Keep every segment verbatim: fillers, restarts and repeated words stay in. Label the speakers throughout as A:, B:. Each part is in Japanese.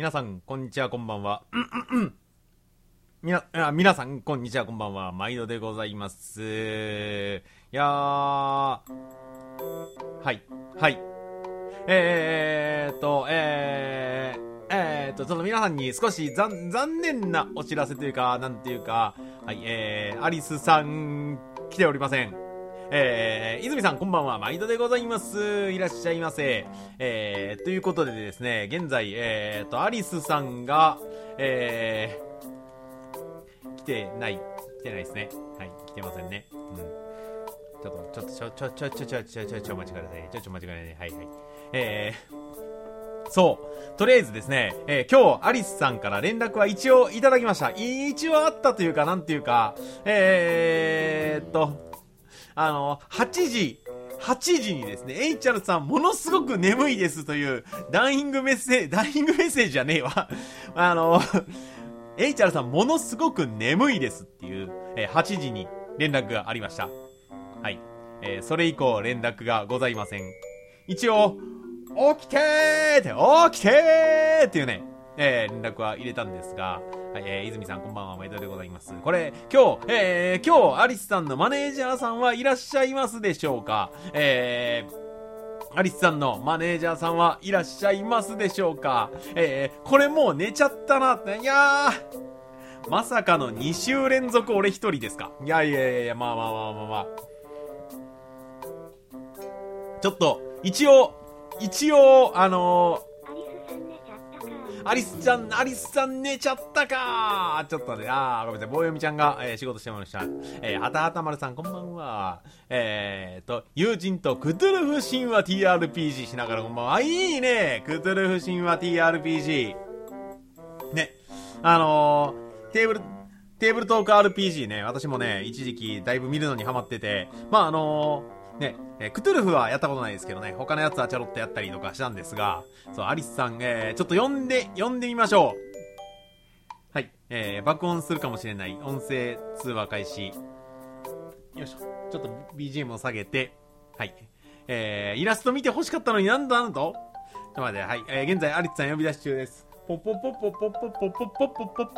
A: 皆さんこんにちは、こんばんは。みな、あ、皆さんこんにちは、こんばんは。毎度でございます。いやー、はい、はい。えーっと、えー、えーっと、ちょっと皆さんに少し残、残念なお知らせというか、なんていうか、はい、えー、アリスさん、来ておりません。えー、泉さんこんばんは、毎度でございます。いらっしゃいませ。えー、ということでですね、現在、えーと、アリスさんが、えー、来てない、来てないですね。はい、来てませんね。うん。ちょっと、ちょっと、ちょ、ちょ、ちょ、ちょ、ちょ、ちょ、ちょ、ちょ、間違えない。ちょ、ちょ、間違えないね。はい、はい。えー、そう。とりあえずですね、えー、今日、アリスさんから連絡は一応いただきました。一応あったというか、なんていうか、えーっと、あの、はちじ、はちじにですね、エイチアール さんものすごく眠いですという、ダイイングメッセージ、ダイイングメッセージじゃねえわ。あの、エイチアール さんものすごく眠いですっていう、えー、はちじに連絡がありました。はい。えー、それ以降連絡がございません。一応、起きてーって起きてーっていうね、えー、連絡は入れたんですが、はい、えー、泉さんこんばんは、毎度でございます。これ、今日、えー、今日、アリスさんのマネージャーさんはいらっしゃいますでしょうか？えー、アリスさんのマネージャーさんはいらっしゃいますでしょうか？えー、これもう寝ちゃったなって、いやー、まさかのに週連続俺一人ですか？いやいやいやいや、まあまあまあまあまあ。ちょっと、一応、一応、あのー、アリスちゃん、アリスさん寝ちゃったかー。ちょっとね、あー、ごめんなさい、棒読みちゃんが、えー、仕事してました。えー、はたはたまるさんこんばんは。えーと、友人とクトゥルフ神話 ティーアールピージー しながらこんばんは。あ、いいね、クトゥルフ神話 ティーアールピージー。ね、あのー、テーブル、テーブルトーク アールピージー ね、私もね、一時期だいぶ見るのにハマってて、まああのー、ね、えー、クトゥルフはやったことないですけどね、他のやつはちょろっとやったりとかしたんですが、そう、アリスさん、えー、ちょっと呼んで、呼んでみましょう。はい、えー、爆音するかもしれない音声通話開始。よいしょ。ちょっと ビージーエム を下げて、はい。えー、イラスト見て欲しかったのになんだなんとちょっと待って、はい。えー、現在、アリスさん呼び出し中です。ポッポッポッポッポッポッポッポッポッポッポッ。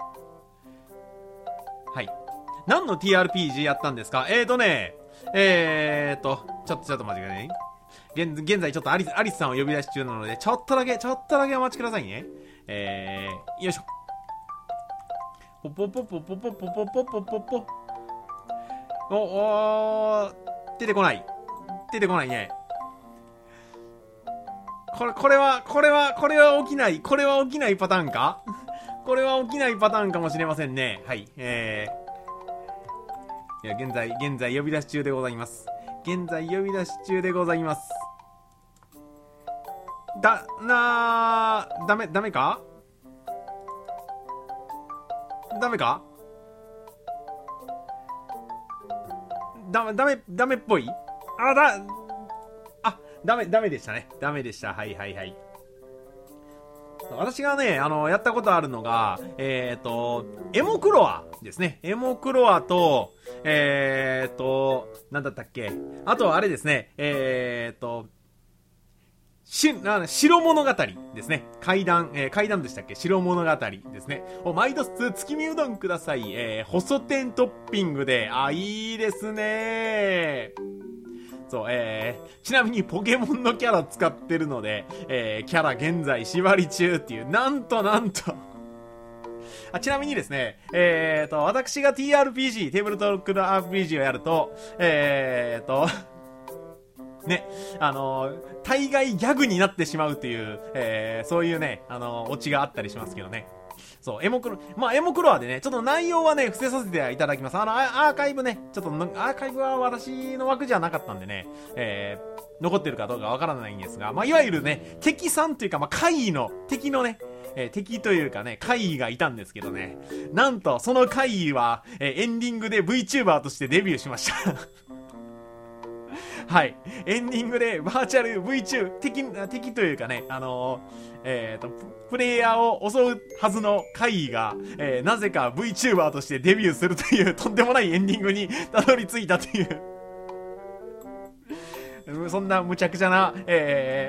A: はい。何の ティーアールピージー やったんですか？えーとね、えーと、ちょっとちょっと待ってくださいね。現, 現在ちょっとアリス、アリスさんを呼び出し中なので、ちょっとだけ、ちょっとだけお待ちくださいね。えー、よいしょ。ポポポポポポポポポポポポ。お、おー、出てこない。出てこないね。これ、これは、これは、これは起きない。これは起きないパターンか？これは起きないパターンかもしれませんね。はい。えー、いや、現在、現在呼び出し中でございます。現在呼び出し中でございます。だ、なー、ダメ、ダメかダメかダメ、ダメ、ダメっぽいあ、だ、あ、ダメ、ダメでしたね。ダメでした。はいはいはい。私がね、あの、やったことあるのが、えっ、ー、と、エモクロアですね。エモクロアと、えっ、ー、と、なんだったっけ。あと、あれですね、えっ、ー、と、し、あ白物語ですね。階段、えー、階段でしたっけ？白物語ですね。お、毎度月見うどんください。えー、細天トッピングで、あ、いいですね。そう、えー、ちなみにポケモンのキャラ使ってるので、えー、キャラ現在縛り中っていう、なんとなんと。あ、ちなみにですね、えーと、私が ティーアールピージー、テーブルトークの アールピージー をやると、えーと、ね、あのー、大概ギャグになってしまうっていう、えー、そういうね、あのー、オチがあったりしますけどね。そう、エモクロ、まあ、エモクロアでね、ちょっと内容はね、伏せさせていただきます。あの、アーカイブね、ちょっと、アーカイブは私の枠じゃなかったんでね、えー、残ってるかどうかわからないんですが、まあ、いわゆるね、敵さんというか、まあ、怪異の、敵のね、えー、敵というかね、怪異がいたんですけどね、なんと、その怪異は、えー、エンディングで VTuber としてデビューしました。はい。エンディングでバーチャル ブイチュー、敵、敵というかね、あのー、えっと、プレイヤーを襲うはずの怪異が、えー、なぜか VTuber としてデビューするというとんでもないエンディングにたどり着いたというそんな無茶苦茶な、えー、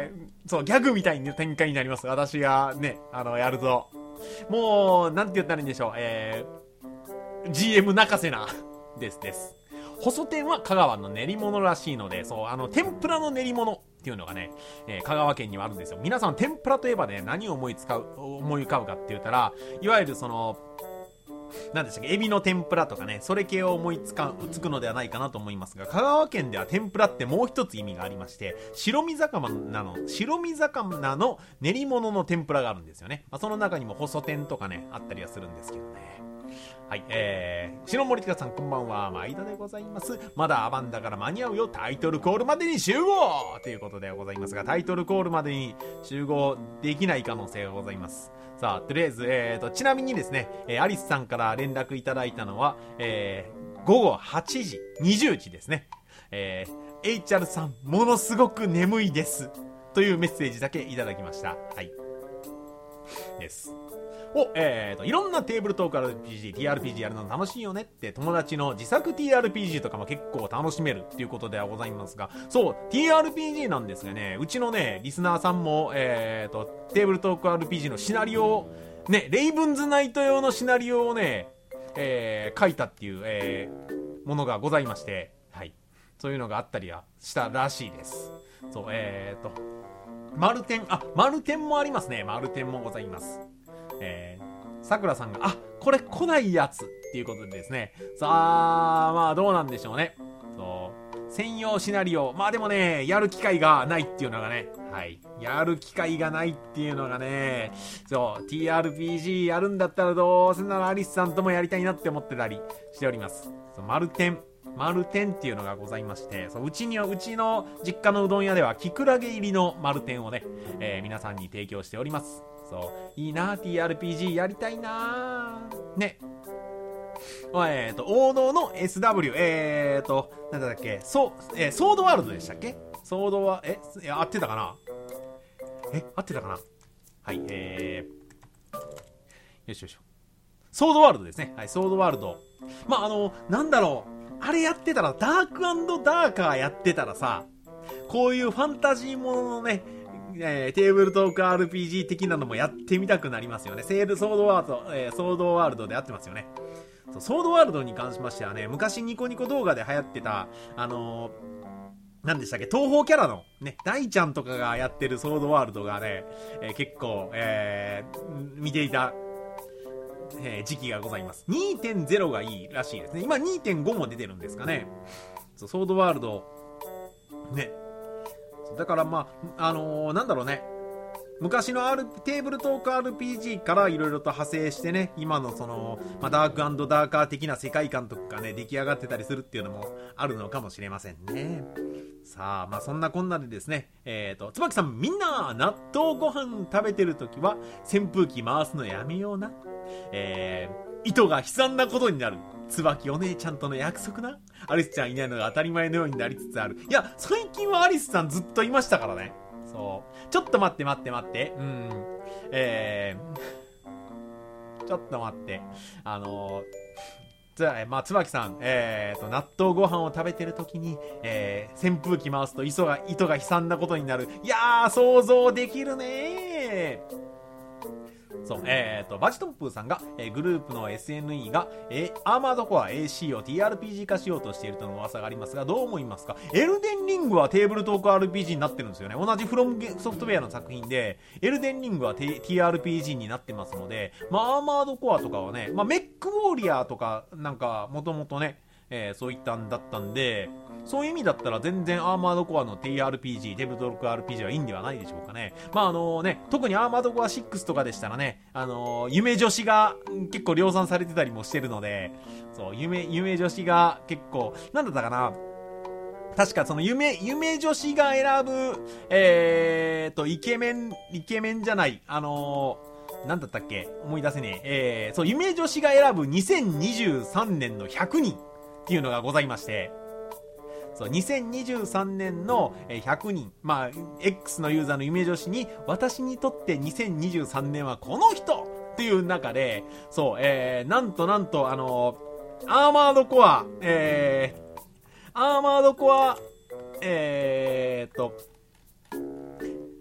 A: そう、ギャグみたいな展開になります。私がね、あの、やると。もう、なんて言ったらいいんでしょう。えー、ジーエム 泣かせな、ですです。細天は香川の練り物らしいので、そう、あの、天ぷらの練り物っていうのがね、えー、香川県にはあるんですよ。皆さん、天ぷらといえばね、何を思いつかう、思い浮かぶかって言ったら、いわゆるその、なんでしたっけ、エビの天ぷらとかね、それ系を思いつか、つくのではないかなと思いますが、香川県では天ぷらってもう一つ意味がありまして、白身魚の、白身魚の練り物の天ぷらがあるんですよね。まあ、その中にも細天とかね、あったりはするんですけどね。はい、えー、白森塚さんこんばんは、毎度でございます。まだアバンだから間に合うよ、タイトルコールまでに集合ということでございますが、タイトルコールまでに集合できない可能性がございます。さあ、とりあえず、えーと、ちなみにですね、えー、アリスさんから連絡いただいたのは、えー、ごごはちじ、にじゅうじですね。えー、エイチアール さん、ものすごく眠いです。というメッセージだけいただきました。はい。です。お、えーと、いろんなテーブルトーク アールピージー、ティーアールピージー やるの楽しいよねって友達の自作 ティーアールピージー とかも結構楽しめるっていうことではございますが、そう、ティーアールピージー なんですがね、うちのね、リスナーさんも、えーと、テーブルトーク アールピージー のシナリオを、ね、レイブンズナイト用のシナリオをね、えー、書いたっていう、えー、ものがございまして、はい。そういうのがあったりはしたらしいです。そう、えーと、丸点、あ、丸点もありますね。丸点もございます。えー、さくらさんが、あ、これ来ないやつっていうことでですね。さあ、まあどうなんでしょうね。そう。専用シナリオ。まあでもね、やる機会がないっていうのがね。はい。やる機会がないっていうのがね。そう。ティーアールピージー やるんだったらどうせならアリスさんともやりたいなって思ってたりしております。そう、丸点。丸天っていうのがございまして、そう、うちには、うちの実家のうどん屋では、キクラゲ入りの丸天をね、えー、皆さんに提供しております。そう、いいなー、ティーアールピージー やりたいなー。ね。えっと、王道の エスダブリュー、えーと、なんだっけ、そう、えー、ソードワールドでしたっけ？ソードは、え、いや、合ってたかな？え、合ってたかな？はい、えー、よしよしよ。ソードワールドですね。はい、ソードワールド。まあ、あの、なんだろう。あれやってたら、ダーク&ダーカーやってたらさ、こういうファンタジーもののね、えー、テーブルトーク アールピージー 的なのもやってみたくなりますよね。セールソードワールド、えー、ソードワールドで合ってますよね。そう、ソードワールドに関しましてはね、昔ニコニコ動画で流行ってた、あのー、何でしたっけ、東宝キャラの、ね、大ちゃんとかがやってるソードワールドがね、えー、結構、えー、見ていた、えー、時期がございます。にてんゼロ がいいらしいですね。今 にてんご も出てるんですかね。そう、ソードワールド、ね。だからまあ、あのー、なんだろうね。昔の、R、テーブルトーク アールピージー からいろいろと派生してね、今のその、まあ、ダーク&ダーカー的な世界観とかね、出来上がってたりするっていうのもあるのかもしれませんね。さあ、まあそんなこんなでですね、えーと、つばきさん、みんな納豆ご飯食べてるときは扇風機回すのやめような。えー、糸が悲惨なことになる。つばきお姉ちゃんとの約束な。アリスちゃんいないのが当たり前のようになりつつある。いや、最近はアリスさんずっといましたからね。そう。ちょっと待って待って待って。うん。えー、ちょっと待って。あのー、つまあ、つばきさん、えーと、納豆ご飯を食べてるときに、えー、扇風機回すと糸が、糸が悲惨なことになる。いやー、想像できるねー。そう、えーと、バジトンプーさんが、えー、グループの エスエヌイー が、えー、アーマードコア エーシー を ティーアールピージー 化しようとしているとの噂がありますが、どう思いますか？エルデンリングはテーブルトーク アールピージー になってるんですよね。同じフロムソフトウェアの作品で、エルデンリングは ティーアールピージー になってますので、まあ、アーマードコアとかはね、まあ、メックウォーリアーとか、なんか、もともとね、えー、そういったんだったんで、そういう意味だったら全然アーマードコアの ティーアールピージー、テーブルトーク アールピージー はいいんではないでしょうかね。まああのね、特にアーマードコアシックスとかでしたらね、あのー、夢女子が結構量産されてたりもしてるので、そう、夢、夢女子が結構、なんだったかな、確かその夢、夢女子が選ぶ、えーと、イケメン、イケメンじゃない、あのー、なんだったっけ、思い出せねえ。えー、そう、夢女子が選ぶにせんにじゅうさんねんのひゃくにんっていうのがございまして、そう、にせんにじゅうさんねんのひゃくにん、まあ、X のユーザーの夢女子に、私にとってにせんにじゅうさんねんはこの人っていう中で、そう、えー、なんとなんと、あのー、アーマードコア、えー、アーマードコア、えーと、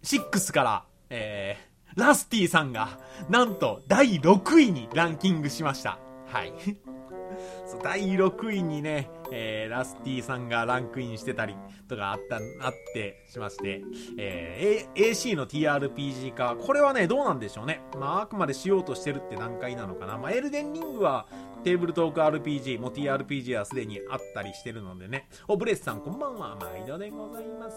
A: ろくから、えー、ラスティさんが、なんと、だいろくいにランキングしました。はい。そうだいろくいにね、えー、ラスティさんがランクインしてたりとかあった、あってしまして、えー、エーシー の ティーアールピージー 化、これはね、どうなんでしょうね。まあ、あくまでしようとしてるって段階なのかな。まあ、エルデンリングは、テーブルトーク アールピージー、も ティーアールピージー はすでにあったりしてるのでね。お、ブレスさんこんばんは、毎度でございます。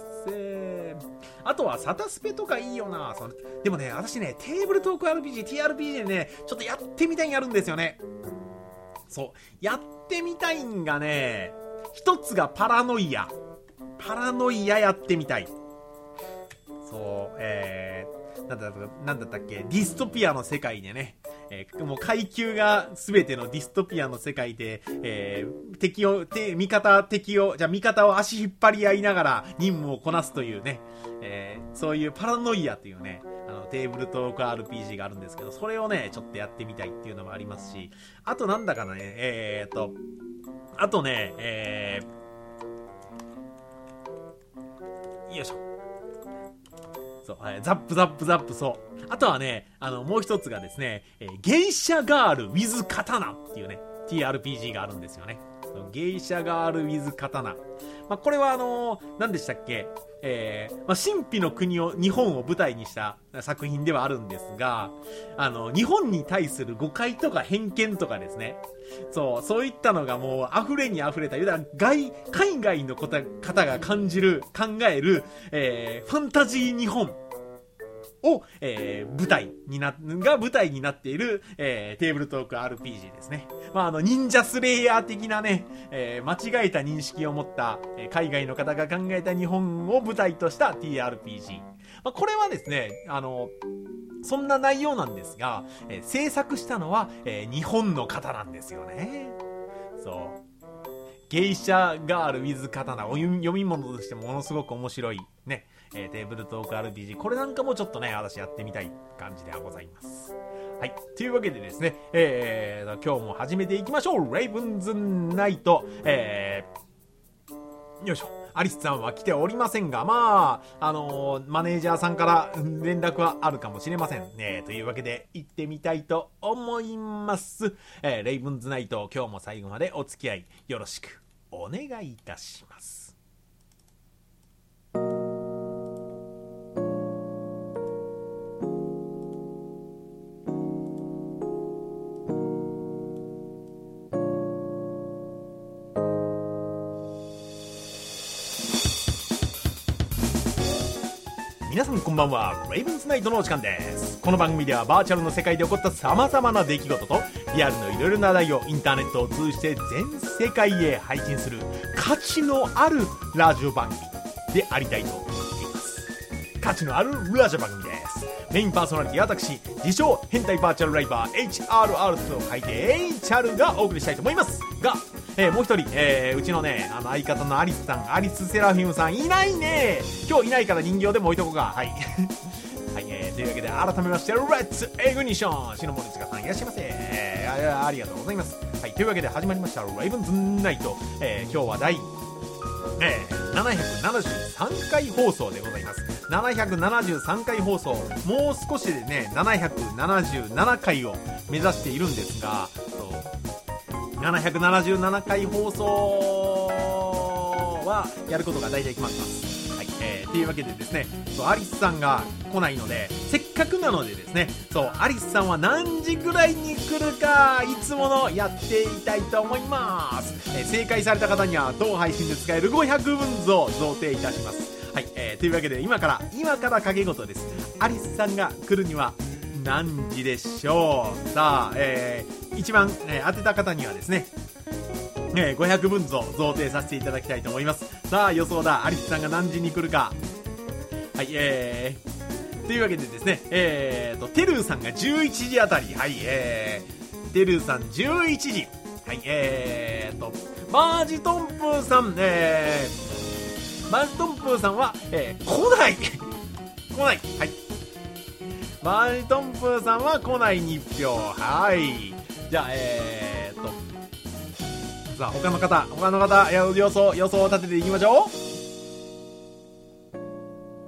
A: あとは、サタスペとかいいよな。それでもね、私ね、テーブルトーク アールピージー、ティーアールピージー でね、ちょっとやってみたいんやるんですよね。そう。やってみたいんがね、一つがパラノイア。パラノイアやってみたい。そう、えー、なんだった、なんだったっけ、ディストピアの世界でね、えー、もう階級が全てのディストピアの世界で、えー、敵を、て、味方、敵を、じゃあ味方を足引っ張り合いながら任務をこなすというね、えー、そういうパラノイアというね、あの、テーブルトーク アールピージー があるんですけど、それをね、ちょっとやってみたいっていうのもありますし、あとなんだかね、えーっと、あとね、えー、よいしょ。そう、えー、ザップザップザップ、そう。あとはね、あの、もう一つがですね、えー、ゲイシャガール with 刀っていうね、ティーアールピージー があるんですよね。ゲイシャガール with 刀。まあ、これはあのー、何でしたっけ、えー、まあ、神秘の国を、日本を舞台にした作品ではあるんですが、あの、日本に対する誤解とか偏見とかですね。そう、そういったのがもう溢れに溢れた、言うたら外、海外の方が感じる、考える、えー、ファンタジー日本を、えー、舞台にな、が舞台になっている、えー、テーブルトーク アールピージー ですね。まあ、あの、忍者スレイヤー的なね、えー、間違えた認識を持った、えー、海外の方が考えた日本を舞台とした ティーアールピージー。まあ、これはですね、あの、そんな内容なんですが、えー、制作したのは、えー、日本の方なんですよね。そう。ゲイシャガール with 刀、読み物としてもものすごく面白いね、えー、テーブルトーク アールピージー、これなんかもちょっとね、私やってみたい感じではございます。はい。というわけでですね、えー、今日も始めていきましょう。レイブンズナイト、えー、よいしょ。アリスさんは来ておりませんが、まあ、あのー、マネージャーさんから連絡はあるかもしれませんね。というわけで、行ってみたいと思います。えー、レイブンズナイト、今日も最後までお付き合いよろしくお願いいたします。皆さんこんばんは。レイブンズナイトのお時間です。この番組ではバーチャルの世界で起こった様々な出来事とリアルのいろいろな話題をインターネットを通じて全世界へ配信する価値のあるラジオ番組でありたいと思っています。価値のあるラジオ番組です。メインパーソナリティは私、自称変態バーチャルライバー エイチアールアール と書いて エイチアール がお送りしたいと思いますが、えー、もう一人、えー、うちのね、あの相方のアリスさん、アリスセラフィムさんいないね。今日いないから人形でも置いとこうか。はい。はい、えー、というわけで改めまして、レッツエグニション篠森塚さんいらっしゃいませ。えー、あ, ありがとうございます。はい、というわけで始まりました、レイブンズナイト。えー、今日は第、えー、ななひゃくななじゅうさんかい放送でございます。ななひゃくななじゅうさんかい放送、もう少しでね、ななひゃくななじゅうななかいを目指しているんですが、ななひゃくななじゅうななかい放送はやることが大体決まってます。はい、えー、というわけでですね、そうアリスさんが来ないので、せっかくなのでですね、そうアリスさんは何時ぐらいに来るか、いつものやっていきたいと思います。えー、正解された方には当配信で使えるごひゃくぶんぞ贈呈いたします。はい、えー、というわけで今から今から掛け事です。アリスさんが来るには何時でしょう。さあ、えー、一番、えー、当てた方にはですね、えー、ごひゃくぶんぞ贈呈させていただきたいと思います。さあ予想だ。アリスさんが何時に来るか。はい、えー、というわけでですね、えーとテルーさんがじゅういちじあたり、はい、えー、テルーさんじゅういちじ、はい、えーとマージトンプーさん、えー、マージトンプーさんは、えー、来ない来ない。はい、マージトンプーさんは来ないにいっぴょう。はい。じゃあ、えーっと。さあ、他の方、他の方、予想、予想を立てていきましょう。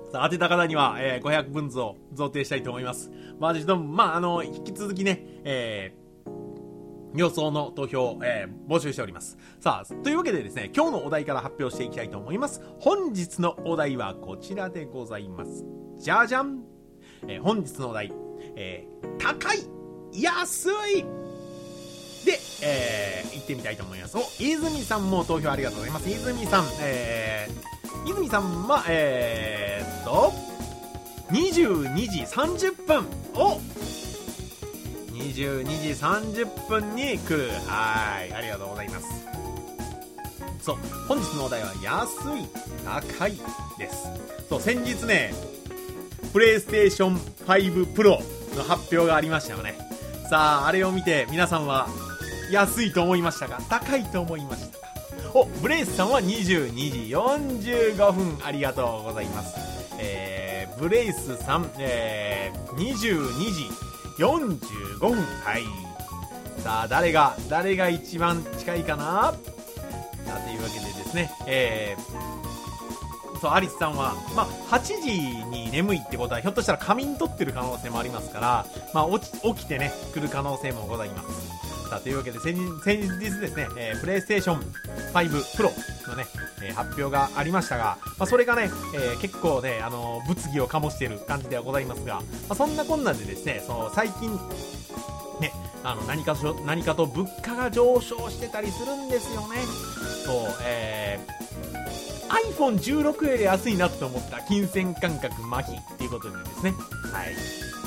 A: さあ、当てた方には、えー、ごひゃくぶんずを贈呈したいと思います。まあ、どうも、まあ、あの、引き続きね、えー、予想の投票、えー、募集しております。さあ、というわけでですね、今日のお題から発表していきたいと思います。本日のお題はこちらでございます。じゃじゃん、えー、本日のお題、えー、高い、安いで、えー、行ってみたいと思います。お、泉さんも投票ありがとうございます。泉さん、えー、泉さんは、えーっと、にじゅうにじさんじゅっぷん。おにじゅうにじさんじゅっぷんに来る。はい、ありがとうございます。そう、本日のお題は安い、高いです。そう、先日ね、プレイステーションファイブプロの発表がありましたよね。さあ、あれを見て皆さんは安いと思いましたか、高いと思いましたか。お、ブレイスさんはにじゅうにじよんじゅうごふん、ありがとうございます。えー、ブレイスさん、えー、にじゅうにじよんじゅうごふん。はい。さあ、誰が、誰が一番近いかな。さあ、というわけでですね、えー、そう、アリスさんは、まあ、はちじに眠いってことは、ひょっとしたら仮眠取ってる可能性もありますから、まあ、起き、起きてね、来る可能性もございます。さあ、というわけで先日、先日ですね、えー、プレイステーションファイブプロのね、えー、発表がありましたが、まあ、それがね、えー、結構ね、あのー、物議を醸している感じではございますが、まあ、そんなこんなでですね、その最近ね、あの何かと何かと物価が上昇してたりするんですよね。そう、えー、アイフォンじゅうろく より安いなと思った金銭感覚麻痺っていうことでですね、はい、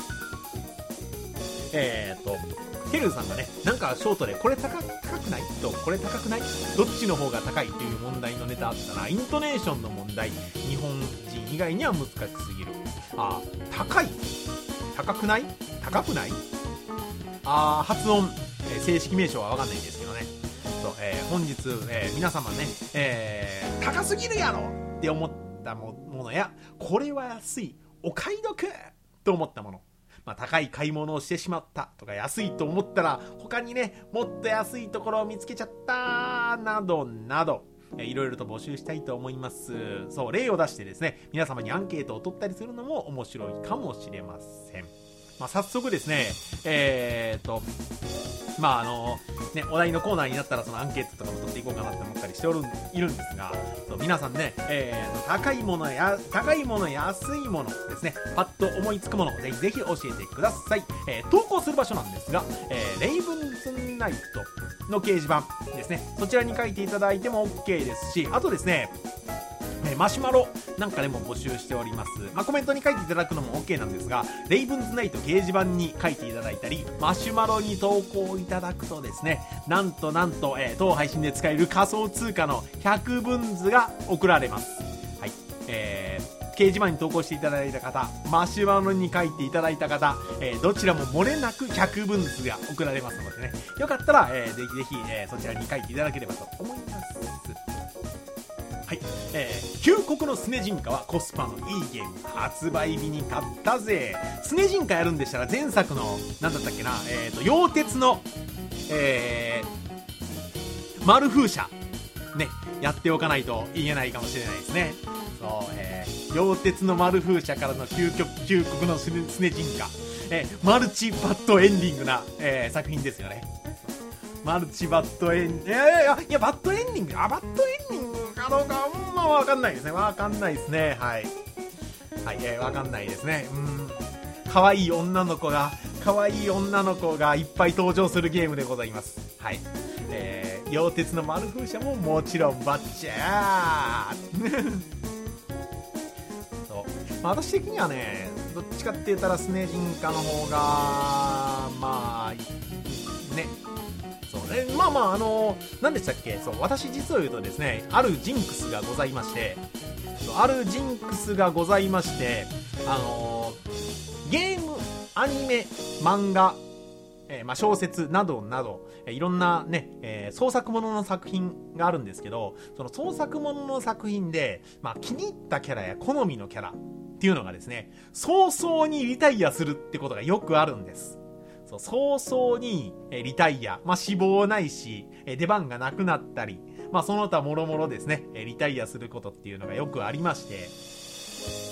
A: えーとケルさんがね、なんかショートでこれ 高, 高くないとこれ高くないどっちの方が高いという問題のネタあったら、イントネーションの問題、日本人以外には難しすぎる。あ、高い、高くない、高くない、あ、発音、えー、正式名称は分かんないんですけどね。そう、えー、本日、えー、皆様ね、えー、高すぎるやろって思ったものや、これは安い、お買い得と思ったもの、まあ、高い買い物をしてしまったとか、安いと思ったら他にね、もっと安いところを見つけちゃったなどなど、えー、いろいろと募集したいと思います。そう、例を出してですね、皆様にアンケートを取ったりするのも面白いかもしれません。まあ、早速ですね、えーっとまああのね、お題のコーナーになったらそのアンケートとかも取っていこうかなって思ったりしておるいるんですが、そう、皆さんね、えー、高いものや高いもの安いものですね、パッと思いつくものをぜひぜひ教えてください。えー、投稿する場所なんですが、えー、レイブンズナイトの掲示板ですね、そちらに書いていただいても OK ですし、あとですね、マシュマロなんかでも募集しております。まあ、コメントに書いていただくのも OK なんですが、レイブンズナイト掲示板に書いていただいたり、マシュマロに投稿いただくとですね、なんとなんと、えー、当配信で使える仮想通貨のひゃくぶんずが送られます。はい、えー、掲示板に投稿していただいた方、マシュマロに書いていただいた方、えー、どちらも漏れなくひゃくぶんずが送られますのでね、よかったら、えー、ぜひぜひ、えー、そちらに書いていただければと思います。はい、えー、旧国のスネ人化はコスパのいいゲーム、発売日に買ったぜ。スネ人化やるんでしたら前作の何だったっけな、えーと溶鉄の、えー、丸風車ね、やっておかないといけないかもしれないですね。そう、えー、溶鉄の丸風車からの究極旧国のスネ、スネ人化、えー、マルチバッドエンディングな、えー、作品ですよね。マルチバッドエンディング、いやいやいや、バッドエンディング、あ、バッドエンディングかどうかあんま分かんないですね。分かんないですね。はいはい、えー、分かんないですね。うん、可愛い女の子が可愛い女の子がいっぱい登場するゲームでございます。はい、えー、溶鉄の丸風車ももちろんバッチャーそう、まあ、私的にはね、どっちかって言ったらスネ人化の方がまあね、そうね、まあまあ、あのー、何でしたっけ、そう、私実を言うとですね、あるジンクスがございまして、そう、あるジンクスがございまして、あのー、ゲーム、アニメ、漫画、えー、まあ小説などなど、えー、いろんなね、えー、創作ものの作品があるんですけど、その創作ものの作品で、まあ気に入ったキャラや好みのキャラっていうのがですね、早々にリタイアするってことがよくあるんです。早々にリタイア、まあ、死亡ないし出番がなくなったり、まあ、その他もろもろですね、リタイアすることっていうのがよくありまして、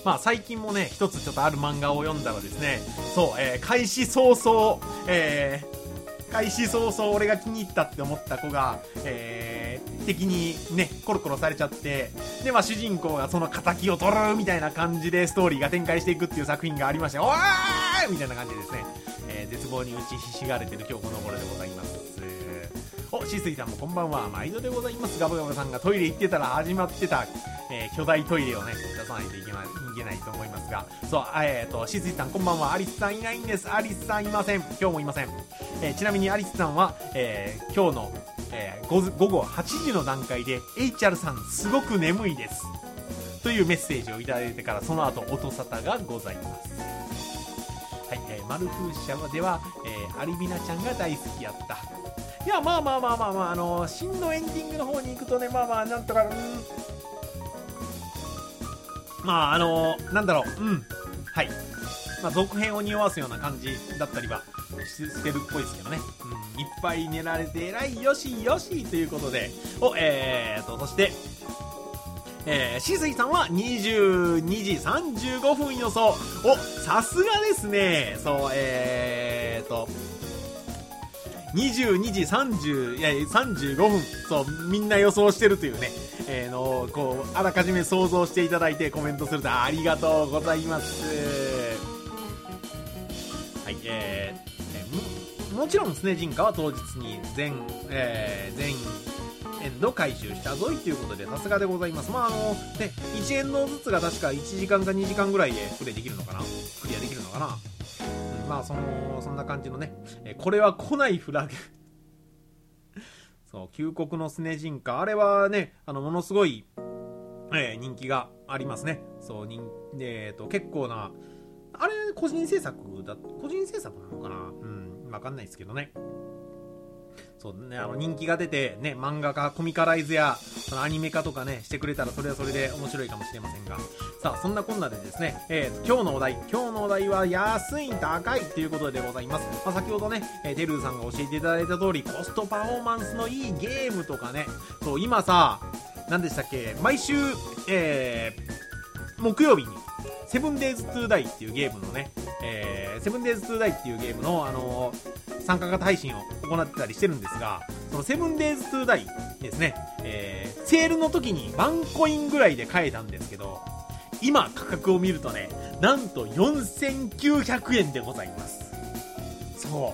A: まあ最近もね、一つちょっとある漫画を読んだらですね、そう、えー、開始早々、えー、開始早々俺が気に入ったって思った子が、えー、敵にね、コロコロされちゃって、で、まあ主人公がその仇を取るみたいな感じでストーリーが展開していくっていう作品がありまして、おーいみたいな感じでですね、えー、絶望に打ちひしがれてる今日この頃でございます。お、しすいさんもこんばんは、毎度でございます。ガブガブさんがトイレ行ってたら始まってた、えー、巨大トイレをね、出さないといけない、いけないと思いますが、そう、えーと、しすいさんこんばんは、アリスさんいないんです。アリスさんいません。今日もいません。えー、ちなみにアリスさんは、えー、今日の、えー、午後はちじの段階で、エイチアール さんすごく眠いです。というメッセージをいただいてから、その後、音沙汰がございます。はい、えー、マルフーシャでは、えー、アリビナちゃんが大好きやった。いや、まあまあまあまあまあ、あのー、真のエンディングの方に行くとね、まあまあ、なんとか、うん、まあ、あのー、なんだろう、うん、はい。まあ、続編を匂わすような感じだったりはしてるっぽいですけどね。うん、いっぱい寝られて偉い、よしよしということで、お、えーと、そして、えー、しすいさんはにじゅうにじさんじゅうごふん予想。お、さすがですね。そう、えーと、にじゅうにじさんじゅう、いや、さんじゅうごふん、そう、みんな予想してるというね、えー、の、こう、あらかじめ想像していただいてコメントするとありがとうございます。はい、えー、も、もちろんスネジンカは当日に全、えー、全エンド回収したぞいということで、さすがでございます。まあ、あの、ね、いちエンドずつが確かいちじかんかにじかんぐらいでプレイできるのかな、クリアできるのかな。まあそのそんな感じのね、えー、これは来ないフラグそう旧国のスネジンカ、あれはね、あのものすごい、えー、人気がありますね。そう人、えー、と結構なあれ個人制作だ個人制作なのかな、うん分かんないですけどね。そうね、あの人気が出てね、漫画化コミカライズやそのアニメ化とかねしてくれたらそれはそれで面白いかもしれませんが、さあそんなこんなでですね、えー、今日のお題今日のお題は安い高いということでございます。まあ、先ほどね、えー、デルーさんが教えていただいた通り、コストパフォーマンスのいいゲームとかね、そう今さ何でしたっけ、毎週、えー、木曜日にセブンデイズトゥーダイっていうゲームのね、えー、セブンデイズトゥーダイっていうゲームのあのー参加型配信を行ってたりしてるんですが、そのセブンデイズトゥーダイですね、えー、セールの時にワンコインぐらいで買えたんですけど、今価格を見るとね、なんとよんせんきゅうひゃくえんでございます。そう、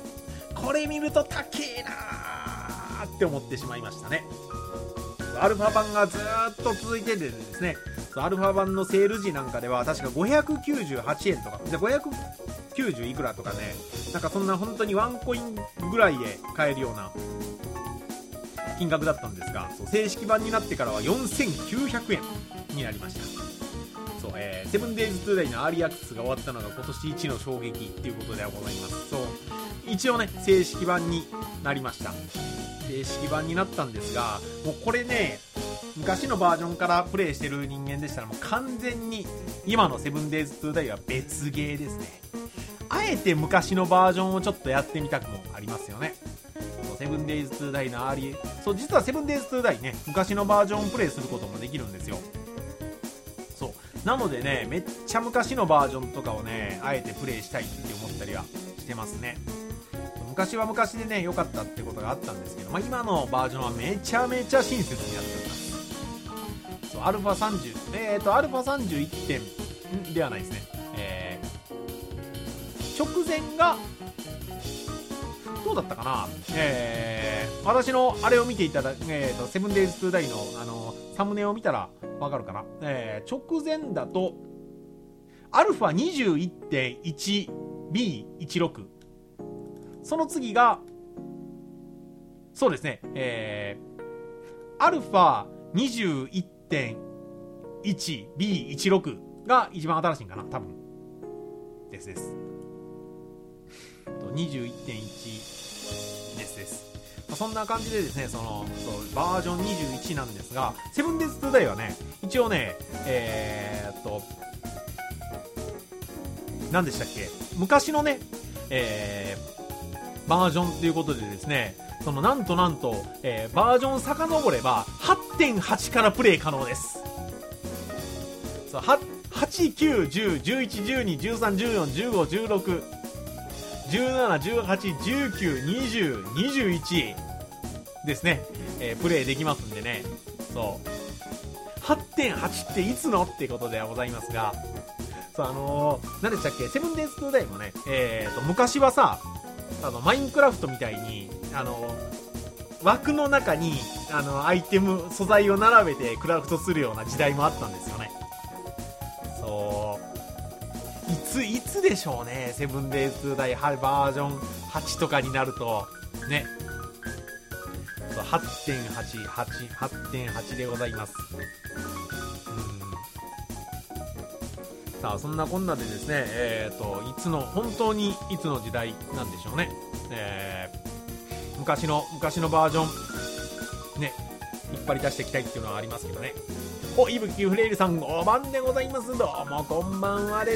A: これ見ると高えなーって思ってしまいましたね。アルファ版がずーっと続いててですね、アルファ版のセール時なんかでは確かごひゃくきゅうじゅうはちえんとかでごひゃくきゅうじゅういくらとかね、なんかそんな本当にワンコインぐらいで買えるような金額だったんですが、そう正式版になってからはよんせんきゅうひゃくえんになりました。そう、えー、セブンデイズトゥーダイのアーリーアクセスが終わったのが今年一の衝撃っていうことではございます。そう、一応ね正式版になりました。正式版になったんですが、もうこれね、昔のバージョンからプレイしてる人間でしたらもう完全に今のセブンデイズトゥーダイは別ゲーですね。あえて昔のバージョンをちょっとやってみたくもありますよね。セブンデイズトゥーダイのアーリー、そう実はセブンデイズトゥーダイね、昔のバージョンをプレイすることもできるんですよ。そうなのでね、めっちゃ昔のバージョンとかをねあえてプレイしたいって思ったりはしてますね。昔は昔でね良かったってことがあったんですけど、まあ、今のバージョンはめちゃめちゃ親切にやっております。そうアルファさんじゅう、えーとアルファさんじゅういってんではないですね、えー、直前がどうだったかな、えー、私のあれを見ていただ、えーとセブンデイズトゥーダイのあのサムネを見たらわかるかな、えー、直前だとアルファ にじゅういってんいちビーじゅうろく、その次がそうですね、えー、アルファ にじゅういってんいちビーじゅうろく が一番新しいんかな多分ですです。にじゅういってんいちですです。そんな感じでですね、そのそうバージョンにじゅういちなんですが、セブンデイズトゥーダイはね一応ね、えー、っと何でしたっけ、昔のね、えー、バージョンということでですね、そのなんとなんと、えー、バージョン遡れば はってんはち からプレイ可能です。そう ははち、きゅう、じゅう、じゅういち、じゅうに、じゅうさん、じゅうよん、じゅうご、じゅうろく、じゅうなな、じゅうはち、じゅうきゅう、にじゅう、にじゅういちですね、えー、プレイできますんでね。そう はってんはち っていつのってことではございますが、そう、あのー、何でしたっけ、セブンデイズ・トゥ・ダイもね、えーと昔はさ、あのマインクラフトみたいに、あのー、枠の中にあのアイテム素材を並べてクラフトするような時代もあったんですよね。そういついつでしょうね、セブンデイズ・トゥ・ダイバージョンはちとかになるとね。そう はってんはち、はち、はってんはち でございます。さあそんなこんなでですね、えーといつの本当にいつの時代なんでしょうね、えー、昔の昔のバージョンね引っ張り出していきたいっていうのはありますけどね。お、いぶきフレイルさんお晩でございます。どうもこんばんはです。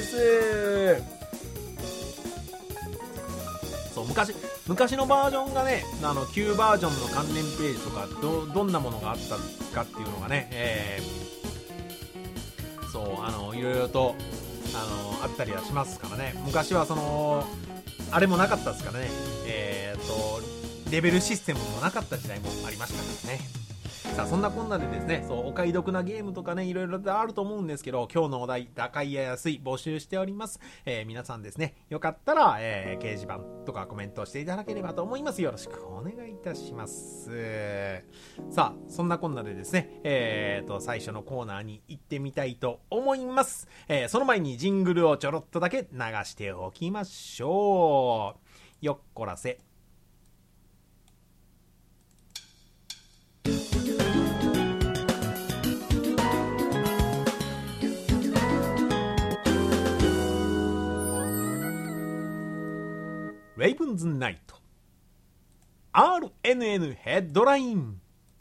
A: そう昔昔のバージョンがね、あの旧バージョンの関連ページとか ど, どんなものがあったかっていうのがね、えー、そうあのいろいろとあのあったりはしますからね。昔はそのあれもなかったですからね、えー、とレベルシステムもなかった時代もありましたからね。さあそんなこんなでですね、そうお買い得なゲームとかねいろいろとあると思うんですけど、今日のお題高いや安い募集しております。えー、皆さんですねよかったら、えー、掲示板とかコメントしていただければと思います。よろしくお願いいたします。さあそんなこんなでですね、えー、と最初のコーナーに行ってみたいと思います。えー、その前にジングルをちょろっとだけ流しておきましょう。よっこらせ。レイブンズナイト アールエヌエヌ ヘッドライン。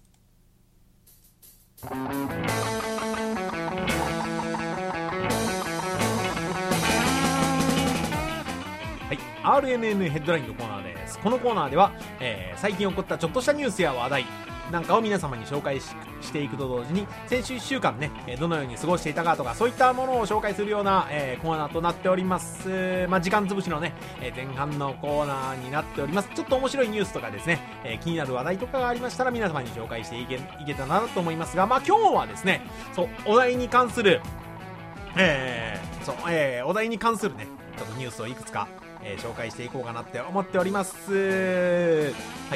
A: はい、アールエヌエヌ ヘッドラインのコーナーです。このコーナーでは、えー、最近起こったちょっとしたニュースや話題なんかを皆様に紹介 し, していくと同時に、先週いっしゅうかんねどのように過ごしていたかとかそういったものを紹介するような、えー、コーナーとなっております。まあ、時間つぶしのね前半のコーナーになっております。ちょっと面白いニュースとかですね、えー、気になる話題とかがありましたら皆様に紹介していけ, いけたなと思いますが、まあ今日はですね、そうお題に関する、えーそうえー、お題に関するねちょっとニュースをいくつかえー、紹介していこうかなって思っております。はい、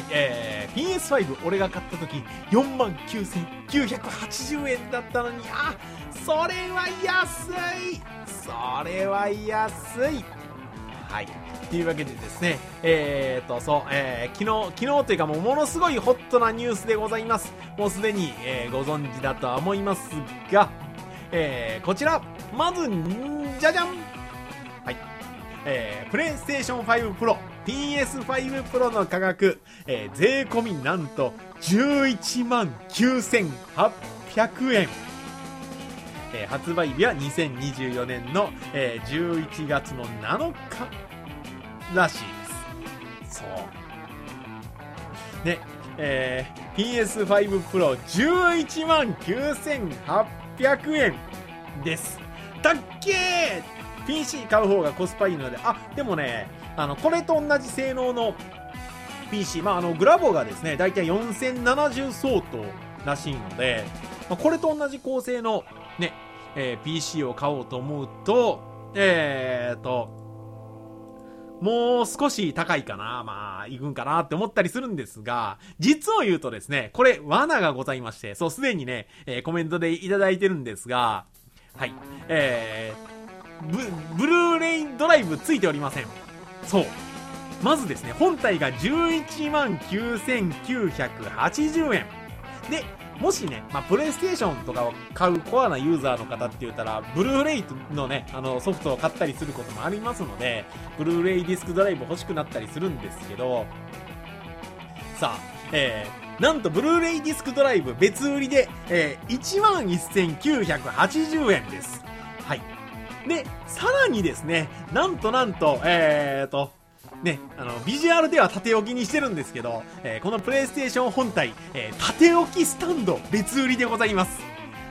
A: えー、ピーエスファイブ 俺が買った時 よんまんきゅうせんきゅうひゃくはちじゅうえんだったのに、あ、それは安いそれは安い。はい、というわけでですね、えーとそう、えー、昨日昨日というかもうものすごいホットなニュースでございます。もうすでに、えー、ご存知だとは思いますが、えー、こちらまずじゃじゃん、はい、えー、プレイステーションファイブプロ ピーエスファイブ プロの価格、えー、税込みなんとじゅういちまんきゅうせんはっぴゃくえん、えー、発売日はにせんにじゅうよねんの、えー、じゅういちがつのなのからしいです。そうね、えー、ピーエスファイブ プロじゅういちまんきゅうせんはっぴゃくえんです。たっけー。ピーシー 買う方がコスパいいので、あ、でもね、あのこれと同じ性能の ピーシー、まあ、あのグラボがですねだいたいよんせんななじゅう相当らしいので、まあ、これと同じ構成のね、えー、ピーシー を買おうと思うとえーともう少し高いかな、まあいくんかなって思ったりするんですが、実を言うとですね、これ罠がございまして、そうすでにね、えー、コメントでいただいてるんですが、はい、えーブ, ブルーレイドライブついておりません。そう、まずですね本体がじゅういちまんきゅうせんきゅうひゃくはちじゅうえんで、もしね、まあ、プレイステーションとかを買うコアなユーザーの方って言ったらブルーレイのねあのソフトを買ったりすることもありますので、ブルーレイディスクドライブ欲しくなったりするんですけど、さあ、えー、なんとブルーレイディスクドライブ別売りで、えー、いちまんせんきゅうひゃくはちじゅうえんです。はい。で、さらにですね、なんとなんと、えーと、ね、あの、ビジュアルでは縦置きにしてるんですけど、えー、このプレイステーション本体、えー、縦置きスタンド別売りでございます。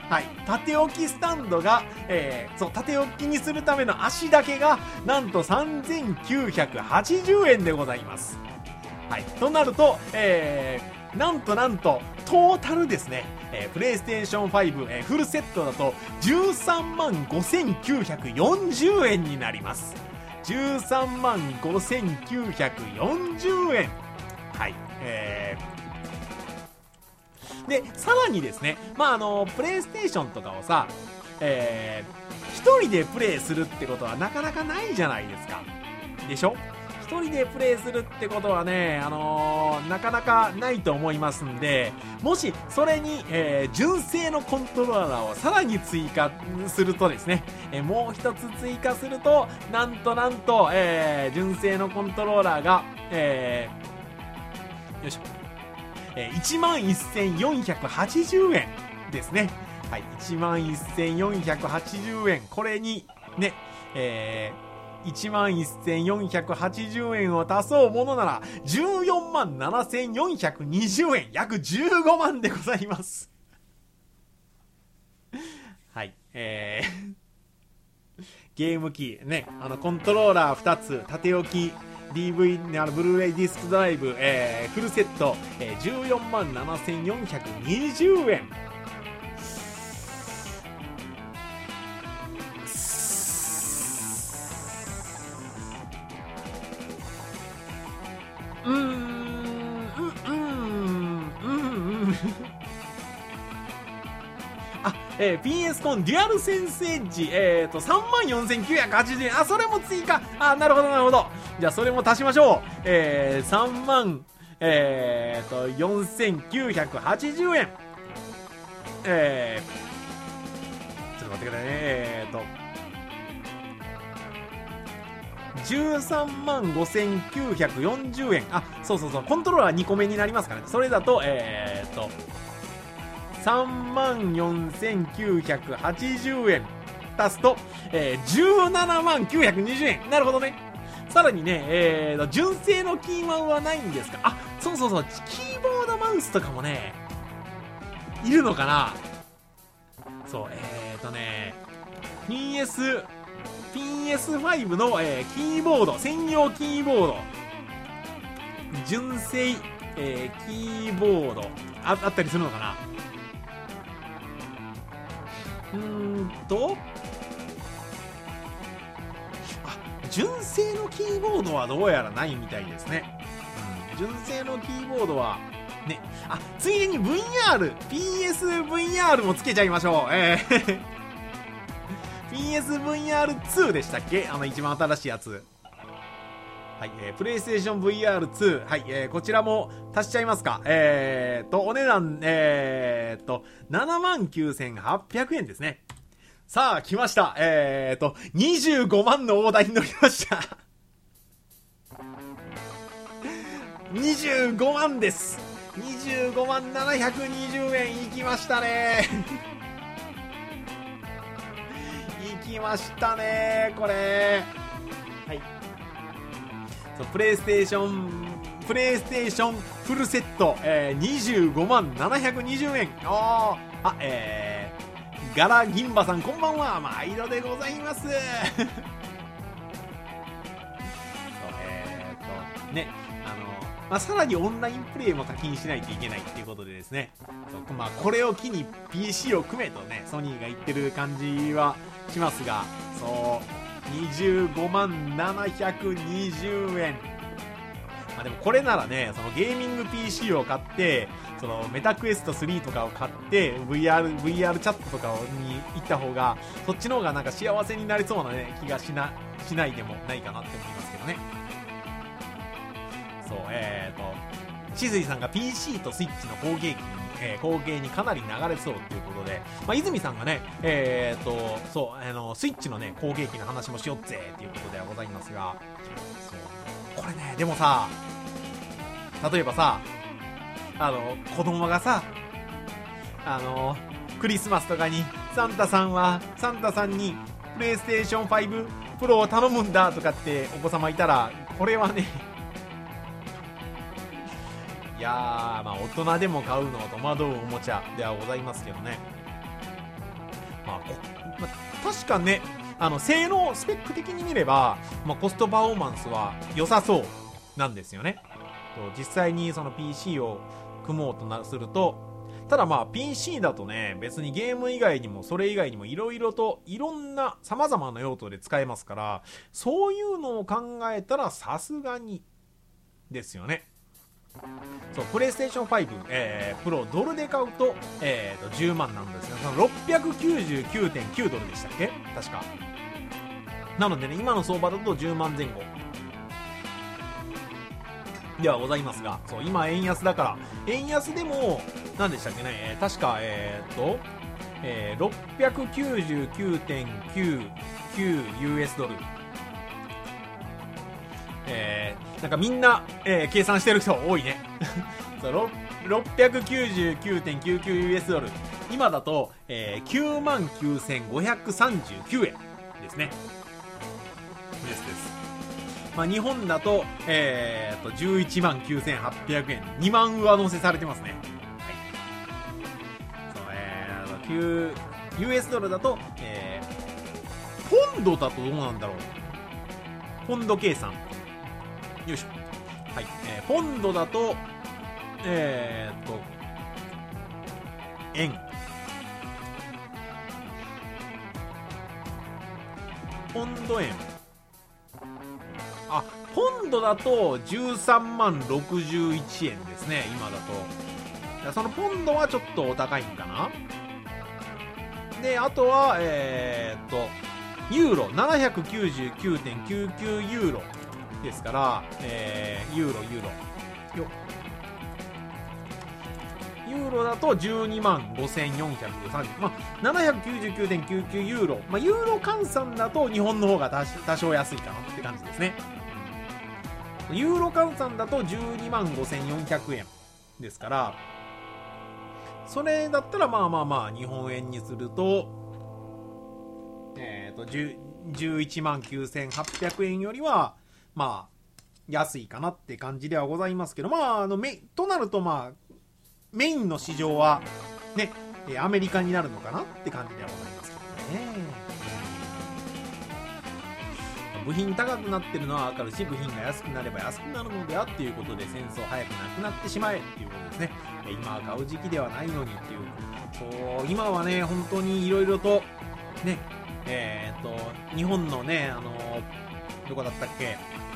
A: はい、縦置きスタンドが、えー、そう、縦置きにするための足だけが、なんとさんぜんきゅうひゃくはちじゅうえんでございます。はい、となると、えー、なんとなんと、トータルですね、えー、プレイステーションファイブ、えー、フルセットだと、じゅうさんまんごせんきゅうひゃくよんじゅうえんになります。じゅうさんまんごせんきゅうひゃくよんじゅうえん。はい、えー、で、さらにですね、まあ、あの、プレイステーションとかをさ、えー、一人でプレイするってことはなかなかないじゃないですか。でしょ？一人でプレイするってことはね、あのー、なかなかないと思いますんで、もしそれに、えー、純正のコントローラーをさらに追加するとですね、えー、もう一つ追加すると、なんとなんと、えー、純正のコントローラーが、えー、よいしょ。いちまんせんよんひゃくはちじゅうえんですね。はい、いちまんせんよんひゃくはちじゅうえん。これに、ね、えー、いちまんせんよんひゃくはちじゅうえんを足そうものなら、じゅうよんまんななせんよんひゃくにじゅうえん。約じゅうごまんでございます。はい、えー、ゲーム機、ね、あの、コントローラーふたつ、縦置き、ディーブイ、あのブルーレイディスクドライブ、えー、フルセット、えー、じゅうよんまんななせんよんひゃくにじゅうえん。うーん、うん、うん、うん、うん。あ、えー、ピーエス コンデュアルセンスエッジ、えーと、さんまんよんせんきゅうひゃくはちじゅうえん。あ、それも追加。あ、なるほど、なるほど。じゃあ、それも足しましょう。えー、さんまん、えーと、よんせんきゅうひゃくはちじゅうえん。えー、ちょっと待ってくださいね。えーと、じゅうさんまんごせんきゅうひゃくよんじゅうえん。あ、そうそうそう。コントローラーにこめになりますからね。それだと、えーと、さんまんよんせんきゅうひゃくはちじゅうえん足すと、えー、じゅうななまんきゅうひゃくにじゅうえん。なるほどね。さらにね、えー、純正のキーマンはないんですか？あ、そうそうそう。キーボードマウスとかもね、いるのかな？そう、えーとね、ピーエス、ピーエスファイブ の、えー、キーボード、専用キーボード。純正、えー、キーボードあ、あったりするのかな？うーんとあ、純正のキーボードはどうやらないみたいですね。うん、純正のキーボードはね、あ、ついでに ブイアール、ピーエスブイアール もつけちゃいましょう。えーピーエスブイアールツー でしたっけ？あの一番新しいやつ。はい、えー、プレイステーション ブイアールツー。はい、えー、こちらも足しちゃいますか。えーと、お値段、えーと、ななまんきゅうせんはっぴゃくえんですね。さあ、来ました。えーと、にじゅうごまんの大台に乗りました。にじゅうごまんです。にじゅうごまんななひゃくにじゅうえんいきましたね。いきましたね、これ。はい。プレイステーションプレイステーションフルセット、えー、にじゅうごまんななひゃくにじゅうえん。ああ、えー、ガラ銀馬さんこんばんは、毎度でございます。そう、えーとね、あの、まあ、さらにオンラインプレイも課金しないといけないっていうことでですね、そう、まあ、これを機に ピーシー を組めとね、ソニーが言ってる感じはしますが、そうにじゅうごまんななひゃくにじゅうえん。まあでもこれならね、そのゲーミング ピーシー を買って、そのメタクエストスリーとかを買って、ブイアール、ブイアール チャットとかに行った方が、そっちの方がなんか幸せになりそうなね、気がしな、しないでもないかなって思いますけどね。そう、えーと、しずいさんが ピーシー とスイッチの後継機に、えー、後継にかなり流れそうっていうことで、まあ、泉さんがね、えーと、そう、あの、スイッチのね、後継機の話もしよっぜっていうことではございますが、そう、これね、でもさ、例えばさ、あの、子供がさ、あの、クリスマスとかに、サンタさんは、サンタさんに、プレイステーションファイブプロを頼むんだとかってお子様いたら、これはね、いやー、まあ大人でも買うのは戸惑うおもちゃではございますけどね。 まあ、まあ、確かね、あの性能スペック的に見れば、まあ、コストパフォーマンスは良さそうなんですよね。実際にその ピーシー を組もうとなすると、ただまあ ピーシー だとね、別にゲーム以外にもそれ以外にもいろいろといろんな様々な用途で使えますから、そういうのを考えたらさすがにですよね。そう、プレイステーションファイブ、えー、プロドルで買うと、えー、とじゅうまんなんですよ。そのろっぴゃくきゅうじゅうきゅうてんきゅうドルでしたっけ、確か。なのでね、今の相場だとじゅうまんぜん後ではございますが、そう、今円安だから、円安でも何でしたっけね、えー、確かえー、っと、えー、ろっぴゃくきゅうじゅうきゅうてんきゅうきゅうユーエス ドル、えー、なんかみんな、えー、計算してる人多いねそう、ろっぴゃくきゅうじゅうきゅうてんきゅうきゅうユーエス ドル、今だと、えー、きゅうまんきゅうせんごひゃくさんじゅうきゅうえんですね。ですです。まあ、日本だと、えー、とじゅういちまんきゅうせんはっぴゃくえん、にまん上乗せされてますね。はい。そう、えー、ユーエス ドルだと、えー、ポンドだとどうなんだろう。ポンド計算。よいしょ。はい。えー、ポンドだと、えー、と、円。ポンド円。あ、ポンドだとじゅうさんまんろくじゅういちえんですね、今だと。そのポンドはちょっとお高いんかな。で、あとは、えー、っと、ユーロ、ななひゃくきゅうじゅうきゅうてんきゅうきゅうユーロですから、えー、ユーロ、ユーロ。よユーロだとじゅうにまんごせんよんひゃくさんじゅう、まあ、ななひゃくきゅうじゅうきゅうてんきゅうきゅうユーロ、まあ、ユーロ換算だと日本の方が多少安いかなって感じですね。ユーロ換算だとじゅうにまんごせんよんひゃくえんですから、それだったらまあまあまあ日本円にすると、えっとじゅういちまんきゅうせんはっぴゃくえんよりはまあ安いかなって感じではございますけど、まああのメとなるとまあメインの市場はね、アメリカになるのかなって感じではございますけどね。部品高くなってるのはわかるし、部品が安くなれば安くなるのではっていうことで、戦争早くなくなってしまえっていうことですね。今は買う時期ではないのにっていう、そう今はね本当にいろいろとね、えー、っと日本のね、あのどこだったっけ、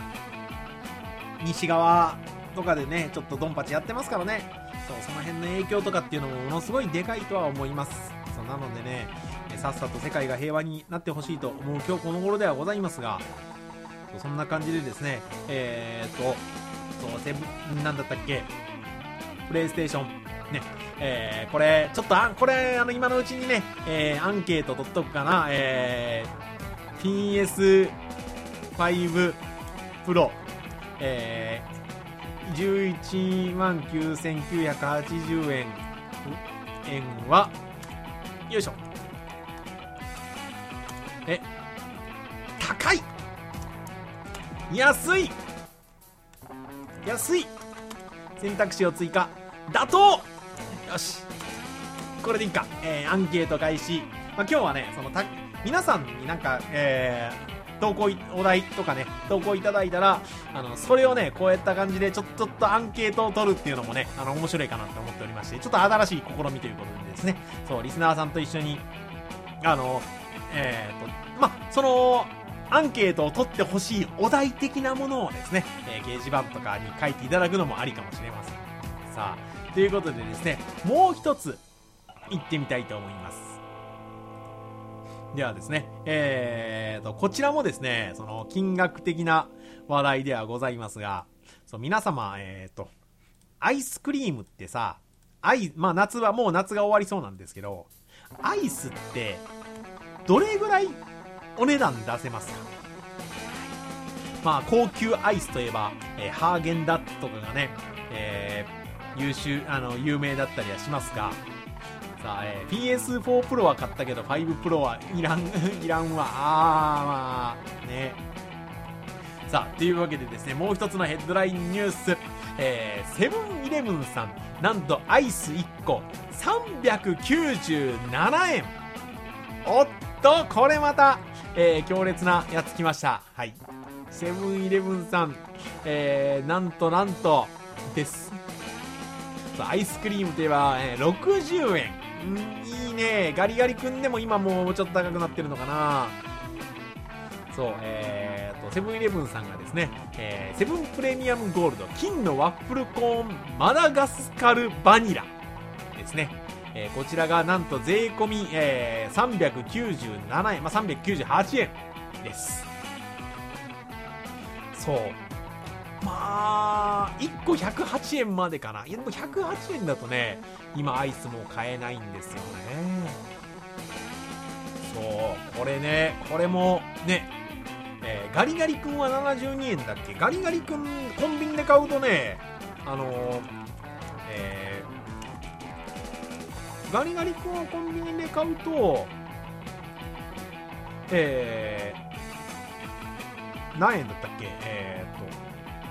A: 西側とかでねちょっとドンパチやってますからね。そう、その辺の影響とかっていうのもものすごいでかいとは思います。そうなのでね、さっさと世界が平和になってほしいと思う今日この頃ではございますが、そんな感じでですね、えー、っとそうセブンなんだったっけ、プレイステーションね、えー、これちょっとあこれあの今のうちにね、えー、アンケート取っとくかな、えー、ピーエスファイブ プロ、えー、じゅういちまんきゅうせんきゅうひゃくはちじゅうえん円はよいしょ、え高い、安い安い、選択肢を追加、妥当、よしこれでいいか、えー、アンケート開始、まあ、今日はねそのた皆さんになんか、えー、投稿お題とかね投稿いただいたら、あのそれをねこういった感じでちょっとちょっとアンケートを取るっていうのもね、あの面白いかなと思っておりまして、ちょっと新しい試みということでですね、そうリスナーさんと一緒にあのえー、とまあそのアンケートを取ってほしいお題的なものをですね、えー、掲示板とかに書いていただくのもありかもしれません。さあということでですね、もう一つ行ってみたいと思います。ではですね、えーとこちらもですね、その金額的な話題ではございますが、そう皆様、えーとアイスクリームってさ、アイまあ夏はもう夏が終わりそうなんですけど、アイスってどれぐらいお値段出せますか。まあ高級アイスといえば、えー、ハーゲンダッツとかがね、えー、優秀あの有名だったりはしますが、さあ、えー、ピーエスフォー プロは買ったけどファイブプロはいらんいらんわ、あーまあね。さあというわけでですね、もう一つのヘッドラインニュース、えー、セブンイレブンさんなんとアイスいっこさんびゃくきゅうじゅうななえんおっとこれまた、えー、強烈なやつ来ました。はい、セブンイレブンさん、えー、なんとなんとです。アイスクリームといえば、えー、ろくじゅうえん、んいいね。ガリガリ君でも今もうちょっと高くなってるのかな。そう、えーとセブンイレブンさんがですね、えー、セブンプレミアムゴールド金のワッフルコーンマダガスカルバニラですね、えー、こちらがなんと税込み、えー、さんびゃくきゅうじゅうななえん、まあ、さんびゃくきゅうじゅうはちえんです。そう、まあいっこひゃくはちえんまでかな。いやでもひゃくはちえんだとね、今アイスも買えないんですよね。そうこれね、これもね、えー、ガリガリ君はななじゅうにえんだっけ。ガリガリ君コンビニで買うとね、あのー、えー、ガリガリ君をコンビニで買うと、えー、何円だったっけ。えー、っと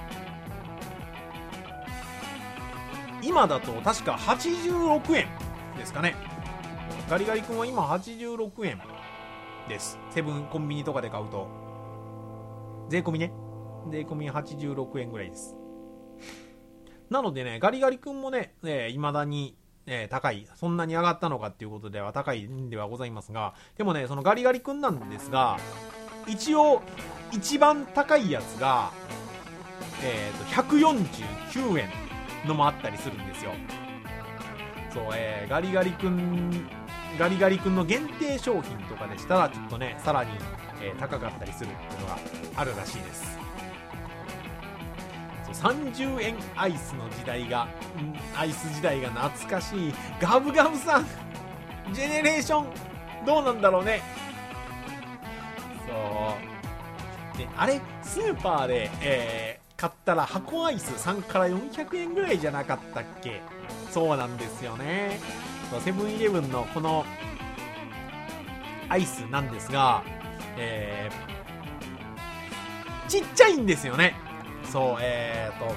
A: 今だと確かはちじゅうろくえんですかね。ガリガリ君は今はちじゅうろくえんです。セブンコンビニとかで買うと税込みね、税込みはちじゅうろくえんぐらいです。なのでね、ガリガリ君もね、えー、未だに、えー、高い、そんなに上がったのかっていうことでは高いんではございますが、でもね、そのガリガリ君なんですが、一応一番高いやつが、えー、とひゃくよんじゅうきゅうえんのもあったりするんですよ。そう、えー、ガリガリ君ガリガリ君の限定商品とかでしたらちょっとね、さらに、えー、高かったりするっていうのがあるらしいです。そう、さんじゅうえんアイスの時代が、んアイス時代が懐かしい。ガブガブさんジェネレーションどうなんだろうね。そうで、あれスーパーで、えー買ったら箱アイスさんからよんひゃくえんぐらいじゃなかったっけ。そうなんですよね。セブンイレブンのこのアイスなんですが、えー、ちっちゃいんですよね。そう、えーと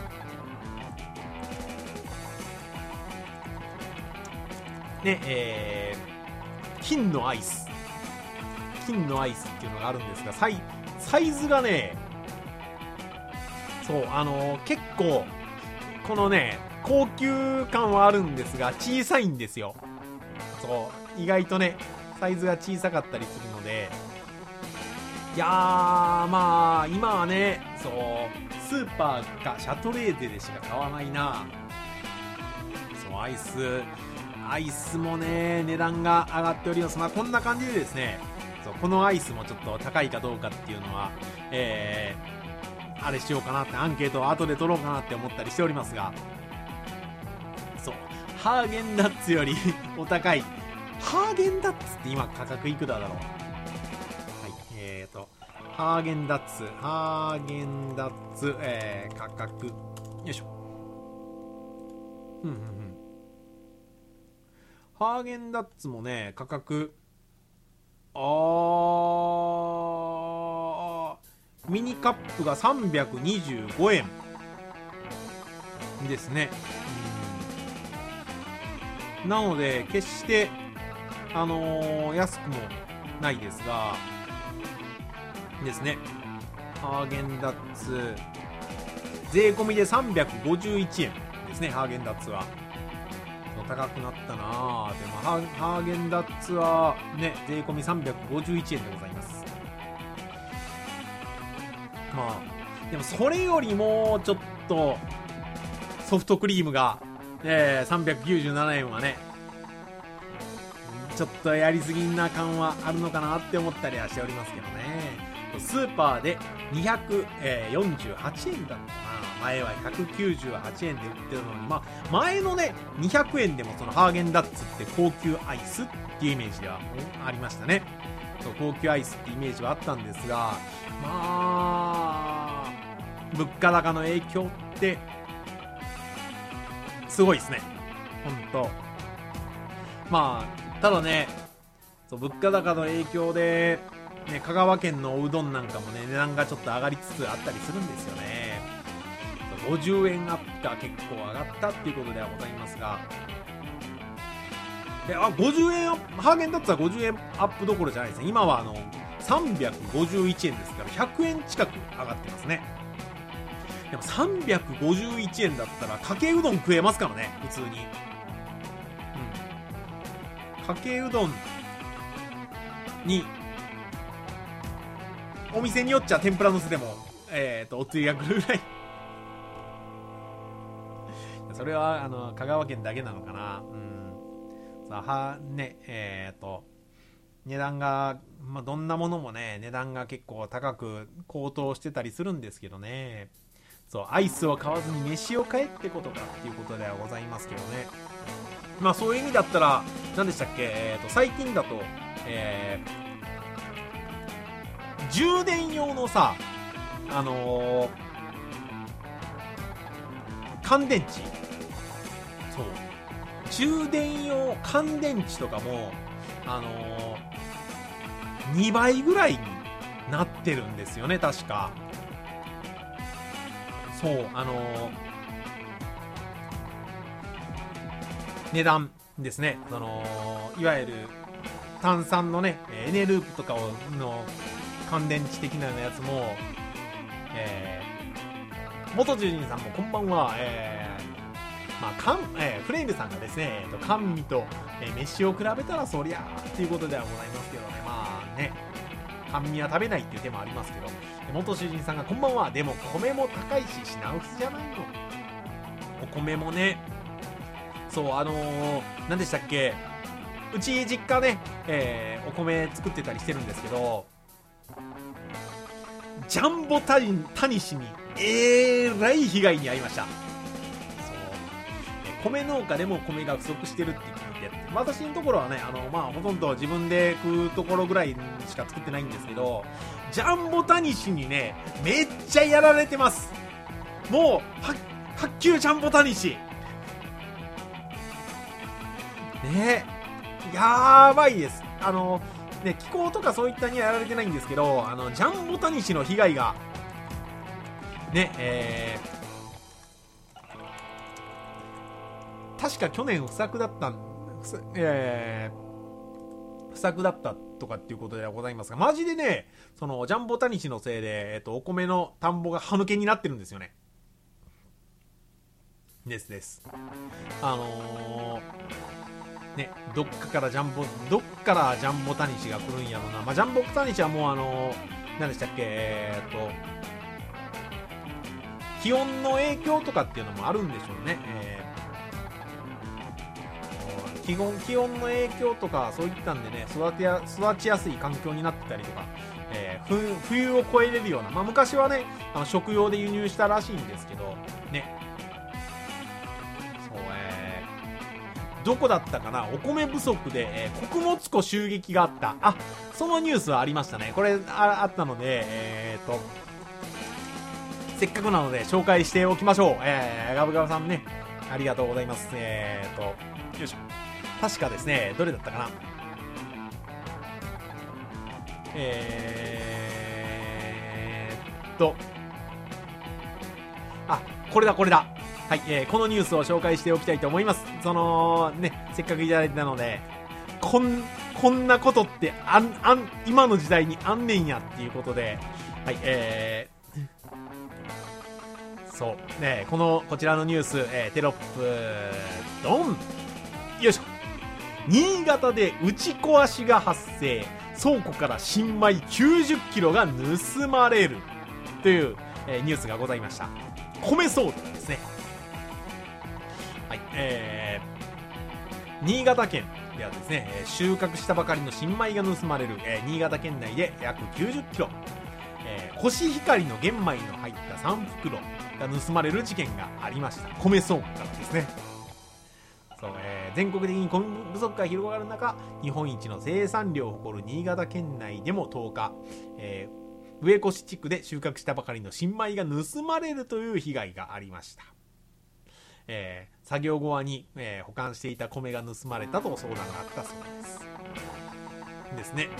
A: ね、えー、金のアイス金のアイスっていうのがあるんですが、サイ、サイズがね、そう、あのー、結構このね高級感はあるんですが小さいんですよ。そう意外とねサイズが小さかったりするので、いやーまあ今はね、そうスーパーかシャトレーゼでしか買わないな。そうアイスアイスもね値段が上がっております。まあこんな感じでですね、そうこのアイスもちょっと高いかどうかっていうのは、えーあれしようかなって、アンケートを後で取ろうかなって思ったりしておりますが、そうハーゲンダッツよりお高いハーゲンダッツって今価格いくらだろう。はい、えーとハーゲンダッツハーゲンダッツ、えー、価格よいしょ。うんうんうん。ハーゲンダッツもね価格、あーミニカップがさんびゃくにじゅうごえんですね。うん、なので決してあのー、安くもないですがですね。ハーゲンダッツ税込みでさんびゃくごじゅういちえんですね。ハーゲンダッツは高くなったな。でもハー、ハーゲンダッツはね税込みさんびゃくごじゅういちえんでございます。まあでもそれよりもちょっとソフトクリームが、えー、さんびゃくきゅうじゅうななえんはねちょっとやりすぎな感はあるのかなって思ったりはしておりますけどね。スーパーでにひゃくよんじゅうはちえんだったな。前はひゃくきゅうじゅうはちえんで売ってるのに、まあ前のねにひゃくえんでもそのハーゲンダッツって高級アイスっていうイメージではありましたね。高級アイスってイメージはあったんですが、まあ物価高の影響ってすごいですね本当。まあただね、そう物価高の影響で、ね、香川県のおうどんなんかもね値段がちょっと上がりつつあったりするんですよね。ごじゅうえんアップが結構上がったっていうことではございますが、 で、あ、ごじゅうえんアップ、ハーゲンダッツはごじゅうえんアップどころじゃないですね。今はあのさんびゃくごじゅういちえんですからひゃくえん近く上がってますね。でもさんびゃくごじゅういちえんだったらかけうどん食えますからね、普通に。うん。かけうどんにお店によっちゃ天ぷらのせでもえっとおつゆが来るぐらい。それはあの香川県だけなのかな。うん。さあはねえっと値段が、まあ、どんなものもね値段が結構高く高騰してたりするんですけどね。そうアイスを買わずに飯を買えってことかっていうことではございますけどね。まあそういう意味だったら何でしたっけ、えー、と最近だと、えー、充電用のさあのー、乾電池、そう充電用乾電池とかもあのー、にばいぐらいになってるんですよね確か。そうあのー、値段ですね。そのいわゆる炭酸のねエネループとかをの乾電池的なやつも、えー、元住人さんもこんばんは、えーまあかんえー、フレイルさんがですね、えー、と甘味と、えー、飯を比べたらそりゃーっていうことではございますけどね。まあね甘味は食べないっていう手もありますけど、元主人さんがこんばんは。でも米も高いし品薄じゃないの。お米もね、そうあのー、何でしたっけ、うち実家ね、えー、お米作ってたりしてるんですけど、ジャンボタニタニシにえらい被害に遭いました。そう米農家でも米が不足してるって聞いて、私のところはねあの、まあ、ほとんど自分で食うところぐらいしか作ってないんですけど、ジャンボタニシにねめっちゃやられてます。もう卓球ジャンボタニシね、やばいです。あのね気候とかそういったにはやられてないんですけど、あのジャンボタニシの被害がね、えー、確か去年不作だったん、えー、不作だったとかっていうことではございますが、マジでねそのジャンボタニシのせいで、えーと、お米の田んぼが歯抜けになってるんですよね。ですですあのー、ねどっかからジャンボどっからジャンボタニシが来るんやろうな。まあジャンボタニシはもうあのー、何でしたっけ、えーと気温の影響とかっていうのもあるんでしょうね。えー、気温気温の影響とかそういったんでね育てや育ちやすい環境になってたりとか、えー、冬, 冬を越えれるような、まあ、昔はねあの食用で輸入したらしいんですけどね。そう、えー、どこだったかな、お米不足で、えー、穀物庫襲撃があった。あ、そのニュースはありましたね。これ あ, あったので、えーとせっかくなので紹介しておきましょう。えー、ガブガブさんねありがとうございます。えーとよいしょ、確かですねどれだったかな、えーっとあこれだこれだはい、えー、このニュースを紹介しておきたいと思います。そのねせっかくいただいたので、こんこんなことってあんあん今の時代にあんねんやっていうことで、はい、えーそうね、このこちらのニュース、えー、テロップドンよいしょ。新潟で打ち壊しが発生、倉庫から新米きゅうじゅっキロが盗まれるという、えー、ニュースがございました。米騒動ですね。はい、えー、新潟県ではですね収穫したばかりの新米が盗まれる、えー、新潟県内で約きゅうじゅっキロ、えー、コシヒカリの玄米の入ったさん袋が盗まれる事件がありました。米倉庫からですね。そう、えー、全国的に米不足が広がる中、日本一の生産量を誇る新潟県内でもとおか、えー、上越地区で収穫したばかりの新米が盗まれるという被害がありました。えー、作業後に、えー、保管していた米が盗まれたと相談があったそうですですね。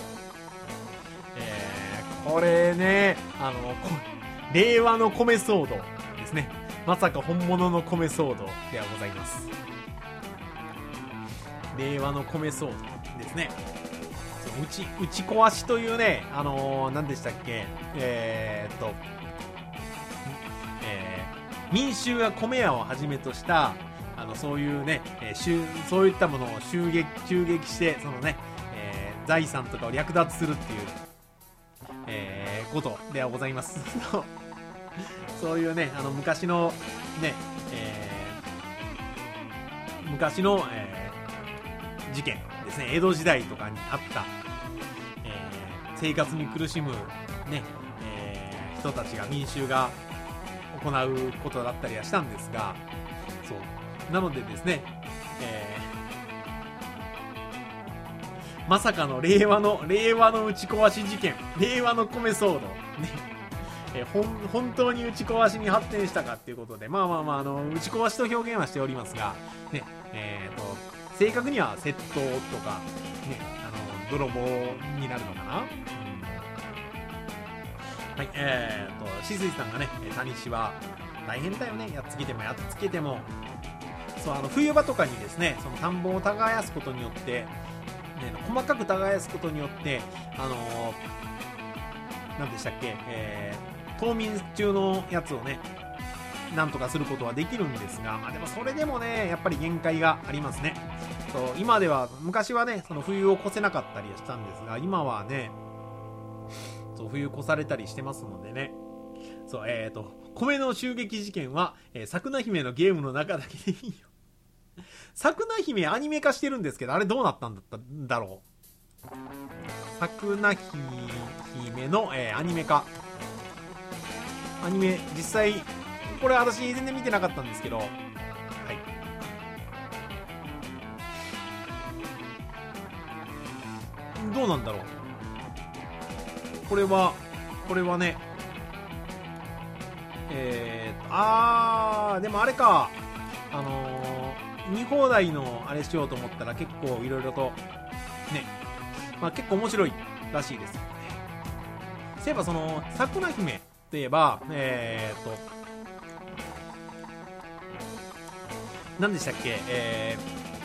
A: えー、これねあの令和の米騒動ですね。まさか本物の米騒動ではございます。 令和の米騒動ですね。打ち、打ち壊しというね、あのー、何でしたっけ、えー、っと、えー、民衆が米屋をはじめとした、あの、そういうね、えー、そういったものを襲撃、襲撃して、そのね、えー、財産とかを略奪するっていう、えー、ことではございます。そういうね、あの、昔の、ね、えー、昔の、えー、事件ですね、江戸時代とかにあった、えー、生活に苦しむ、ね、えー、人たちが、民衆が行うことだったりはしたんですが、そう。なのでですね、えー、まさかの令和の、令和の打ち壊し事件、令和の米騒動、ね、えー、ほん本当に打ち壊しに発展したかっていうことで、まあまあまあ、あの、打ち壊しと表現はしておりますが、ね、えーと、正確には窃盗とか、ね、あの、泥棒になるのかな、うん、はい、えーと、しずいさんがね、谷氏は、大変だよね、やっつけてもやっつけても、そう、あの、冬場とかにですね、その田んぼを耕すことによって、ね、細かく耕すことによって、あのー、なんでしたっけ、えー、冬眠中のやつをね、なんとかすることはできるんですが、まあでもそれでもね、やっぱり限界がありますね。そう、今では、昔はね、その冬を越せなかったりしたんですが、今はね、そう、冬越されたりしてますのでね、そう、えーと、米の襲撃事件は、えー、さくな姫のゲームの中だけでいいよ。さくな姫アニメ化してるんですけど、あれどうなったんだったんだろう。さくな姫の、えー、アニメ化。アニメ、実際、これ私全然見てなかったんですけど、はい。どうなんだろう。これは、これはね、えー、あー、でもあれか、あのー、見放題のあれしようと思ったら結構いろいろと、ね、まあ結構面白いらしいですよね。そういえばその、さくな姫といえば、えーと、何でしたっけ、え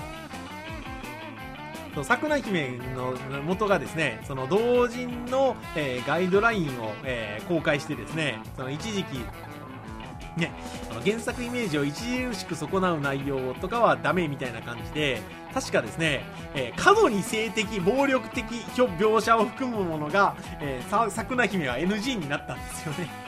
A: ー、そう、さくな姫の元がですね、その同人の、えー、ガイドラインを、えー、公開してですね、その一時期、ね、あの原作イメージを著しく損なう内容とかはダメみたいな感じで、確かですね、えー、過度に性的、暴力的描写を含むものが、えー、さ、さくな姫は エヌジー になったんですよね。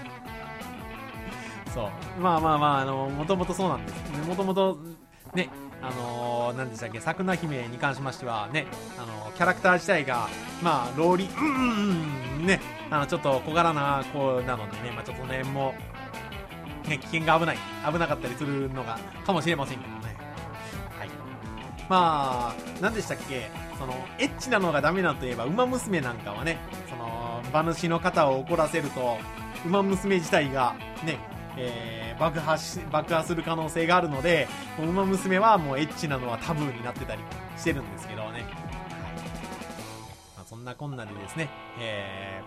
A: そう。まあまあまあ、あの、もともとそうなんです。もともと、ね、あのー、何でしたっけ、さくな姫に関しましては、ね、あのー、キャラクター自体が、まあ、ローリ、うんうんうん、ね、あの、ちょっと小柄な子なのでね、まあちょっとね、もう、ね、危険が危ない、危なかったりするのが、かもしれませんけどね。はい。まあ、何でしたっけ、その、エッチなのがダメなといえば、ウマ娘なんかはね、その、馬主の方を怒らせると、ウマ娘自体が、ね、えー、爆破し、爆破する可能性があるので、ウマ娘はもうエッチなのはタブーになってたりしてるんですけどね。はい。まあ、そんなこんなでですね、え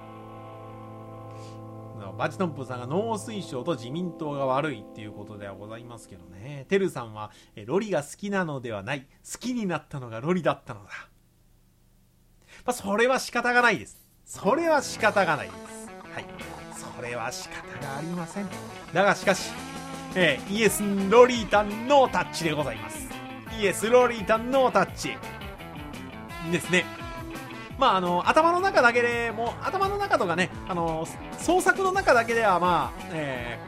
A: ー、バチトンプさんが農水省と自民党が悪いっていうことではございますけどね。テルさんは、えロリが好きなのではない。好きになったのがロリだったのだ。まあ、それは仕方がないです。それは仕方がないです。はい。それは仕方がありません。だがしかし、えー、イエスロリータノータッチでございます。イエスロリータノータッチですね。まああの頭の中だけでも頭の中とかね、あの創作の中だけではまあ、え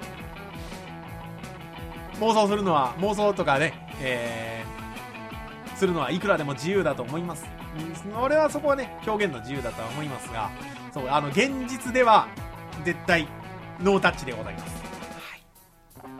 A: ー、妄想するのは妄想とかね、えー、するのはいくらでも自由だと思います。俺はそこはね表現の自由だとは思いますが、そう、あの現実では絶対ノータッチでございます。はい。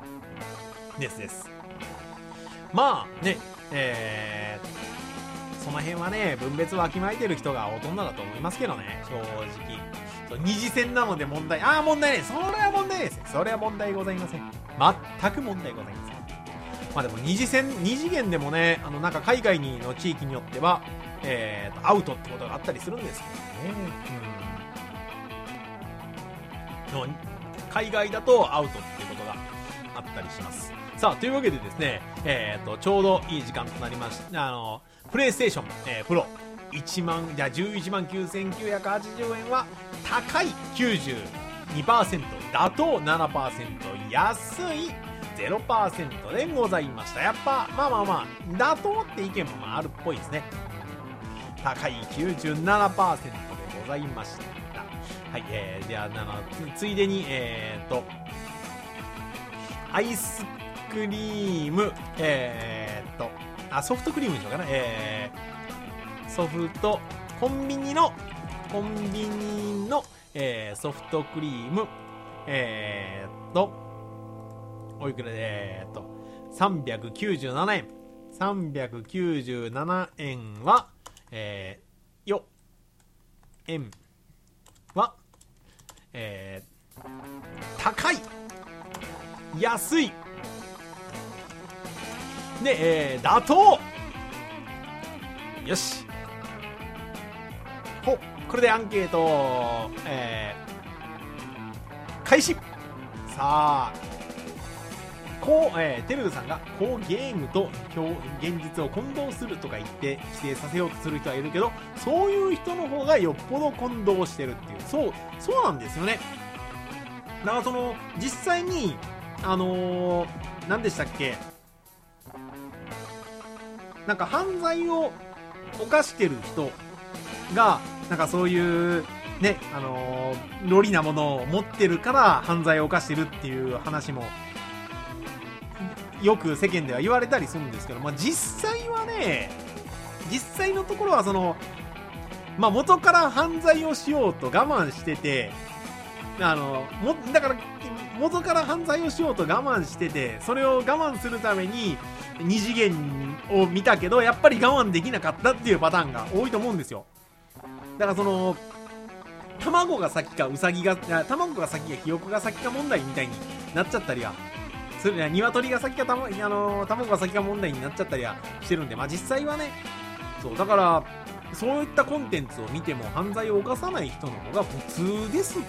A: ですです。まあね、えー、その辺はね、分別わきまえてる人がほとんどだと思いますけどね、正直。そう二次戦なので問題、ああ問題ない。それは問題ないです。それは問題ございません。全く問題ございません。まあでも二次戦、二次元でもね、あのなんか海外の地域によっては、えーと、アウトってことがあったりするんですけどね。うん。海外だとアウトっていうことがあったりします。 さあ、というわけでですね、えー、とちょうどいい時間となりました。あのプレイステーション、えー、プロいちまんじゃじゅういちまんきゅうせんきゅうひゃくはちじゅうえんは高い きゅうじゅうにパーセント、 妥当 ななパーセント、 安い ゼロパーセント でございました。やっぱまあまあまあ妥当って意見もまああるっぽいですね。高い きゅうじゅうななパーセント でございました。はい、えー、じゃあ、つ, ついでにえーとアイスクリーム、えーっとあソフトクリームにしようかな。えー、ソフトコンビニのコンビニの、えー、ソフトクリーム、えーっとおいくらでえーっとさんびゃくきゅうじゅうななえん、さんびゃくきゅうじゅうななえんはえー、よ円はえー、高い、安いで、えー、妥当。よし、ほこれでアンケート、えー、開始。さあこう、えー、テルルさんがこうゲームと現実を混同するとか言って規制させようとする人はいるけど、そういう人の方がよっぽど混同してるっていう、そうそうなんですよね。だからその実際にあのー、何でしたっけ、なんか犯罪を犯してる人がなんかそういうね、あのー、ロリなものを持ってるから犯罪を犯してるっていう話もよく世間では言われたりするんですけど、まあ、実際はね、実際のところはその、まあ、元から犯罪をしようと我慢してて、あのもだから元から犯罪をしようと我慢してて、それを我慢するために二次元を見たけどやっぱり我慢できなかったっていうパターンが多いと思うんですよ。だからその卵が先かウサギが卵が先かひよこが先か問題みたいになっちゃったりはする、鶏が先かた、ま、あの卵が先か問題になっちゃったりはしてるんで、まあ実際はね、そうだからそういったコンテンツを見ても犯罪を犯さない人の方が普通です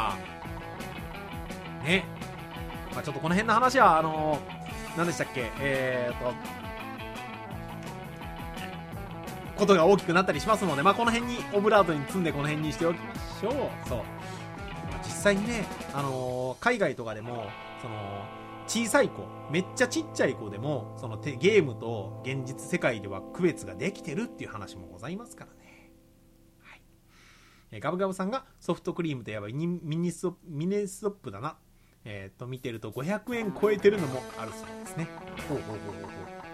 A: からね。まあ、ちょっとこの辺の話はあの何でしたっけ、えーとことが大きくなったりしますので、まあ、この辺にオブラートに積んでこの辺にしておきましょう。そう、まあ、実際にね、あのー、海外とかでもその小さい子、めっちゃちっちゃい子でもそのゲームと現実世界では区別ができてるっていう話もございますからね。はい、えー、ガブガブさんがソフトクリームといえばミニストップ、ミニストップだな、えー、と見てるとごひゃくえん超えてるのもあるそうですね。ほうほうほうほうほう。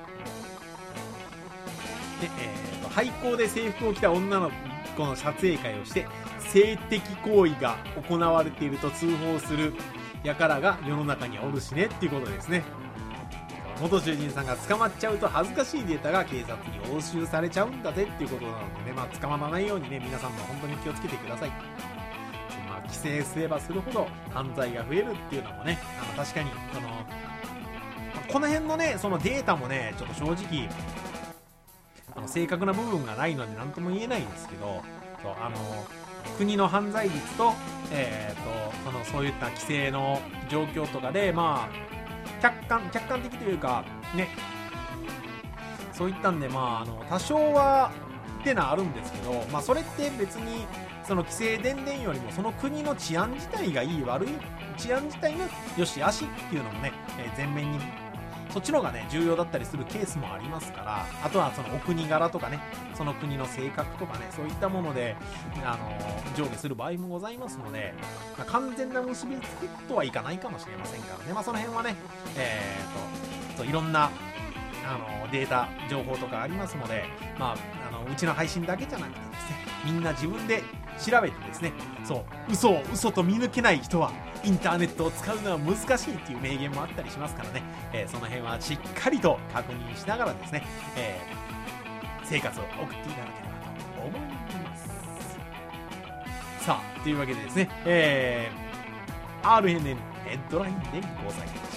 A: で、えー、と廃校で制服を着た女の子の撮影会をして性的行為が行われていると通報する輩が世の中におるしねっていうことですね。元囚人さんが捕まっちゃうと恥ずかしいデータが警察に押収されちゃうんだぜっていうことなのでね、まあ捕まらないようにね、皆さんも本当に気をつけてください。まあ規制すればするほど犯罪が増えるっていうのもね、あの確かにそのこの辺のね、そのデータもね、ちょっと正直あの正確な部分がないので何とも言えないんですけど、そうあの国の犯罪率と、えー、とそのそういった規制の状況とかで、まあ客観客観的というかね、そういったんで、まああの多少はってのはあるんですけど、まあそれって別にその規制伝々よりもその国の治安自体がいい悪い治安自体の良し悪しっていうのもね、えー、前面にそっちの方がね重要だったりするケースもありますから、あとはそのお国柄とかね、その国の性格とかね、そういったものであの上下する場合もございますので、まあ、完全な結びつきとはいかないかもしれませんからね。まあその辺はね、えーと、といろんなあのデータ情報とかありますので、まあ、あのうちの配信だけじゃなくてですね、みんな自分で調べてですね、そう嘘を嘘と見抜けない人はインターネットを使うのは難しいっていう名言もあったりしますからね、えー、その辺はしっかりと確認しながらですね、えー、生活を送っていただければと思います。さあというわけでですね、えー、アールエヌエヌ ヘッドラインでございました。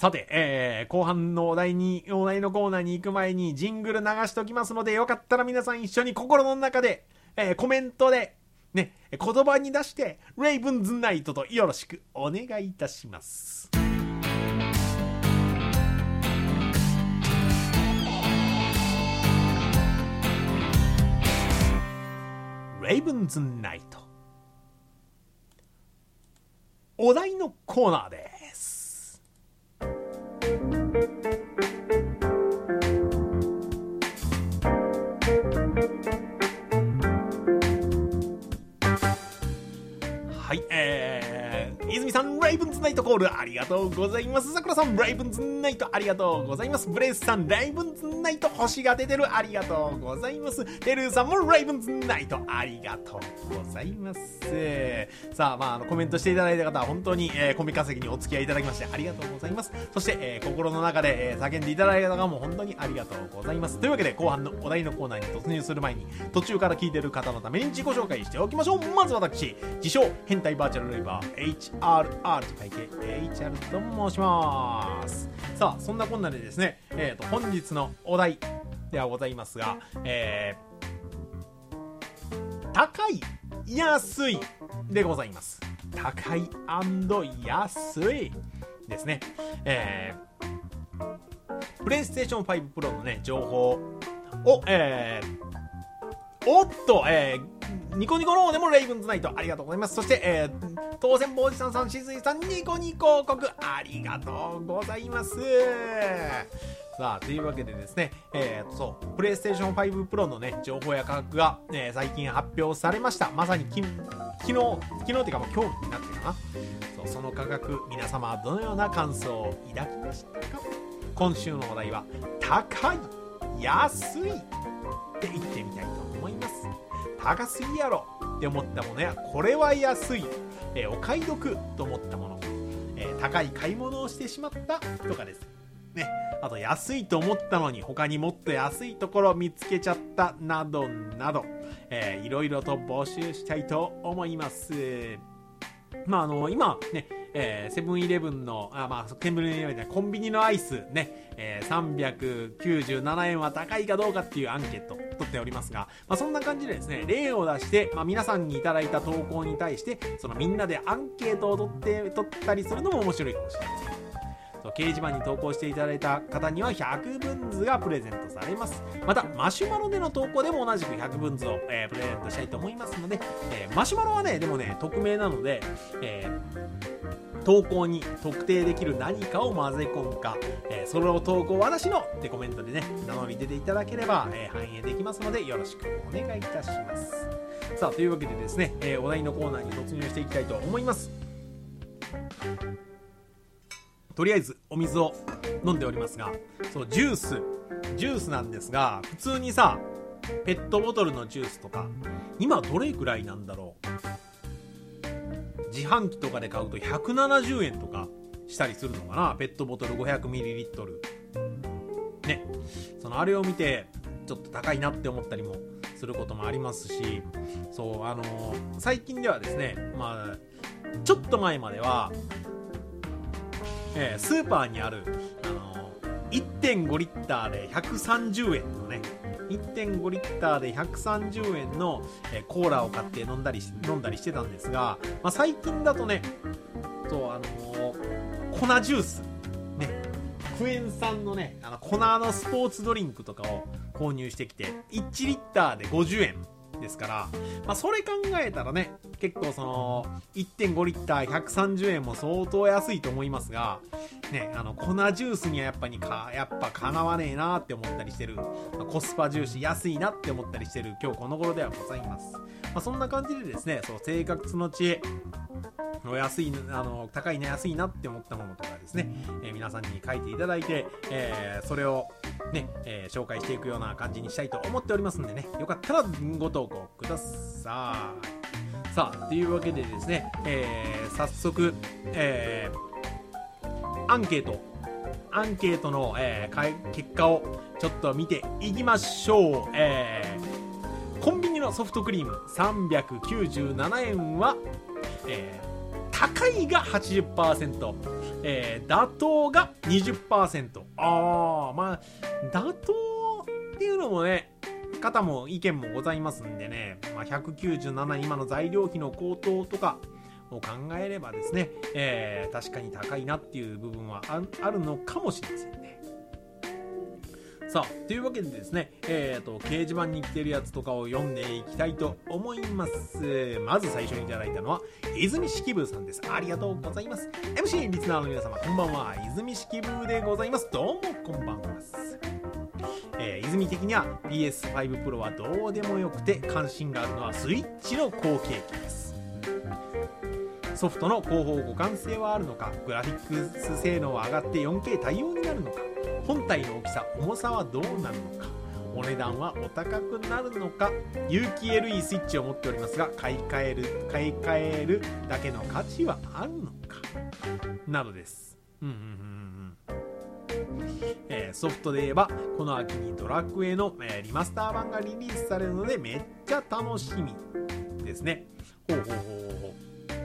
A: さて、えー、後半のお題に、お題のコーナーに行く前にジングル流しておきますので、よかったら皆さん一緒に心の中で、えー、コメントで、ね、言葉に出して、レイブンズナイトとよろしくお願いいたします。レイブンズナイト。お題のコーナーです。はい、えー、泉さん、レイブンズナイトコールありがとうございます。さくらさん、レイブンズナイトありがとうございます。ブレイスさん、レイブンズナイト星が出てるありがとうございます。テルーさんもレイブンズナイトありがとうございます。さあ、まあ、あのコメントしていただいた方は本当に、えー、コミ稼ぎにお付き合いいただきましてありがとうございます。そして、えー、心の中で、えー、叫んでいただいた方も本当にありがとうございます。というわけで後半のお題のコーナーに突入する前に途中から聞いている方のために自己紹介しておきましょう。まず私、自称変態バーチャルレイバー エイチアールアール と書いて エイチアール と申します。さあ、そんなこんなでですね、えーと本日のお題ではございますが、えー、高い安いでございます。高い&安いですね。えー、プレイステーションファイブプロのね情報を、えー、おっと、えー、ニコニコの方でもレイブンズナイトありがとうございます。そして、えー、当選坊主さんさん、しずいさん、ニコニコ広告ありがとうございます。さあ、というわけでですね、えー、そう、プレイステーションファイブプロのね、情報や価格が、えー、最近発表されました。まさにき昨日、昨日っていうかもう今日になってかな。そう、その価格、皆様はどのような感想を抱きましたか？今週のお題は、高い、安いって言ってみたいと思います。高すぎやろって思ったものや、これは安い、えー、お買い得と思ったもの、えー、高い買い物をしてしまったとかですね。あと安いと思ったのに他にもっと安いところ見つけちゃったなどなど、えー、いろいろと募集したいと思います。まああの今ね、えー、セブンイレブンのあまあセブンイレブンでコンビニのアイスね、えー、さんびゃくきゅうじゅうななえんは高いかどうかっていうアンケート取っておりますが、まあ、そんな感じでですね、例を出して、まあ、皆さんにいただいた投稿に対してそのみんなでアンケートを取って取ったりするのも面白いかもしれません。掲示板に投稿していただいた方にはひゃくぶんずがプレゼントされます。またマシュマロでの投稿でも同じくひゃくぶんずを、えー、プレゼントしたいと思いますので、えー、マシュマロはねでもね匿名なので、えー、投稿に特定できる何かを混ぜ込むか、えー、それを投稿私のってコメントでね名乗り出ていただければ、えー、反映できますのでよろしくお願いいたします。さあ、というわけでですね、えー、お題のコーナーに突入していきたいと思います。とりあえずお水を飲んでおりますが、そうジュースジュースなんですが、普通にさペットボトルのジュースとか今どれくらいなんだろう。自販機とかで買うとひゃくななじゅうえんとかしたりするのかな。ペットボトル ごひゃくミリリットル ね、そのあれを見てちょっと高いなって思ったりもすることもありますし、そうあのー、最近ではですね、まあちょっと前まではえー、スーパーにある、あのー、いってんごリッターでひゃくさんじゅうえんのね いってんごリッターでひゃくさんじゅうえんの、えー、コーラを買って飲んだりし飲んだりしてたんですが、まあ、最近だとねそうあのー、粉ジュースね、クエン酸のねあの粉のスポーツドリンクとかを購入してきていちリッターでごじゅうえんですから、まあ、それ考えたらね結構その いってんごリッターひゃくさんじゅうえんも相当安いと思いますがね、あの粉ジュースにはやっぱりかやっぱかなわねえなって思ったりしてる、まあ、コスパ重視安いなって思ったりしてる今日この頃ではございます。まあ、そんな感じでですね、そう生活の知恵安いあの高いな安いなって思ったものとかですね、えー、皆さんに書いていただいて、えー、それをね、えー、紹介していくような感じにしたいと思っておりますんでね、よかったらご投稿ください。さあ、というわけでですね、えー、早速、えー、アンケートアンケートの、えー、結果をちょっと見ていきましょう。えー、コンビニのソフトクリームさんびゃくきゅうじゅうななえんは、えー高いが はちじゅっパーセント、
B: えー、妥当が にじゅっパーセント。ああ、まあ妥当っていうのもね、方も意見もございますんでね、まあ、ひゃくきゅうじゅうななえん、今の材料費の高騰とかを考えればですね、えー、確かに高いなっていう部分は あ, あるのかもしれませんね。さあ、というわけでですね、えーと、掲示板に来てるやつとかを読んでいきたいと思います。まず最初にいただいたのは、泉式部さんです。ありがとうございます。エムシー リスナーの皆様、こんばんは。泉式部でございます。どうも、こんばんは。えー、泉的には ピーエスファイブ Pro はどうでもよくて、関心があるのはスイッチの後継機です。ソフトの広報互換性はあるのか、グラフィックス性能は上がって よんケー 対応になるのか、本体の大きさ重さはどうなるのか、お値段はお高くなるのか、有機 エルイー スイッチを持っておりますが、買い替える買い替えるだけの価値はあるのかなどです。うんうんうんうんえー、ソフトで言えばこの秋にドラクエの、えー、リマスター版がリリースされるのでめっちゃ楽しみですね。ほうほうほうほ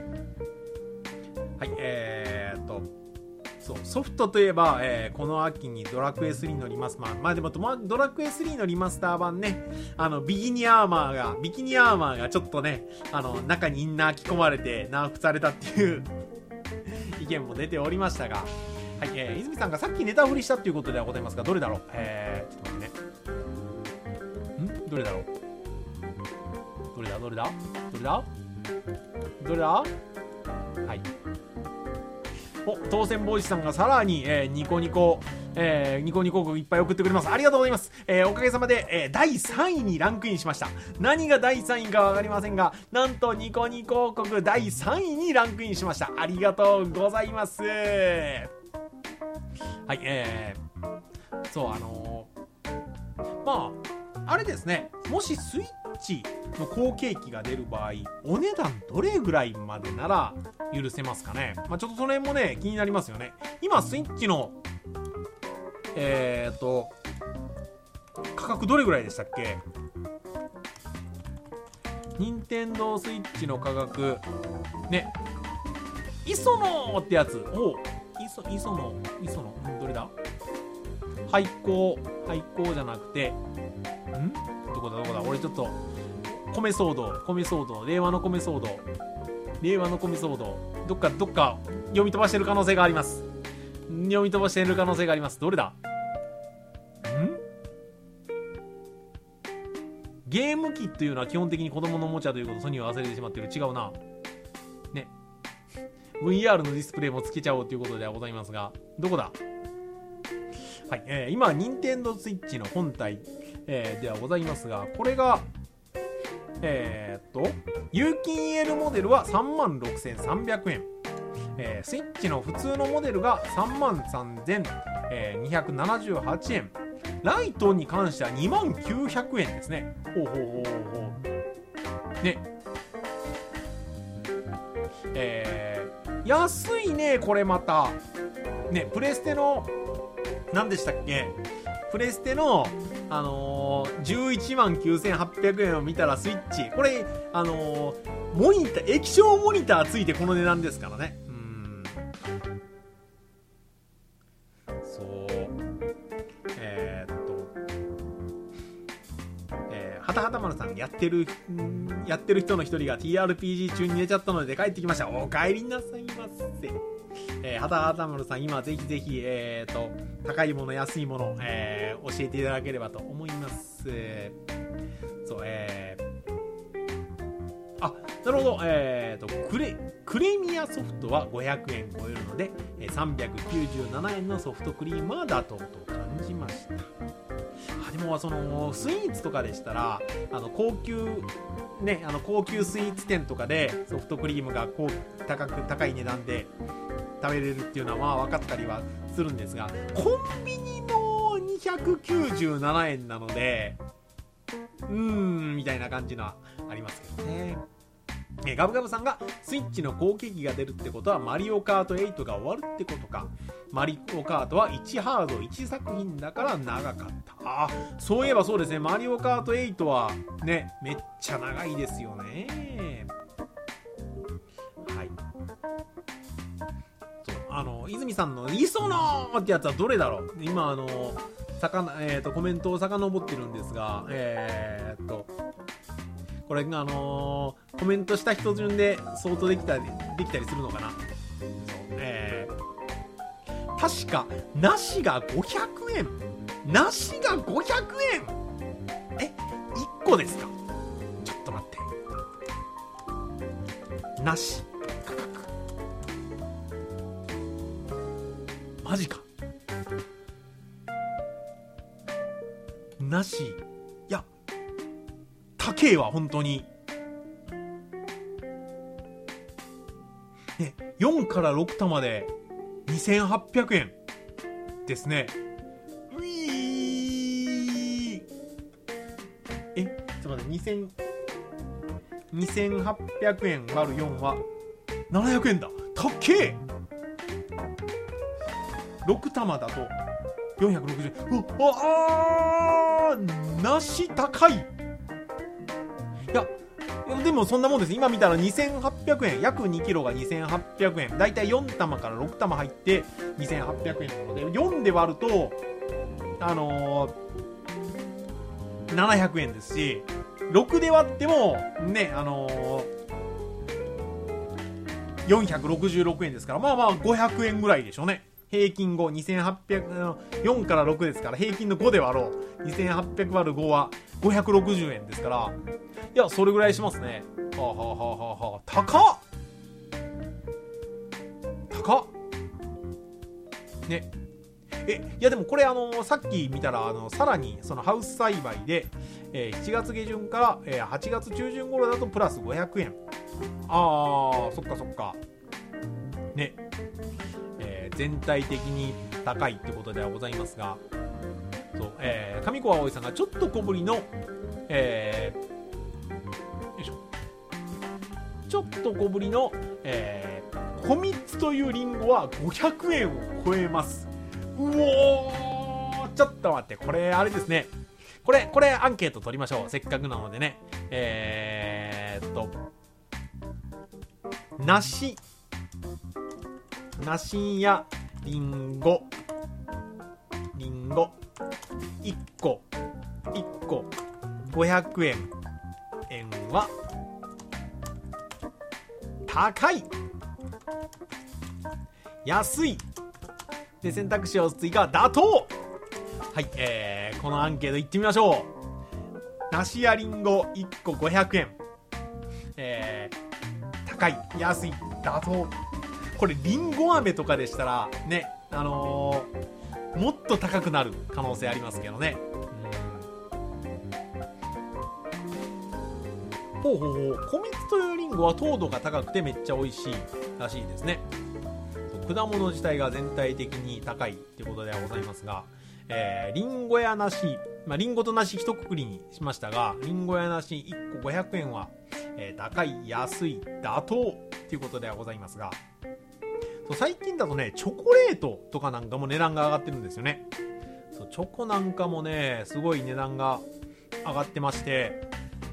B: う。はい、えーっとそうソフトといえば、えー、この秋にドラクエスリーのリマスター版、まあでもドラクエスリーのリマスター版ね、あのビキニアーマーがビキニアーマーがちょっとね、あの中にインナー着込まれてナーフされたっていう意見も出ておりましたが、はい、えー、泉さんがさっきネタ振りしたっていうことではございますが、どれだろう、えー、ちょっと待ってね、んどれだろう、どれだどれだどれだどれだはい、お、当選帽子さんがさらに、えー、ニコニコ、えー、ニコニコ広告いっぱい送ってくれます。ありがとうございます。えー、おかげさまで、えー、だいさんいにランクインしました。何がだいさんいかわかりませんが、なんとニコニコ広告だいさんいにランクインしました。ありがとうございます。はい、えー、そう、あのー、まあ、あれですね、もしスイッチの後継機が出る場合、お値段どれぐらいまでなら許せますかね。まあ、ちょっとその辺もね、気になりますよね。今、スイッチの、えーと、価格どれぐらいでしたっけ？任天堂スイッチの価格、ね、イソノーってやつ、おう、イソ、イソノー、イソノー、どれだ？廃校、廃校じゃなくて、ん？どこだどこだ？俺ちょっと、米騒動、米騒動、令和の米騒動、令和の米騒動、どっかどっか読み飛ばしてる可能性があります。読み飛ばしてる可能性があります。どれだ？ん？ゲーム機っていうのは基本的に子供のおもちゃということをソニーは忘れてしまってる。違うな。ね。ブイアール のディスプレイもつけちゃおうということではございますが、どこだ？はい、えー、今、任天堂スイッチの本体、えー、ではございますが、これが、えー、っと、有機 イーエル モデルは さんまんろくせんさんびゃくえん。えー、スイッチの普通のモデルが さんまんさんぜんにひゃくななじゅうはちえん。ライトに関しては にまんきゅうひゃくえんですね。ほうほうほうほう。ね。えー、安いね、これまた。ね、プレステの、何でしたっけ？プレステの、あのー、じゅういちまんきゅうせんはっぴゃくえんを見たらスイッチ。これ、あのー、モニター、液晶モニターついてこの値段ですからね。うーん。そう。えー、っと。えー、はたはたまるさん、やってる、やってる人の一人が ティーアールピージー 中に寝ちゃったので帰ってきました。お帰りなさいませ。えー、はたはたまるさん、今ぜひぜひ、えーと、高いもの、安いもの、えー、教えていただければと思います。そう、えー、あ、なるほど、えーと、クレ、クレミアソフトはごひゃくえん超えるので、さんびゃくきゅうじゅうななえんのソフトクリームは妥当と感じました。あ、でも、その、スイーツとかでしたら、あの、高級、ね、あの、高級スイーツ店とかでソフトクリームがこう、高く、高い値段で、食べれるっていうのはまあ分かったりはするんですが、コンビニのにひゃくきゅうじゅうななえんなので、うーんみたいな感じのはありますけどね。えガブガブさんがスイッチの後継機が出るってことはマリオカートエイトが終わるってことか。マリオカートはいちハードいち作品だから長かった。あ、そういえばそうですね、マリオカートエイトはね、めっちゃ長いですよね。はい。 あの泉さんの磯野ってやつはどれだろう。今あのさかな、えー、とコメントを遡ってるんですが、えー、っとこれがあのー、コメントした人順で相当できたりできたりするのかな。そう、えー、確かなしがごひゃくえん、なしがごひゃくえん、え、いっこですか。ちょっと待って、なし価格マジか。なし、いや高えわ本当にね。よんからろく玉でにせんはっぴゃくえんですね。ういー、え、ちょっと待って、にせんにせんはっぴゃくえん割るよんはななひゃくえんだ。高え。ろく玉だとよんひゃくろくじゅうえん。うわあー、なし高い。いやでもそんなもんです。今見たらにせんはっぴゃくえん、約にキロがにせんはっぴゃくえん、だいたいよん玉からろく玉入ってにせんはっぴゃくえんなので、よんで割るとあのー、ななひゃくえんですし、ろくで割ってもね、あのー、よんひゃくろくじゅうろくえんですから、まあまあごひゃくえんぐらいでしょうね。平均ご、にせんはっぴゃく、よんからろくですから平均のごで割ろう。にせんはっぴゃく割るごはごひゃくろくじゅうえんですから、いやそれぐらいしますね。はあ、はあはあはあ、高っ高っね。え、いやでもこれあのさっき見たらあのさらにそのハウス栽培で、えー、しちがつげじゅんから、えー、はちがつちゅうじゅん頃だとプラスごひゃくえん。あー、そっかそっかね。全体的に高いってことではございますが、そう、えー、上小葵さんがちょっと小ぶりの、えー、よいしょ、ちょっと小ぶりの、えー、小みつというリンゴはごひゃくえんを超えます。うおー、ちょっと待って、これあれですね、これこれアンケート取りましょう、せっかくなのでね。えーっと梨梨やリンゴリンゴいっこいっこごひゃくえん円は高い、安いで、選択肢を追加、妥当。はい、えー、このアンケートいってみましょう。梨やリンゴいっこごひゃくえん、えー、高い、安い、妥当。これリンゴ飴とかでしたらね、あのー、もっと高くなる可能性ありますけどね。うん、ほうほうほう。小蜜というリンゴは糖度が高くてめっちゃ美味しいらしいですね。果物自体が全体的に高いってことではございますが、えー、リンゴや梨、まあ、リンゴと梨一括りにしましたが、リンゴや梨いっこごひゃくえんは、えー、高い、安い、妥当っていうことではございますが、最近だとね、チョコレートとかなんかも値段が上がってるんですよね。そう、チョコなんかもね、すごい値段が上がってまして、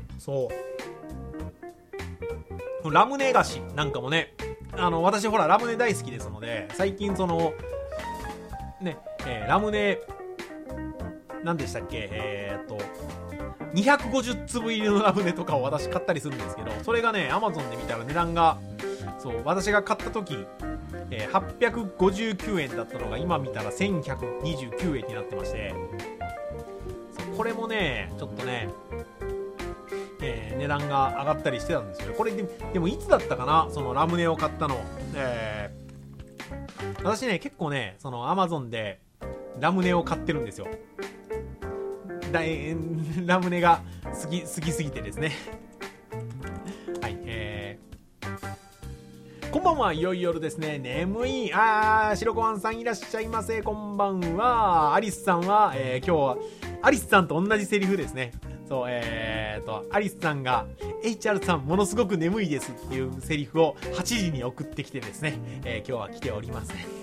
B: そうラムネ菓子なんかもね、あの私ほらラムネ大好きですので、最近そのね、えー、ラムネ何でしたっけ、えー、っとにひゃくごじゅうつぶ入りのラムネとかを私買ったりするんですけど、それがね、アマゾンで見たら値段が、そう私が買った時えー、はっぴゃくごじゅうきゅうえんだったのが今見たらせんひゃくにじゅうきゅうえんになってまして、そうこれもねちょっとね、えー、値段が上がったりしてたんですよ。これ で, でもいつだったかな、そのラムネを買ったの、えー、私ね結構ねその Amazon でラムネを買ってるんですよ。だいラムネが好き好きすぎてですねはい、えー、こんばんは。いよいよ夜ですね。眠い。あー、白ご飯さんいらっしゃいませ。こんばんは。アリスさんは、えー、今日はアリスさんと同じセリフですね。そう、えーとアリスさんが エイチアール さんものすごく眠いですっていうセリフをはちじに送ってきてですね、えー、今日は来ておりますね。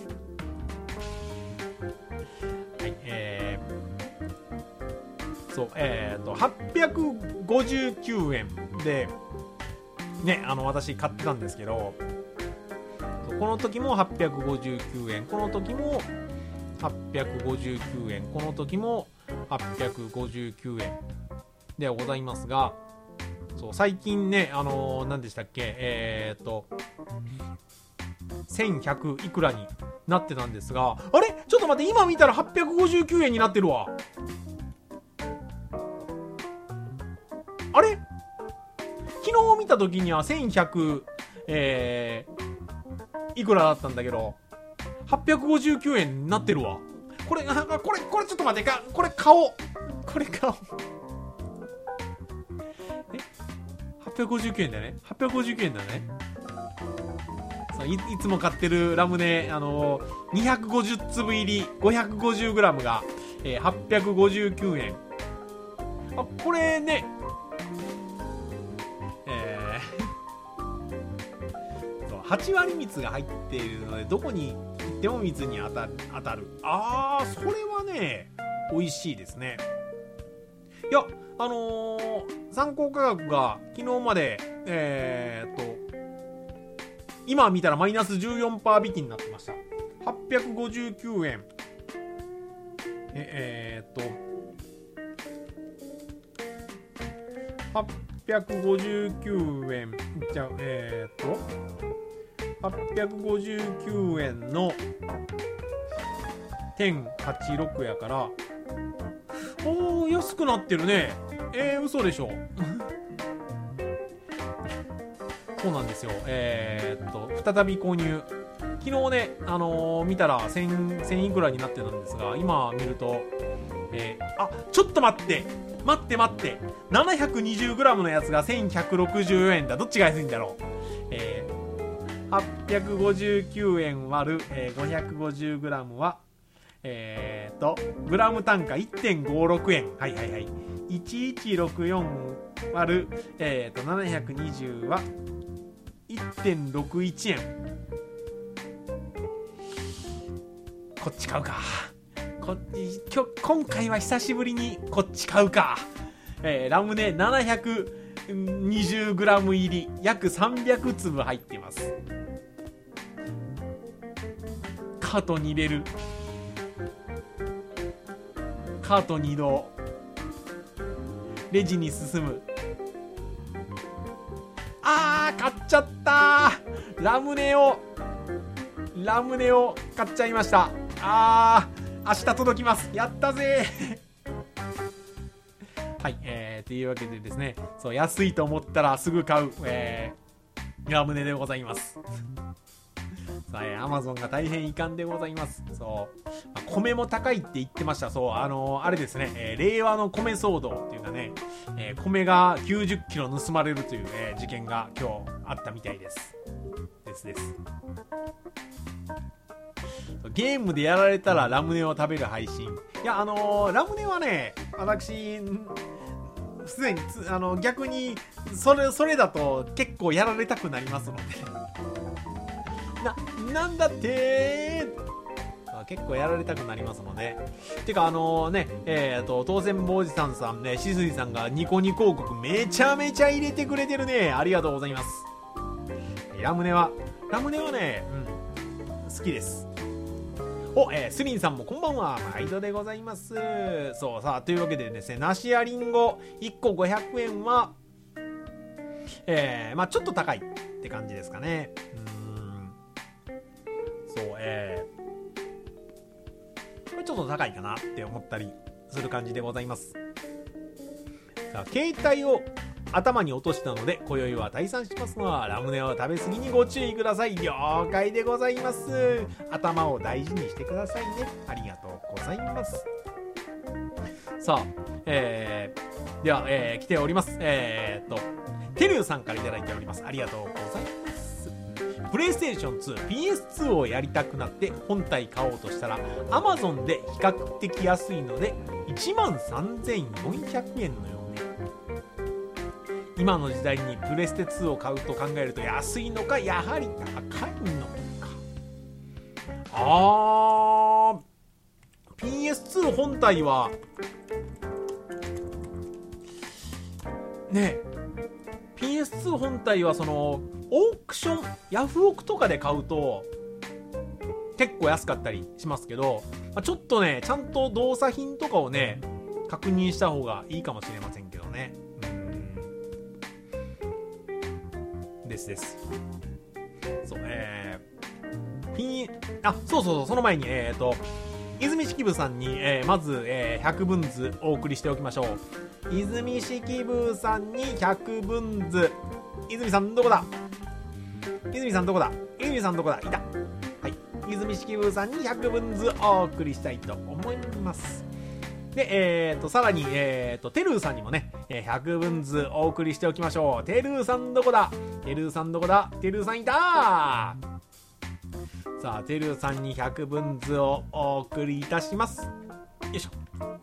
B: はい、えー、そう、えーとはっぴゃくごじゅうきゅうえんでね、あの私買ってたんですけど、 この時もはっぴゃくごじゅうきゅうえん、この時もはっぴゃくごじゅうきゅうえん、この時もはっぴゃくごじゅうきゅうえんではございますが、そう最近ね、あのー、何でしたっけ、えーっとせんひゃくいくらになってたんですが、あれちょっと待って、今見たらはっぴゃくごじゅうきゅうえんになってるわ。あれ昨日見た時にはせんひゃく、えー、いくらだったんだけど、はっぴゃくごじゅうきゅうえんになってるわ。これ、これ、これちょっと待ってか、これ買おう。これ買おう。え ?はっぴゃくごじゅうきゅうえんだね。はっぴゃくごじゅうきゅうえんだね。そう い, いつも買ってるラムネ、あのー、にひゃくごじゅうつぶ入り ごひゃくごじゅうグラム が、えー、はっぴゃくごじゅうきゅうえん。あ、これね、はち割蜜が入っているので、どこに切っても蜜に当たる。当たる。あー、それはね、美味しいですね。いや、あのー、参考価格が昨日まで、えーっと、今見たらマイナス じゅうよんパーセント 引きになってました。はっぴゃくごじゅうきゅうえん。え、えーっと、はっぴゃくごじゅうきゅうえん。じゃあ、えーっと、はっぴゃくごじゅうきゅうえんの れいてんはちろく やから、おー、安くなってるね。えー、嘘でしょ。そうなんですよ。えー、っと、再び購入。昨日ね、あのー、見たらせん、せんいくらになってたんですが、今見ると、えー、あ、ちょっと待って待って待って ななひゃくにじゅうグラム のやつがせんひゃくろくじゅうえんだ。どっちが安いんだろう。えーはっぴゃくごじゅうきゅうえん割る、えー、ごひゃくごじゅうグラム は、えーと、グラム単価 いってんごろくえん。はいはいはい。いちいちろくよん割る、えーと、ななひゃくにじゅうは いってんろくいちえん。こっち買うか。こっち、今日、今回は久しぶりにこっち買うか。えー、ラムネ ななひゃくにじゅうグラム 入り、約さんびゃくつぶ入っています。カートに入れる。カートに移動。レジに進む。あー、買っちゃったー。ラムネを、ラムネを買っちゃいました。あー、明日届きます。やったぜー。はい、えー、というわけでですね、そう、安いと思ったらすぐ買う、えー、ラムネでございます。さあ、えー、アマゾンが大変遺憾でございます。そう、まあ、米も高いって言ってました。そう、あのー、あれですね、えー、令和の米騒動っていうかね、えー、米がきゅうじゅっキロ盗まれるという、えー、事件が今日あったみたいです。ですです。ゲームでやられたらラムネを食べる配信。いや、あのー、ラムネはね、私、すでにあの逆にそれそれだと結構やられたくなりますのでな、なんだってー結構やられたくなりますので、てかあのー、ね、えーと、当選坊主さんさんね、しずいさんがニコニコ広告めちゃめちゃ入れてくれてるね。ありがとうございます。ラムネは、ラムネはね、うん、好きです。お、えー、スリンさんもこんばんは。毎度でございます。そうさあ、というわけでですね、梨やリンゴいっこごひゃくえんは、えー、まあちょっと高いって感じですかね。うーん。そう、えー、これちょっと高いかなって思ったりする感じでございます。さあ、携帯を頭に落としたので今宵は退散しますが、ラムネを食べ過ぎにご注意ください。了解でございます。頭を大事にしてくださいね。ありがとうございます。さあ、えー、では、えー、来ております。えー、っとテルさんからいただいております。ありがとうございます。プレイステーションツー ピーエスツー をやりたくなって本体買おうとしたら Amazon で比較的安いので いちまんさんぜんよんひゃくえんのようね。今の時代にプレステツーを買うと考えると安いのか、やはり高いのか。あー、 ピーエスツー 本体はね、ピーエスツー 本体はそのオークションヤフオクとかで買うと結構安かったりしますけど、まあ、ちょっとねちゃんと動作品とかをね確認した方がいいかもしれませんけどね。うんですですそうえー、ピンあそうそうそうその前にえっ、ー、と泉式部さんに、えー、まず、えー、ひゃくぶんずお送りしておきましょう。泉式部さんにひゃくぶんず。泉さんどこだ泉さんどこだ泉さんどこだいた。はい。泉式部さんにひゃくぶんずお送りしたいと思います。で、えーと、さらに、えーと、てるーさんにもね、ひゃくぶんずお送りしておきましょう。てるーさんどこだてるーさんどこだてるーさんいたー。さあ、てるーさんにひゃくぶんずをお送りいたします。よいしょ。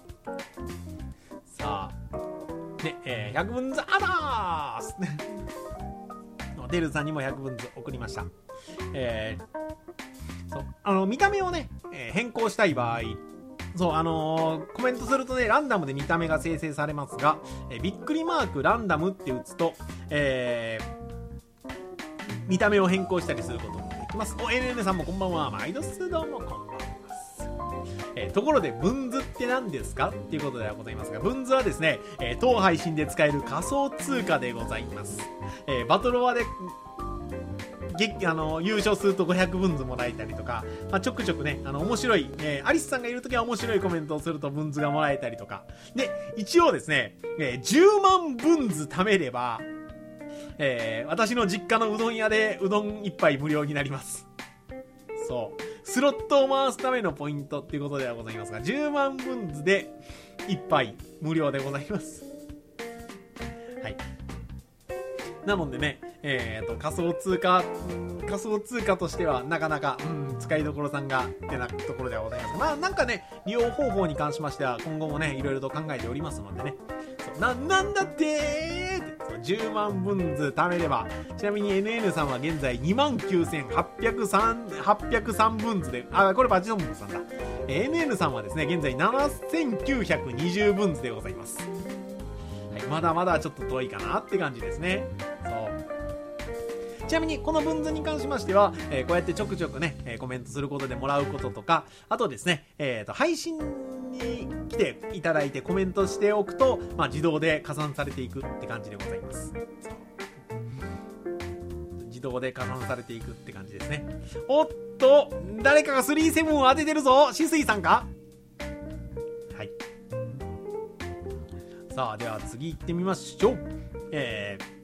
B: さあ、ね、えー、ひゃくぶんずあらーすてるーさんにもひゃくぶんず送りました。えー、そう、あの、見た目をね、えー、変更したい場合、そう、あのー、コメントするとね、ランダムで見た目が生成されますが、えー、びっくりマークランダムって打つと、えー、見た目を変更したりすることもできます。お、エヌエヌ さんもこんばんは。毎度すどうもこんばんは。えー、ところで、ブンズって何ですかっていうことではございますが、ブンズはですね、えー、当配信で使える仮想通貨でございます。えー、バトロワで、あの優勝するとごひゃくぶんずもらえたりとか、まあ、ちょくちょくねあの面白い、えー、アリスさんがいるときは面白いコメントをするとブンズがもらえたりとかで、一応ですね、えー、じゅうまんぶんず貯めれば、えー、私の実家のうどん屋でうどん一杯無料になります。そうスロットを回すためのポイントっていうことではございますが、じゅうまんぶんずで一杯無料でございます。はい。なのでね、えーと、仮想通貨、仮想通貨としてはなかなか、うん、使いどころさんがってなところではございます。まあなんかね、利用方法に関しましては今後もね、いろいろと考えておりますのでね。そうな、なんだってーってそうじゅうまんぶんず貯めれば、ちなみに エヌエヌ さんは現在 にまんきゅうせんはっぴゃくさん、はっぴゃくさんぶんずで、あ、これバチノンブさんだ。エヌエヌ さんはですね、現在ななせんきゅうひゃくにじゅうぶんずでございます。はい、まだまだちょっと遠いかなって感じですね。そう。ちなみにこの文図に関しましては、えー、こうやってちょくちょくね、えー、コメントすることでもらうこととか、あとですね、えーと、配信に来ていただいてコメントしておくと、まあ、自動で加算されていくって感じでございます。自動で加算されていくって感じですね。おっと、誰かがスリーセブンを当ててるぞ。しすいさんか。はい。さあ、では次行ってみましょう。えー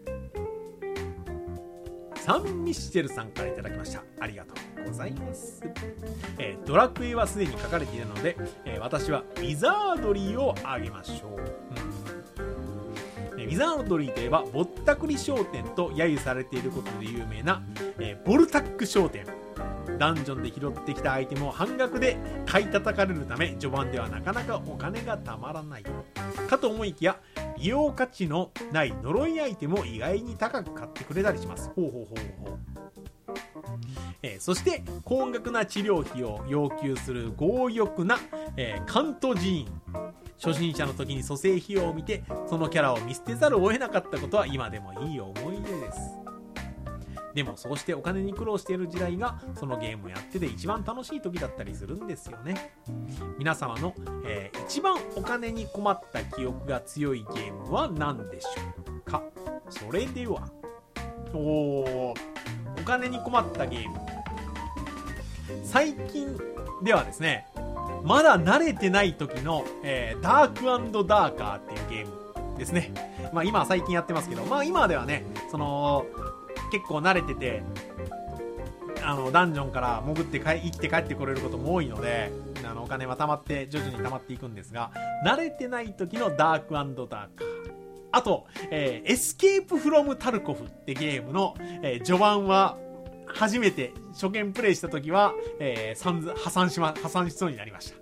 B: サンミッシェルさんからいただきました。ありがとうございます。えー、ドラクエはすでに書かれているので、えー、私はウィザードリーをあげましょう。うん、えー、ウィザードリーといえばぼったくり商店と揶揄されていることで有名な、えー、ボルタック商店。ダンジョンで拾ってきたアイテムを半額で買い叩かれるため、序盤ではなかなかお金がたまらないかと思いきや、利用価値のない呪いアイテムを意外に高く買ってくれたりします。ほうほうほうほう。えー、そして高額な治療費を要求する強欲な、えー、カント寺院。初心者の時に蘇生費用を見てそのキャラを見捨てざるを得なかったことは今でもいい思い出です。でもそうしてお金に苦労している時代がそのゲームをやってて一番楽しい時だったりするんですよね。皆様の、えー、一番お金に困った記憶が強いゲームは何でしょうか。それではおーお金に困ったゲーム、最近ではですね、まだ慣れてない時の、えー、ダーク&ダーカーっていうゲームですね。まあ今は最近やってますけど、まあ今ではね、その結構慣れてて、あのダンジョンから潜って帰行って帰ってこれることも多いので、あのお金は溜まって徐々に溜まっていくんですが、慣れてない時のダーク&ダーカー、あと、えー、エスケープフロムタルコフってゲームの、えー、序盤は初めて初見プレイした時は、えー、破産しま破産しそうになりました。そう、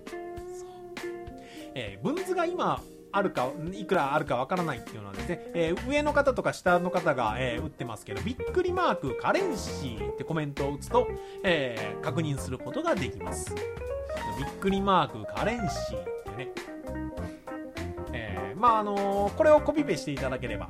B: えー、文図が今あるかいくらあるかわからないっていうのはですね、えー、上の方とか下の方が、えー、打ってますけど、びっくりマークカレンシーってコメントを打つと、えー、確認することができます。びっくりマークカレンシーってね、えー、まああのー、これをコピペしていただければで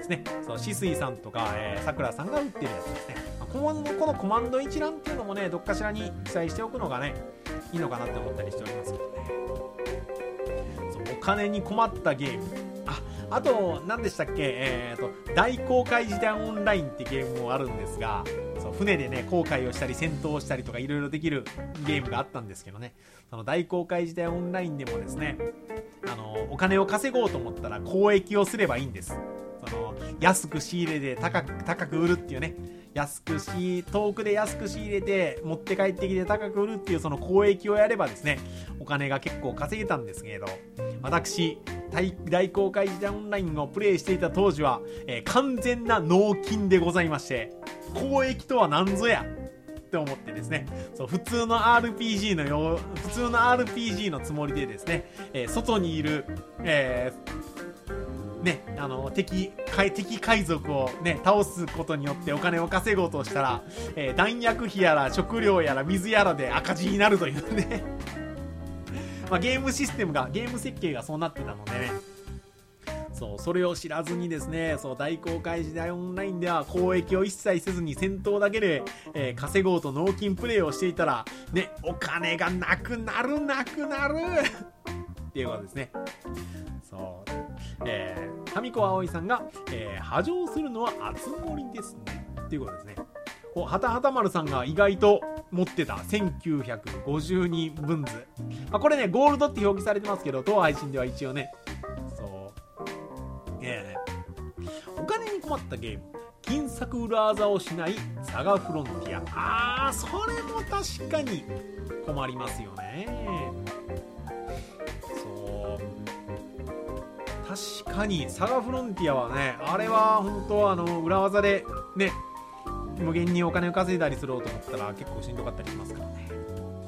B: ですね。そう、シスイさんとか、えー、さくらさんが売ってるやつですね。この、このコマンド一覧っていうのもね、どっかしらに記載しておくのがね、いいのかなって思ったりしておりますけどね。そう、お金に困ったゲーム。あ、あと、何でしたっけ、えーと、大航海時代オンラインってゲームもあるんですが、そう、船でね、航海をしたり、戦闘をしたりとか、いろいろできるゲームがあったんですけどね、その大航海時代オンラインでもですね、あの、お金を稼ごうと思ったら、交易をすればいいんです。その、安く仕入れて高く、高く売るっていうね、安くし、遠くで安く仕入れて、持って帰ってきて高く売るっていうその交易をやればですね、お金が結構稼げたんですけど、私、大, 大航海時代オンラインをプレイしていた当時は、えー、完全な納金でございまして、交易とは何ぞやって思ってですね、そう、普通の アールピージー のよう、普通の アールピージー のつもりでですね、えー、外にいる、えー、ね、あの、敵、敵海賊をね、倒すことによってお金を稼ごうとしたら、えー、弾薬費やら食料やら水やらで赤字になるというね。まあ、ゲームシステムが、ゲーム設計がそうなってたのでね、そう、それを知らずにですね、そう、大航海時代オンラインでは交易を一切せずに戦闘だけで、えー、稼ごうと納金プレイをしていたら、ね、お金がなくなるなくなるっていうことですね。そう、えー、神子葵さんが、えー、波状するのは熱盛ですねっていうことですね。お、はたはた丸さんが意外と持ってたせんきゅうひゃくごじゅうにぶんず、まあ、これねゴールドって表記されてますけど、当配信では一応ね、そう、えー、お金に困ったゲーム、金策裏技をしないサガフロンティア。あー、それも確かに困りますよね。そう、確かにサガフロンティアはね、あれは本当はあの裏技でね、無限にお金を稼いだりすると思ったら結構しんどかったりしますからね。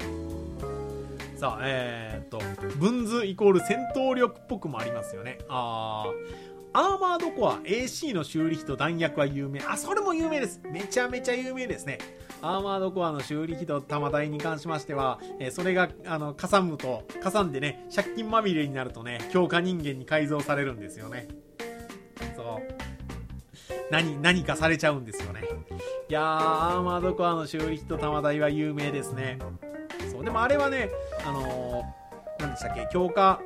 B: さあ、えー、っと分図イコール戦闘力っぽくもありますよね。あー、アーマードコア エーシー の修理費と弾薬は有名。あ、それも有名です。めちゃめちゃ有名ですね。アーマードコアの修理費と弾代に関しましては、えー、それがあのかさむと、かさんでね、借金まみれになるとね、強化人間に改造されるんですよね。そう、何何かされちゃうんですよね。いやー、アーマードコアの修理費と弾代は有名ですね。そう、でもあれはね、あのー、何でしたっけ、強化、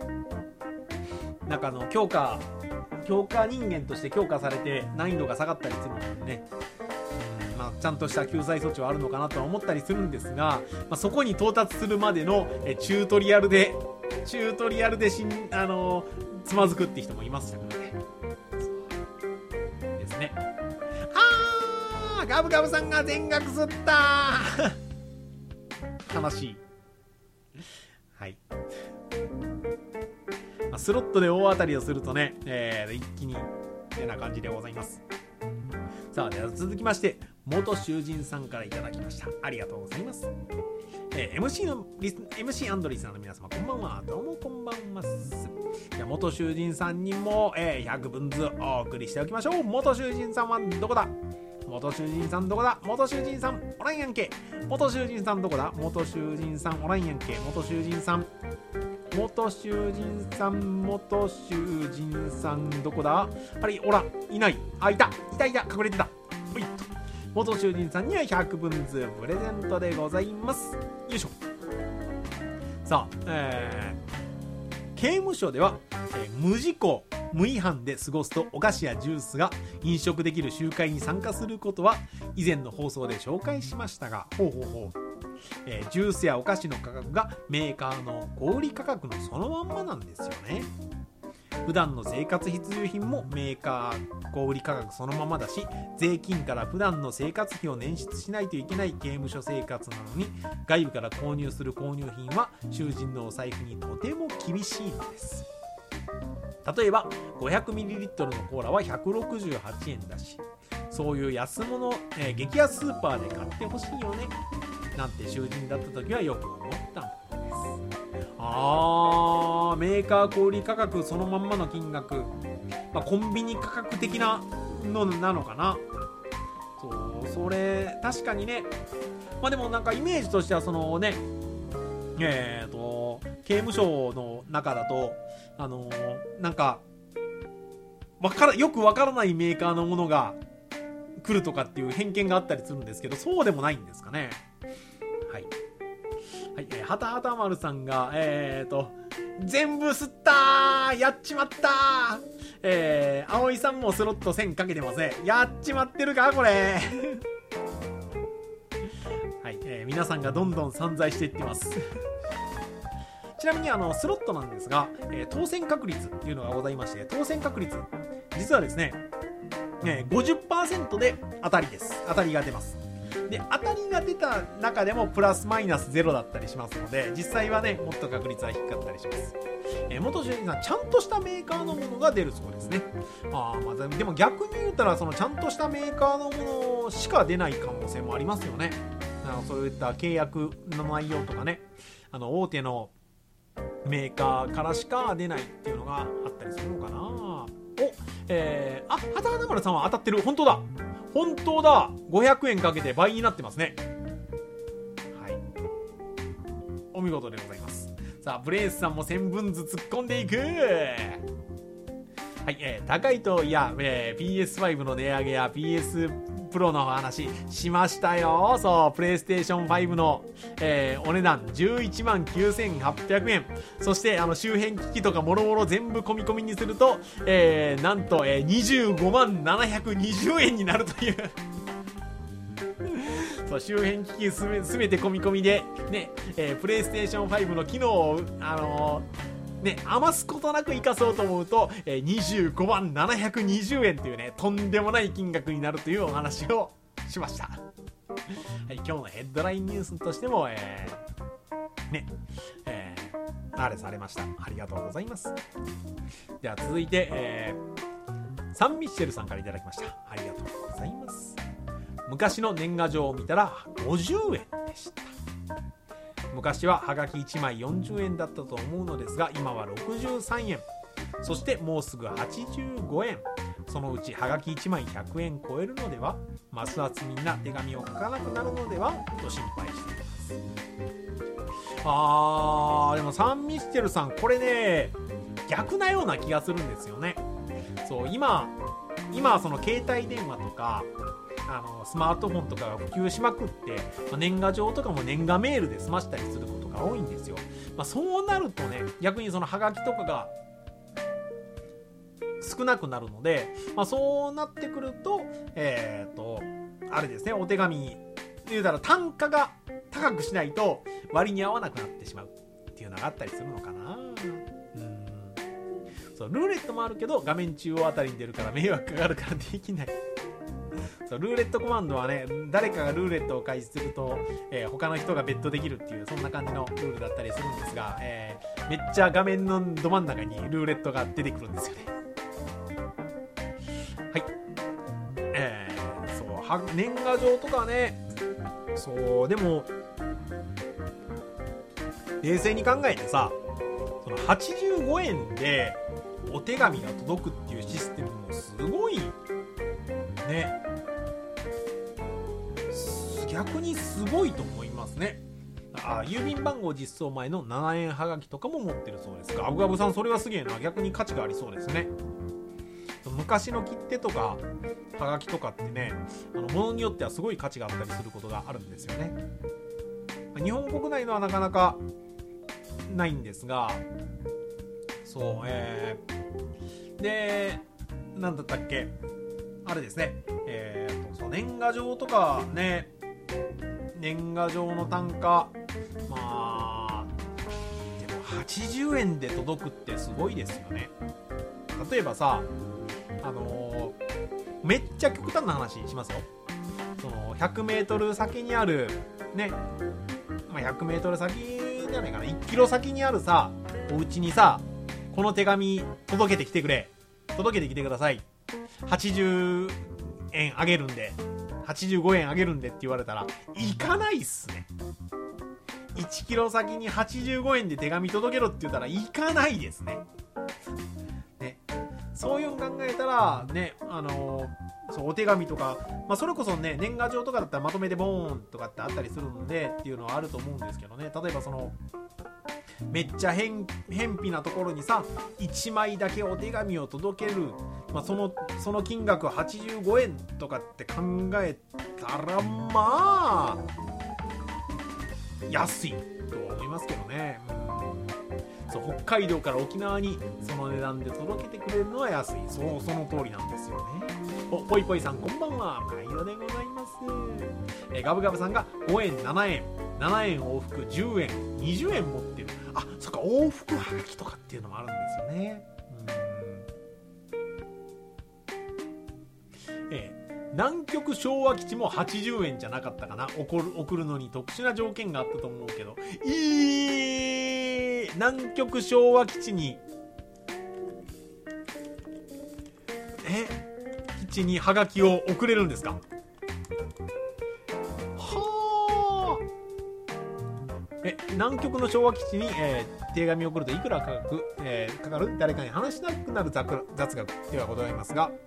B: なんかあの強化強化人間として強化されて難易度が下がったりするのでね、うん、まあ、ちゃんとした救済措置はあるのかなとは思ったりするんですが、まあ、そこに到達するまでのえチュートリアルでチュートリアルでしん、あのー、つまずくって人もいましたからね。ですね。あー、ガブガブさんが全額吸った悲しい。はい、まあ、スロットで大当たりをするとね、えー、一気にってな感じでございます。さあ、では続きまして元囚人さんからいただきました。ありがとうございます。えー、エムシー のリス エムシー アンドリーさんの皆様こんばんは。どうもこんばんは。じゃあ元囚人さんにも、えー、ひゃくぶんずお送りしておきましょう。元囚人さんはどこだ？元囚人さんどこだ？元囚人さんおらんやんけ。元囚人さんどこだ？元囚人さんおらんやんけ。元囚人さん元囚人さん元囚人さんどこだ？あれ、おらん、いない。あ、いたいたいた、隠れてた。ほいっと、元囚人さんにはひゃくぶんずプレゼントでございます。よいしょ。さあ、えー、刑務所では、えー、無事故無違反で過ごすとお菓子やジュースが飲食できる集会に参加することは以前の放送で紹介しましたが、ほうほうほう、えー、ジュースやお菓子の価格がメーカーの小売価格のそのまんまなんですよね。普段の生活必需品もメーカー小売価格そのままだし、税金から普段の生活費を捻出しないといけない刑務所生活なのに、外部から購入する購入品は囚人のお財布にとても厳しいのです。例えば ごひゃくミリリットル のコーラはひゃくろくじゅうはちえんだし、そういう安物、えー、激安スーパーで買ってほしいよねなんて囚人だった時はよく思ったのです。あー、メーカー小売価格そのまんまの金額、まあ、コンビニ価格的なのなのかな。そう、それ確かにね。まあでもなんかイメージとしてはそのね、えーと刑務所の中だとあのー、なんかわからよくわからないメーカーのものが来るとかっていう偏見があったりするんですけど、そうでもないんですかね。はい、はい、えー、はたはた丸さんがえーと全部吸ったー、やっちまったー、えー、葵さんもスロットせんかけてますね。やっちまってるかこれはい、えー、皆さんがどんどん散財していってますちなみにあのスロットなんですが、えー、当選確率っていうのがございまして、当選確率実はですね、えー、ごじゅっパーセント で当たりです。当たりが出ます。で当たりが出た中でもプラスマイナスゼロだったりしますので、実際はねもっと確率は低かったりします。えー、元主任さん、ちゃんとしたメーカーのものが出るそうですね。あー、まあ、でも逆に言ったらそのちゃんとしたメーカーのものしか出ない可能性もありますよね。あのそういった契約の内容とかね、あの大手のメーカーからしか出ないっていうのがあったりするのかな。お、えー、あ、はたはた丸さんは当たってる。本当だ本当だ、ごひゃくえんかけて倍になってますね。はい、お見事でございます。さあブレースさんも線分図突っ込んでいく。はい、えー、高いといや、えー、ピーエスファイブ の値上げや ピーエス プロの話しましたよ。そう、プレイステーションファイブの、えー、お値段じゅういちまんきゅうせんはっぴゃくえん、そしてあの周辺機器とかもろもろ全部込み込みにすると、えー、なんと、えー、にじゅうごまんななひゃくにじゅうえんになるというそう周辺機器すべ、すべて込み込みでね、えー、プレイステーションファイブの機能をあのーね、余すことなく生かそうと思うと、えー、にじゅうごまんななひゃくにじゅうえんというね、とんでもない金額になるというお話をしました。はい、今日のヘッドラインニュースとしても、えー、ね、えー、あれされました。ありがとうございます。では続いて、えー、サンミッシェルさんからいただきました。ありがとうございます。昔の年賀状を見たらごじゅうえんでした。昔ははがきいちまいよんじゅうえんだったと思うのですが、今はろくじゅうさんえん、そしてもうすぐはちじゅうごえん、そのうちはがきいちまいひゃくえん超えるのでは、ますますみんな手紙を書かなくなるのではと心配しています。あー、でもサンミッシェルさん、これね逆なような気がするんですよね。そう、今今はその携帯電話とかあのスマートフォンとかが普及しまくって、まあ、年賀状とかも年賀メールで済ましたりすることが多いんですよ。まあ、そうなるとね、逆にそのハガキとかが少なくなるので、まあ、そうなってくるとえっとあれですね、お手紙言うたら単価が高くしないと割に合わなくなってしまうっていうのがあったりするのかな。うん、そうルーレットもあるけど画面中央あたりに出るから迷惑かかるからできない。そうルーレットコマンドはね、誰かがルーレットを開始すると、えー、他の人がベットできるっていう、そんな感じのルールだったりするんですが、えー、めっちゃ画面のど真ん中にルーレットが出てくるんですよね。はい、えー、そうは年賀状とかね、そうでも冷静に考えてさ、そのはちじゅうごえんでお手紙が届くっていうシステムもすごいね、逆にすごいと思いますね。あ、郵便番号実装前のななえんはがきとかも持ってるそうです。ガブガブさん、それはすげえな。逆に価値がありそうですね。昔の切手とかはがきとかってね、あの物によってはすごい価値があったりすることがあるんですよね。日本国内のはなかなかないんですが、そう、えー、でなんだったっけ、あれですね、えーと、そう年賀状とかね、年賀状の単価、まあでもはちじゅうえんで届くってすごいですよね。例えばさ、あのー、めっちゃ極端な話しますよ。そのひゃくメートル先にあるね、まあ、ひゃくメートル先じゃないかな、いっキロ先にあるさお家にさ、この手紙届けてきてくれ、届けてきてください、はちじゅうえんあげるんで、はちじゅうごえんあげるんでって言われたら行かないっすね。いちキロ先にはちじゅうごえんで手紙届けろって言ったら行かないですね。ね、そういうの考えたらね、あのー、そうお手紙とか、まあ、それこそね年賀状とかだったらまとめてボーンとかってあったりするのでっていうのはあると思うんですけどね。例えばそのめっちゃ偏僻なところにさいちまいだけお手紙を届ける、まあ、そのその金額はちじゅうごえんとかって考えたらまあ安いと思いますけどね。うん、そう北海道から沖縄にその値段で届けてくれるのは安い。そうその通りなんですよね。おぽいぽいさんこんばんは、毎度でございます。えガブガブさんがごえんななえんななえん往復じゅうえんにじゅうえん持ってる。あ、そっか往復はがきとかっていうのもあるんですよね。うん、えー南極昭和基地もはちじゅうえんじゃなかったかな。送る送るのに特殊な条件があったと思うけど、えー、南極昭和基地にえ基地にハガキを送れるんですか。はあ。え南極の昭和基地に、えー、手紙を送るといくらかかる、えー、かかる誰かに話しなくなる雑学ではございますが、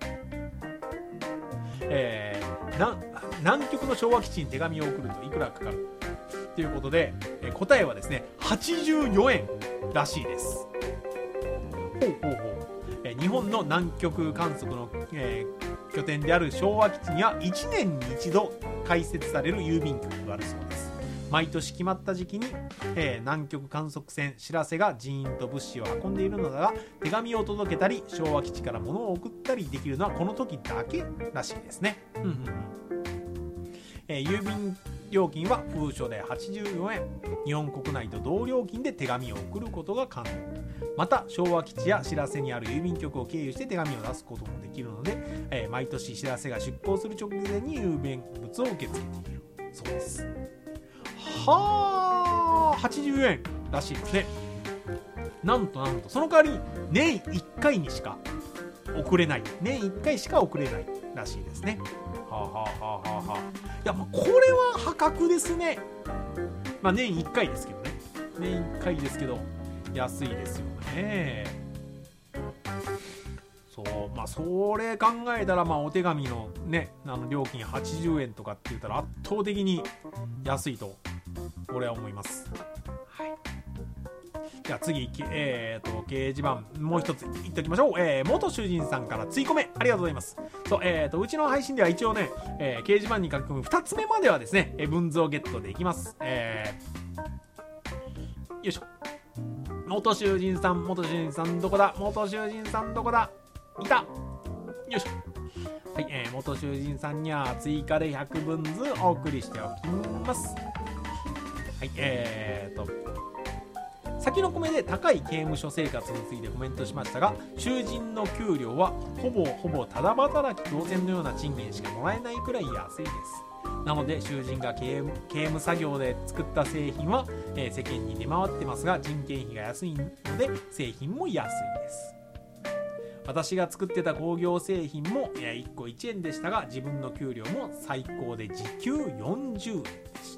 B: えー、な南極の昭和基地に手紙を送るといくらかかるということで、えー、答えはですねはちじゅうよえんらしいです。ほうほうほう。えー、日本の南極観測の、えー、拠点である昭和基地にはいちねんに一度開設される郵便局があるそうです。毎年決まった時期に、えー、南極観測船しらせが人員と物資を運んでいるのだが、手紙を届けたり昭和基地から物を送ったりできるのはこの時だけらしいですね。うんうんうん。えー、郵便料金は封書ではちじゅうよえん、日本国内と同料金で手紙を送ることが可能。また昭和基地やしらせにある郵便局を経由して手紙を出すこともできるので、えー、毎年しらせが出港する直前に郵便物を受け付けているそうです。はあ、はちじゅうえんらしいですね。なんとなんとその代わりに年いっかいにしか送れない、年いっかいしか送れないらしいですね。はあはあはあはあはあ。いや、まあこれは破格ですね。まあ年いっかいですけどね、年いっかいですけど安いですよね。そう、まあそれ考えたら、まあお手紙のね、あの料金はちじゅうえんとかって言ったら圧倒的に安いと俺は思います。はい。じゃあ次、えーと掲示板もう一つ言っておきましょう。えー、元囚人さんから追加めありがとうございます。そう、えーとうちの配信では一応ね、えー、掲示板に書き込むふたつめまではですね、えー、文図をゲットできます。えー、よいしょ。元囚人さん、元囚人さんどこだ、元囚人さんどこだ、いた。よいしょ。はい、えー、元囚人さんには追加でひゃくぶんずお送りしておきます。はい、えーと先のコメで高い刑務所生活についてコメントしましたが、囚人の給料はほぼほぼただ働き同然のような賃金しかもらえないくらい安いです。なので囚人が刑務、刑務作業で作った製品は、えー、世間に出回ってますが、人件費が安いので製品も安いです。私が作ってた工業製品も、えー、いっこいちえんでしたが、自分の給料も最高で時給よんじゅうえんでした。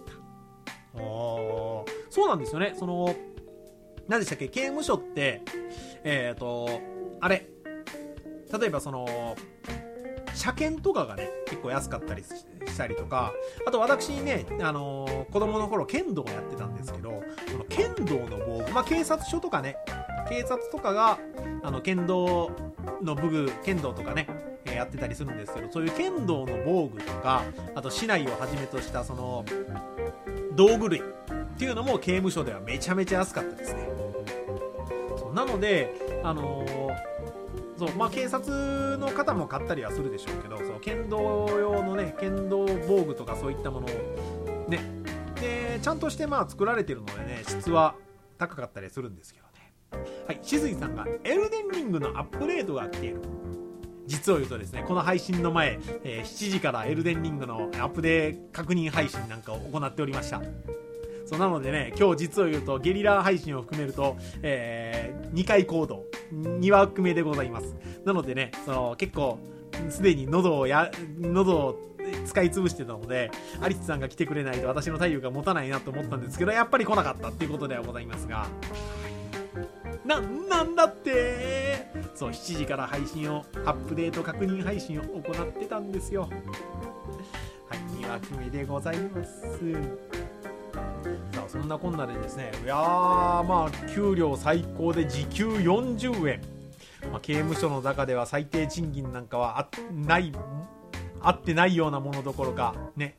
B: おー、そうなんですよね。その何でしたっけ、刑務所ってえっとあれ、例えばその車検とかがね結構安かったりしたりとか、あと私ね、あのー、子供の頃剣道をやってたんですけど、その剣道の防具、まあ警察署とかね、警察とかがあの剣道の武具、剣道とかね、えー、やってたりするんですけど、そういう剣道の防具とか、あと竹刀をはじめとしたその道具類っていうのも刑務所ではめちゃめちゃ安かったですね。そうなので、あのー、そうまあ警察の方も買ったりはするでしょうけど、そう剣道用のね、剣道防具とかそういったものをね、でちゃんとしてまあ作られてるのでね、質は高かったりするんですけどね。はい、しずいさんがエルデンリングのアップデートが来ている。実を言うとですね、この配信の前、えー、しちじからエルデンリングのアップデート確認配信なんかを行っておりました。そうなのでね、今日実を言うとゲリラ配信を含めると、えー、にかい行動にわくめでございます。なのでね、その結構すでに喉をや喉を使い潰してたので、アリスさんが来てくれないと私の体力が持たないなと思ったんですけど、やっぱり来なかったっていうことではございますが、な、なんだってそうしちじから配信をアップデート確認配信を行ってたんですよ。はい、にわくめでございます。そうそんなこんなでですね、いやーまあ給料最高で時給よんじゅうえん、まあ、刑務所の中では最低賃金なんかはあないあってないようなものどころかね。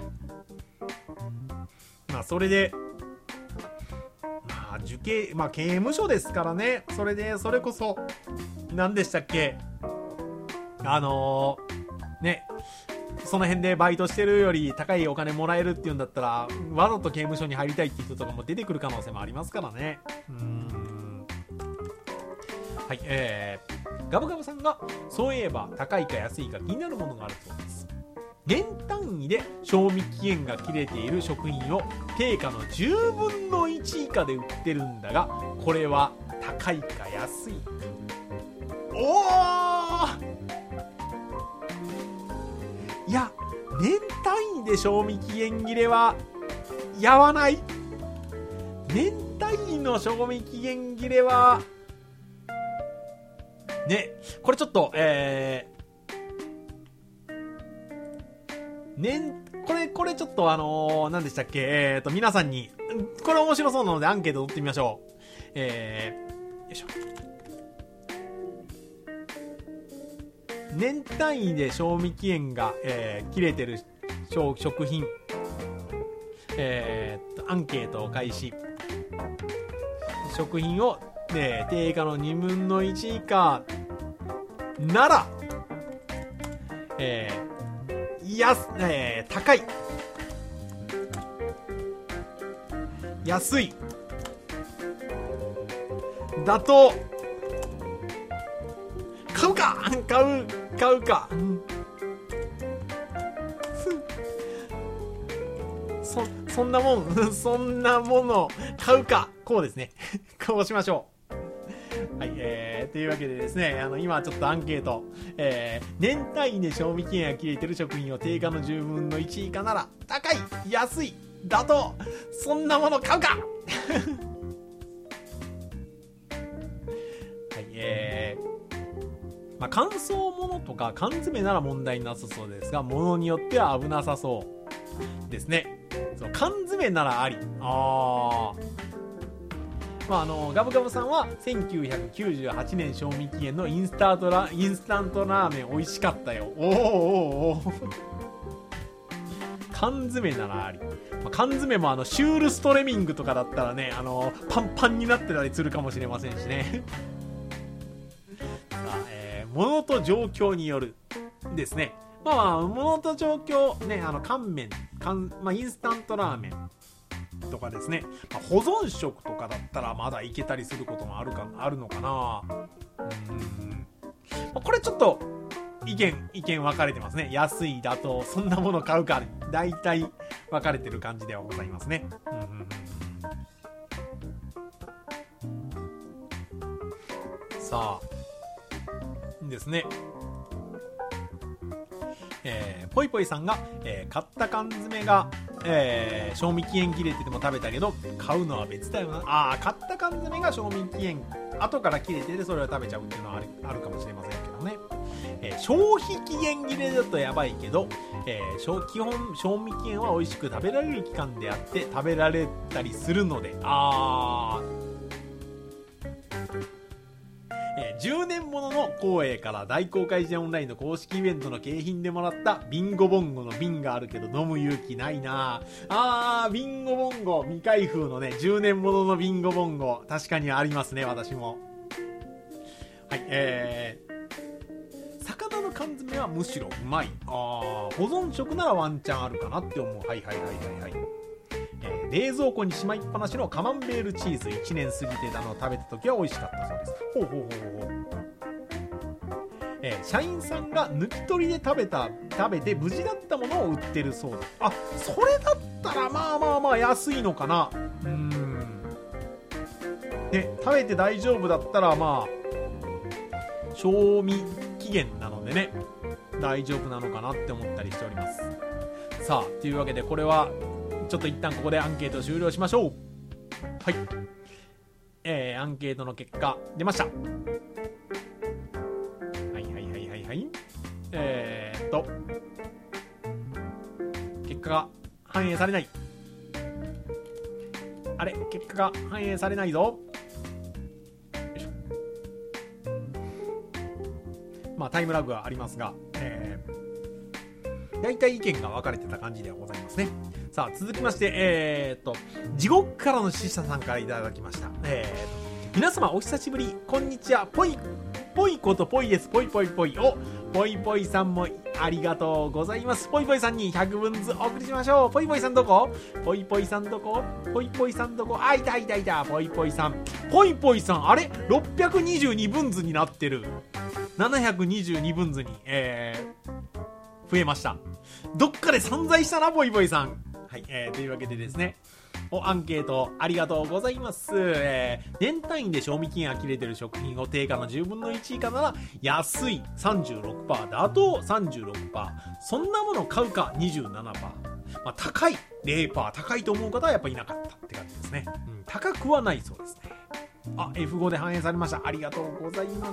B: まあそれでまあ受刑まあ刑務所ですからね。それでそれこそ何でしたっけ、あのー、ね、その辺でバイトしてるより高いお金もらえるっていうんだったらわざと刑務所に入りたいって人とかも出てくる可能性もありますからね。うーん、はい、えー、ガブガブさんがそういえば高いか安いか気になるものがあるそうです。年単位で賞味期限が切れている食品を定価のじゅうぶんのいち以下で売ってるんだが、これは高いか安い？おー、いや年単位で賞味期限切れはやわない。年単位の賞味期限切れはね、これちょっとえー、年これこれちょっとあのー、何でしたっけ、えーと皆さんにこれ面白そうなのでアンケート取ってみましょう。えー、よいしょ。年単位で賞味期限が、えー、切れてる食品、えー、とアンケートを開始。食品を、ね、定価のにぶんのいち以下なら、えー、安、えー、高い、安い、妥当、買うか買う買うか、そそんなもんそんなもの買うか、こうですねこうしましょう。はい、えー、というわけでですね、あの今ちょっとアンケート、えー、年単位で賞味期限が切れてる食品を定価のじゅうぶんのいち以下なら高い、安い、妥当、そんなもの買うかはい、えーまあ、乾燥ものとか缶詰なら問題なさそうですが、ものによっては危なさそうですね。その缶詰ならあり。あー、まあ、あのガブガブさんはせんきゅうひゃくきゅうじゅうはちねん賞味期限のインスタントラインスタントラーメン美味しかったよ。おーおーおー缶詰ならあり、まあ、缶詰もあのシュールストレミングとかだったらね、あのパンパンになってたりするかもしれませんしね物と状況によるですね。まあ、まあ、物と状況ね、あの乾麺、乾、まあ、インスタントラーメンとかですね、まあ、保存食とかだったらまだいけたりすることもあるかあるのかな。うーん、まあ、これちょっと意見意見分かれてますね。安いだとそんなもの買うかだいたい分かれてる感じではございますね。うんうんうん、さあですね、えー、ぽいぽいさんが、えー、買った缶詰が、えー、賞味期限切れてても食べたけど買うのは別だよな。あー、買った缶詰が賞味期限後から切れててそれを食べちゃうっていうのはある、あるかもしれませんけどね。えー、消費期限切れだとやばいけど、えー、基本賞味期限は美味しく食べられる期間であって食べられたりするので、あー、じゅうねんものの光栄から大公開時オンラインの公式イベントの景品でもらったビンゴボンゴの瓶があるけど飲む勇気ないなあ。ー、ビンゴボンゴ未開封のねじゅうねんもののビンゴボンゴ確かにありますね、私も。はい、えー、魚の缶詰はむしろうまい。あー、保存食ならワンチャンあるかなって思う。はいはいはいはいはい。えー、冷蔵庫にしまいっぱなしのカマンベールチーズいちねん過ぎてたのを食べた時は美味しかったそうです。ほうほうほうほう。えー、社員さんが抜き取りで食べた食べて無事だったものを売ってるそうです。あ、それだったらまあまあまあ安いのかな。うーん、ね、食べて大丈夫だったらまあ賞味期限なのでね大丈夫なのかなって思ったりしております。さあ、というわけでこれはちょっと一旦ここでアンケート終了しましょう。はい、えー、アンケートの結果出ました。はいはいはいはいはい。えーっと結果が反映されない。 あれ結果が反映されないぞ。よいしょ。まあタイムラグはありますが、えー、大体意見が分かれてた感じではございますね。さあ続きまして、えー、っと地獄からの使者さんからいただきました。えー、皆様お久しぶり、こんにちは。ぽいぽいことぽいです。ぽいぽいぽい。お、ぽいぽいさんもありがとうございます。ぽいぽいさんにひゃくぶんずお送りしましょう。ぽいぽいさんどこ？ぽいぽいさんどこ？ぽいぽいさんどこ？あ、いたいたいた。ぽいぽいさん。ぽいぽいさん、あれ ?ろっぴゃくにじゅうにぶんずになってる。ななひゃくにじゅうにぶんずに、えー、増えました。どっかで散財したな、ぽいぽいさん。はい、えー、というわけでですね。おアンケートありがとうございます、えー、年単位で賞味期限が切れてる食品を定価のじゅうぶんのいち以下なら安い さんじゅうろくパーセント、 妥当 さんじゅうろくパーセント、 そんなもの買うか にじゅうななパーセント、まあ、高い ゼロパーセント、 高いと思う方はやっぱいなかったって感じですね、うん、高くはないそうですね。あ エフご で反映されました。ありがとうございます。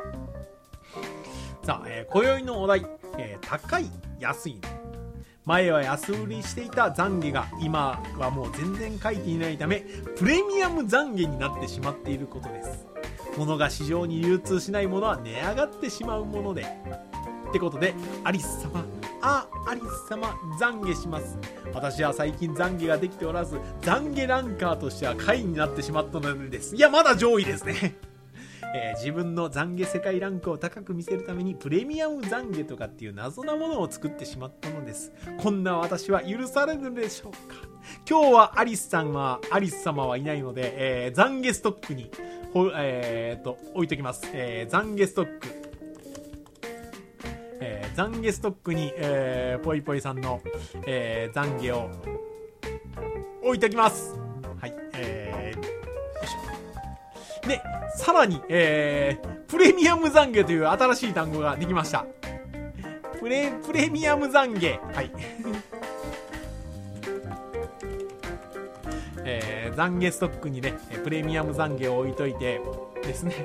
B: さあ、えー、今宵のお題、えー、高い安い、前は安売りしていた懺悔が今はもう全然書いていないためプレミアム懺悔になってしまっていることです。物が市場に流通しないものは値上がってしまうものでってことで、アリス様、あアリス様懺悔します。私は最近懺悔ができておらず懺悔ランカーとしては下位になってしまったのです。いやまだ上位ですねえー、自分の懺悔世界ランクを高く見せるためにプレミアム懺悔とかっていう謎なものを作ってしまったのです。こんな私は許されるでしょうか。今日はアリスさんはアリス様はいないので、えー、懺悔ストックにほ、えー、っと置いときます、えー、懺悔ストック、えー、懺悔ストックに、えー、ぽいぽいさんの、えー、懺悔を置いときます。はい、えー、よいしょ。でさらに、えー、プレミアム懺悔という新しい単語ができました。プレ、プレミアム懺悔。はい。えー、懺悔ストックにね、プレミアム懺悔を置いといてですね。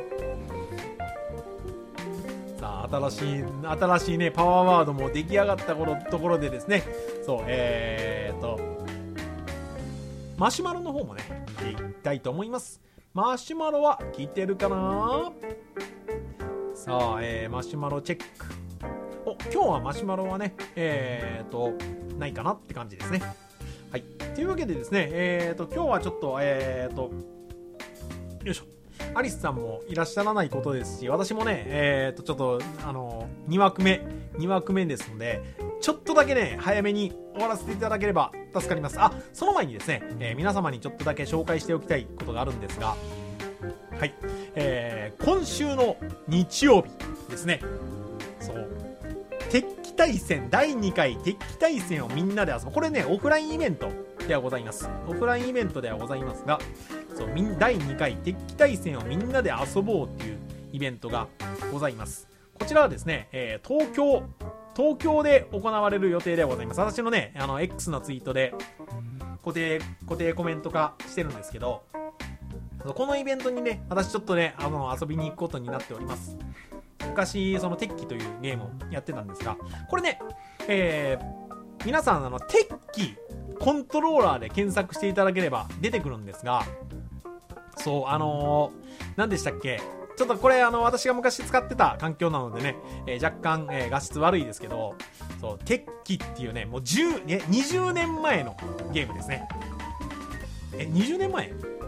B: さあ、新しい、新しいね、パワーワードも出来上がった頃ところでですね、そう、えーと、マシュマロの方もね、やっていきたいと思います。マシュマロは聞いてるかな。さあ、えー、マシュマロチェック。お、今日はマシュマロはね、えーと、ないかなって感じですね。はい。というわけでですね、えーと、今日はちょっと、えーと、よいしょ。アリスさんもいらっしゃらないことですし、私もね、えーと、ちょっと、あの、にわくめ、にわくめですので、ちょっとだけね、早めに終わらせていただければ助かります。あ、その前にですね、えー、皆様にちょっとだけ紹介しておきたいことがあるんですが、はい、えー、今週の日曜日ですね、そう、鉄器対戦だいにかい鉄器対戦をみんなで遊ぶ。これね、オフラインイベントではございます。オフラインイベントではございますが、そう、だいにかい鉄器対戦をみんなで遊ぼうっていうイベントがございます。こちらはですね、えー、東京東京で行われる予定ではございます。私のね、あの X のツイートで固定固定コメント化してるんですけど、このイベントにね、私ちょっとね、あの遊びに行くことになっております。昔その鉄器というゲームをやってたんですが、これね、えー、皆さんあの鉄器コントローラーで検索していただければ出てくるんですが、そう、あのー、何でしたっけ、ちょっとこれあの私が昔使ってた環境なのでね、えー、若干、えー、画質悪いですけど、そう、鉄器っていうね、もうじゅう、ね、にじゅうねんまえのゲームですね。え、にじゅうねんまえ ?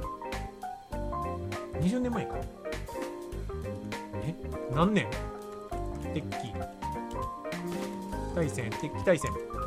B: にじゅう 年前か。え、何年？鉄器対戦、鉄器対戦。よいし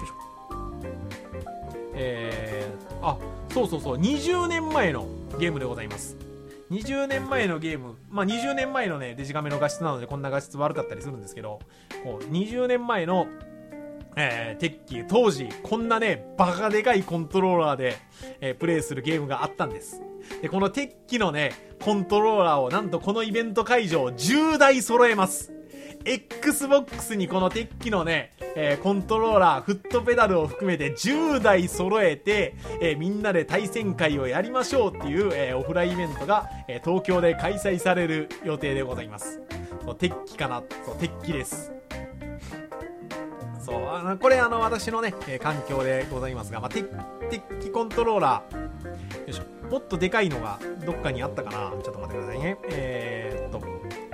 B: ょ。えー、あ、そうそうそう、にじゅうねんまえのゲームでございます。にじゅうねんまえのゲーム、まあにじゅうねんまえのね、デジカメの画質なのでこんな画質悪かったりするんですけど、こうにじゅうねんまえの、えー、鉄器、当時こんなね、バカでかいコントローラーで、えー、プレイするゲームがあったんです。で、この鉄器のね、コントローラーをなんとこのイベント会場じゅうだい揃えます。Xbox にこの鉄器のね、えー、コントローラー、フットペダルを含めてじゅうだい揃えて、えー、みんなで対戦会をやりましょうっていう、えー、オフラインイベントが、えー、東京で開催される予定でございます。そう、鉄器かな、そう、鉄器です。そう、あの、これあの、私のね、えー、環境でございますが、まあ、鉄、鉄器コントローラー、 いしょ。もっとでかいのがどっかにあったかな。ちょっと待ってくださいね。えー、っと。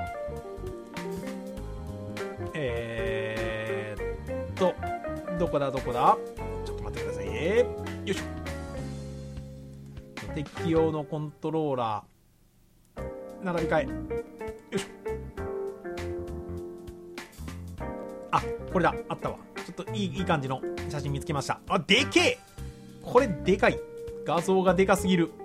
B: えー、っと。どこだどこだちょっと待ってくださいね。よいしょ。適用のコントローラー。並び替え。よいしょ。あ、これだ。あったわ。ちょっといい、いい感じの写真見つけました。あ、でけえこれでかい。画像がでかすぎる。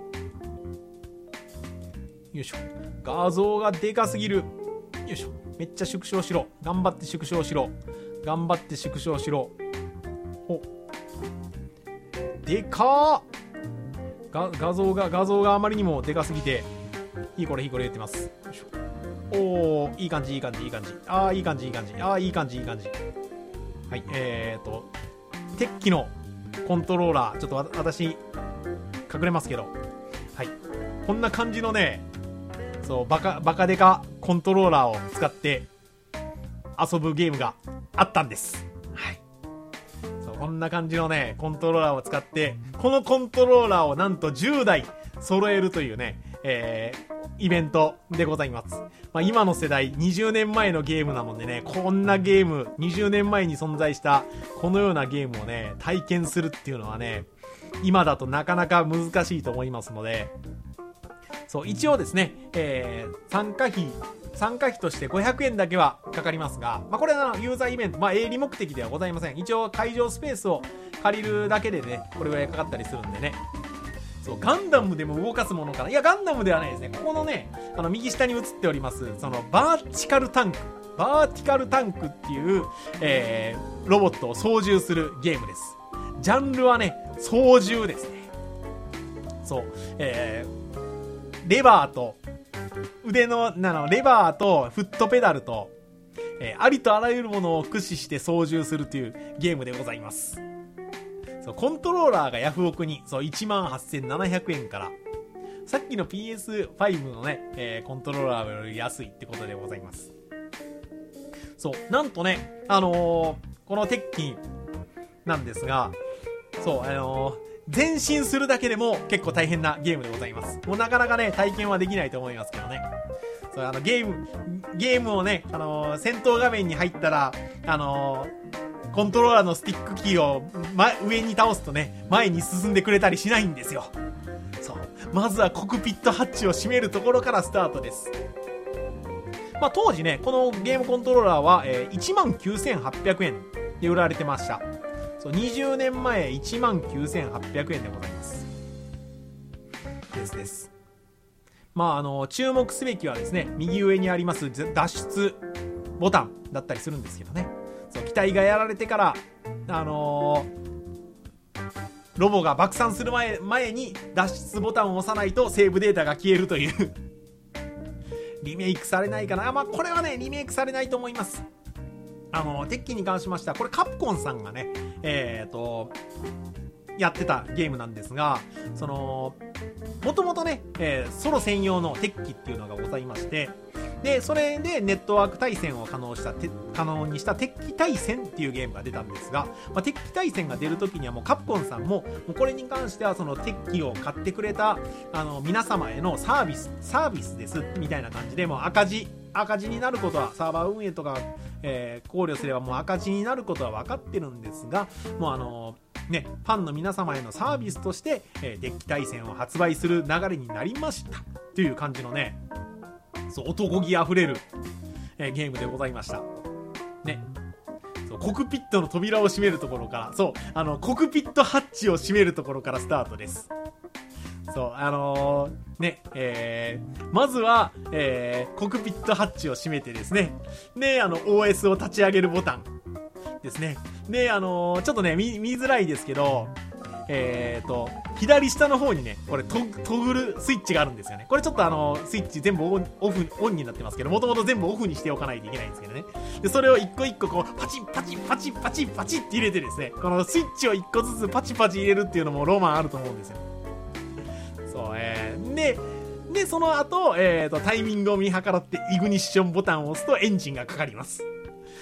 B: よいしょ。画像がでかすぎる。よいしょ。めっちゃ縮小しろ。頑張って縮小しろ。頑張って縮小しろ。ほ。でかーが画像が、画像があまりにもでかすぎて、いいこれいいこれ言ってます。よいしょ。おー、いい感じいい感じいい感じ。あー、いい感じいい感じ。あー、いい感じいい感じ。はい、えーと、鉄器のコントローラー、ちょっとわ私、隠れますけど、はい。こんな感じのね、そう、バカ、バカデカコントローラーを使って遊ぶゲームがあったんです。はい。そう、こんな感じのね、コントローラーを使って、このコントローラーをなんとじゅうだい揃えるというね、えー、イベントでございます。まあ、今の世代、にじゅうねんまえのゲームなのでね、こんなゲーム、にじゅうねんまえに存在したこのようなゲームをね、体験するっていうのはね、今だとなかなか難しいと思いますので、そう、一応ですね、えー、参加費、参加費としてごひゃくえんだけはかかりますが、まあ、これはユーザーイベント、まあ、営利目的ではございません。一応会場スペースを借りるだけでね、これぐらいかかったりするんでね。そう、ガンダムでも動かすものかな。いや、ガンダムではないですね。ここのね、あの、右下に映っております、その、バーティカルタンク。バーティカルタンクっていう、えー、ロボットを操縦するゲームです。ジャンルはね、操縦ですね。そう、えー、レバーと、腕の、なの、レバーとフットペダルと、えー、ありとあらゆるものを駆使して操縦するというゲームでございます。そう、コントローラーがヤフオクに、そう、いちまんはっせんななひゃくえんから、さっきの ピーエスファイブ のね、えー、コントローラーより安いってことでございます。そう、なんとね、あのー、この鉄器なんですが、そう、あのー、前進するだけでも結構大変なゲームでございます。もうなかなかね、体験はできないと思いますけどね。そう、あの、ゲーム、ゲームをね、あのー、戦闘画面に入ったら、あのー、コントローラーのスティックキーを、ま、上に倒すとね、前に進んでくれたりしないんですよ。そう。まずはコクピットハッチを閉めるところからスタートです。まあ、当時ね、このゲームコントローラーは、えー、いちまんきゅうせんはっぴゃくえんで売られてました。そう、にじゅうねんまえいちまんきゅうせんはっぴゃくえんでございます。ですです。まあ、あの、注目すべきはですね、右上にあります脱出ボタンだったりするんですけどね。そう、機体がやられてから、あのー、ロボが爆散する前、前に脱出ボタンを押さないとセーブデータが消えるというリメイクされないかな。まあ、これはね、リメイクされないと思います。あの、鉄器に関しましては、これカプコンさんがね、えーと、やってたゲームなんですが、その、もともとね、えー、ソロ専用の鉄器っていうのがございまして、で、それでネットワーク対戦を可能した、可能にした鉄器対戦っていうゲームが出たんですが、まあ、鉄器対戦が出るときにはもうカプコンさんも、もうこれに関してはその鉄器を買ってくれた、あの、皆様へのサービス、サービスです、みたいな感じで、もう赤字、赤字になることは、サーバー運営とか、えー、考慮すればもう赤字になることは分かってるんですが、もうあのー、ね、ファンの皆様へのサービスとして、えー、デッキ対戦を発売する流れになりましたという感じのね、そう男気あふれる、えー、ゲームでございましたね。そうコクピットの扉を閉めるところから、そうあのコクピットハッチを閉めるところからスタートです。そうあのー、ねえー、まずは、えー、コクピットハッチを閉めてですね、であの オーエス を立ち上げるボタンですね。であのー、ちょっとね 見, 見づらいですけど、えーと左下の方にね、これトトグルスイッチがあるんですよね。これちょっとあのスイッチ全部オンオフオンになってますけど、もともと全部オフにしておかないといけないんですけどね。でそれを一個一個こうパチンパチンパチンパチンパチンって入れてですね、このスイッチを一個ずつパチパチ入れるっていうのもロマンあると思うんですよ。そう、えー、ででその後、えーとタイミングを見計らってイグニッションボタンを押すとエンジンがかかります。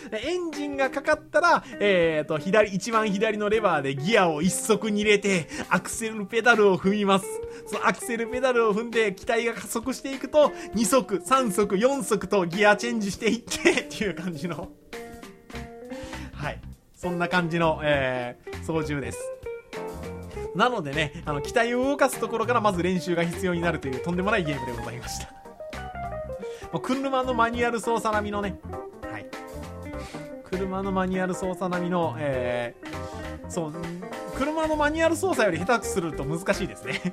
B: エンジンがかかったら、えーと、左、一番左のレバーでギアを一足に入れて、アクセルペダルを踏みます。そのアクセルペダルを踏んで、機体が加速していくと、に足、さん足、よん足とギアチェンジしていって、っていう感じの。はい。そんな感じの、えー、操縦です。なのでね、あの、機体を動かすところからまず練習が必要になるというとんでもないゲームでございました。車のマニュアル操作並みのね、はい。車のマニュアル操作並みの、えー、そう、車のマニュアル操作より下手くすると難しいですね。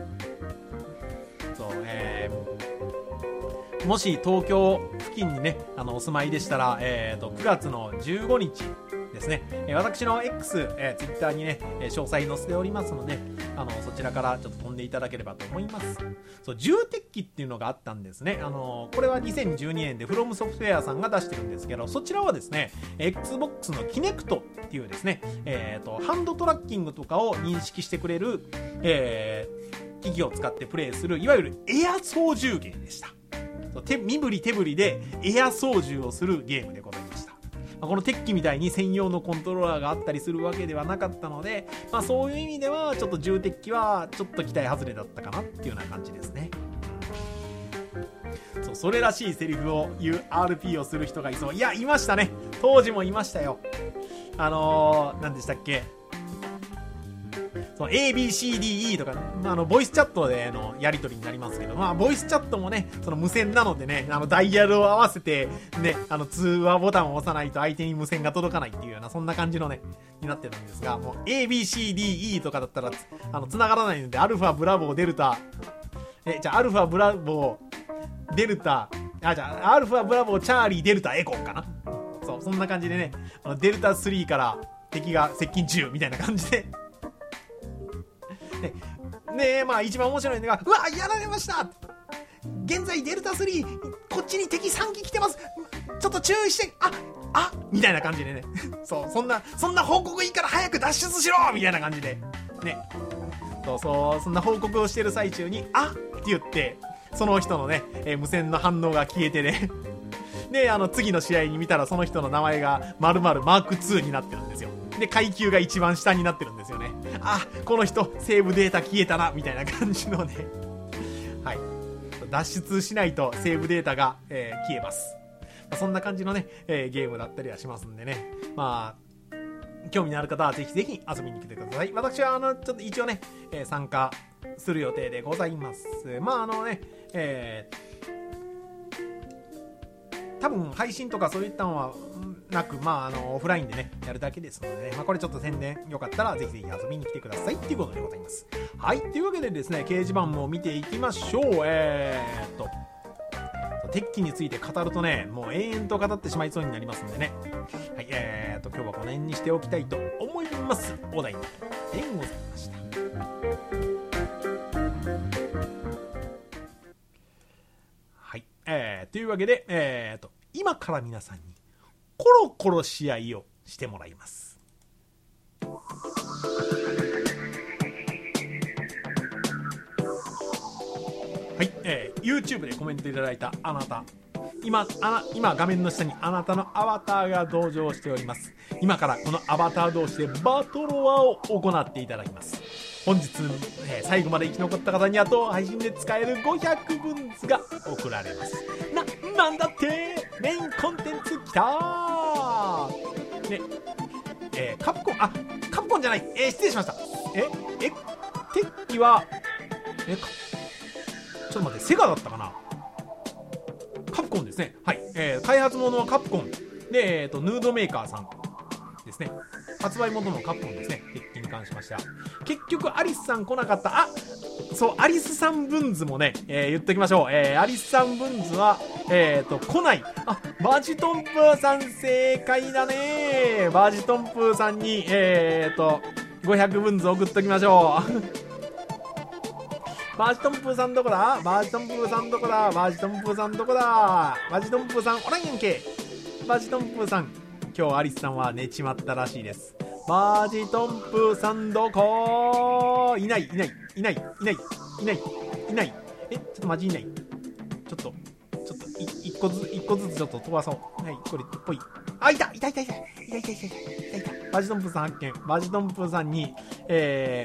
B: そう、えー、もし東京付近にね、あの、お住まいでしたら、えーと、くがつのじゅうごにち、ですね、えー、私の X、えー、Twitter にね、えー、詳細載せておりますので、あのそちらからちょっと飛んでいただければと思います。そう、重鉄機っていうのがあったんですね。あのー、これはにせんじゅうにねんでフロムソフトウェアさんが出してるんですけど、そちらはですね Xbox の Kinect っていうですね、えーと、ハンドトラッキングとかを認識してくれる、えー、機器を使ってプレイするいわゆるエア操縦ゲーでした。手身振り手振りでエア操縦をするゲームでございました。この鉄器みたいに専用のコントローラーがあったりするわけではなかったので、まあ、そういう意味ではちょっと重鉄器はちょっと期待外れだったかなっていうような感じですね。そう、それらしいセリフを言う アールピー をする人がいそう。いや、いましたね。当時もいましたよ。あのー、何でしたっけ、その エービーシーディーイー とか、あのボイスチャットでのやり取りになりますけど、まあボイスチャットもね、その無線なのでね、あのダイヤルを合わせてね、あの通話ボタンを押さないと相手に無線が届かないっていうような、そんな感じのねになってるんですが、もう エービーシーディーイー とかだったらあの繋がらないので、アルファブラボーデルタ、えじゃあアルファブラボーデルタ、あじゃあアルファブラボーチャーリーデルタエコーかな。そう、そんな感じでね、あのデルタスリーから敵が接近中みたいな感じで。ね、ね、まあ一番面白いのが、うわ、やられました、現在デルタスリーこっちに敵さんき来てます、ちょっと注意して、ああみたいな感じでねそう、そんなそんな報告いいから早く脱出しろみたいな感じでね、そうそう、そんな報告をしてる最中にあって言って、その人のね、えー、無線の反応が消えてねで、あの次の試合に見たらその人の名前が〇〇マークツーになってるんですよ。で、階級が一番下になってるんですよね。あ、この人セーブデータ消えたなみたいな感じのねはい、脱出しないとセーブデータが、えー、消えます。そんな感じのね、えー、ゲームだったりはしますんでね、まあ興味のある方はぜひぜひ遊びに来てください。私はあのちょっと一応ね、えー、参加する予定でございます。まああのね、えー多分配信とかそういったのはなく、まあ、あのオフラインでねやるだけですのでね、まあ、これちょっと宣伝よかったらぜひぜひ遊びに来てくださいっていうことでございます。はい、というわけでですね、掲示板も見ていきましょう。えー、っと鉄器について語るとね、もう永遠と語ってしまいそうになりますんでね、はい、えー、っと今日はこの辺にしておきたいと思います。お題でございました。えー、というわけで、えー、と今から皆さんにコロコロ試合をしてもらいます。はい、えー、YouTube でコメントいただいたあなた、今、あ今画面の下にあなたのアバターが登場しております。今からこのアバター同士でバトロワを行っていただきます。本日、えー、最後まで生き残った方には当配信で使えるごひゃくぶんずが送られます。な、なんだってメインコンテンツきたーね、えー、カプコン、あ、カプコンじゃない、えー、失礼しました。え、え、鉄器は、え、ちょっと待って、セガだったかな。カプコンですね。はい、えー、開発元はカプコンで、えーと、ヌードメーカーさんですね。発売元のカプコンですね。鉄器に関しましては。結局アリスさん来なかった。あ、そう、アリスさんブンズもね、えー、言っときましょう。えー、アリスさんブンズは、えーと、来ない。あ、バジトンプーさん正解だね。バジトンプーさんに、えーと、ごひゃくぶんず送っときましょう。バジトンプーさんどこだ、バジトンプーさんどこだ、バジトンプーさんどこだ、バジトンプーさんおらんやんけ。バジトンプーさん、今日アリスさんは寝ちまったらしいです。バジトンプーさんどこ、いないいないいないいないいないいない、え、ちょっとマジいない、ちょっとちょっとい一個ずつ一個ずつちょっと飛ばそう。はい、これぽいあ、いたいたいたいたいたいたいたいたいたバジドンプさん発見。バジドンプさんに、え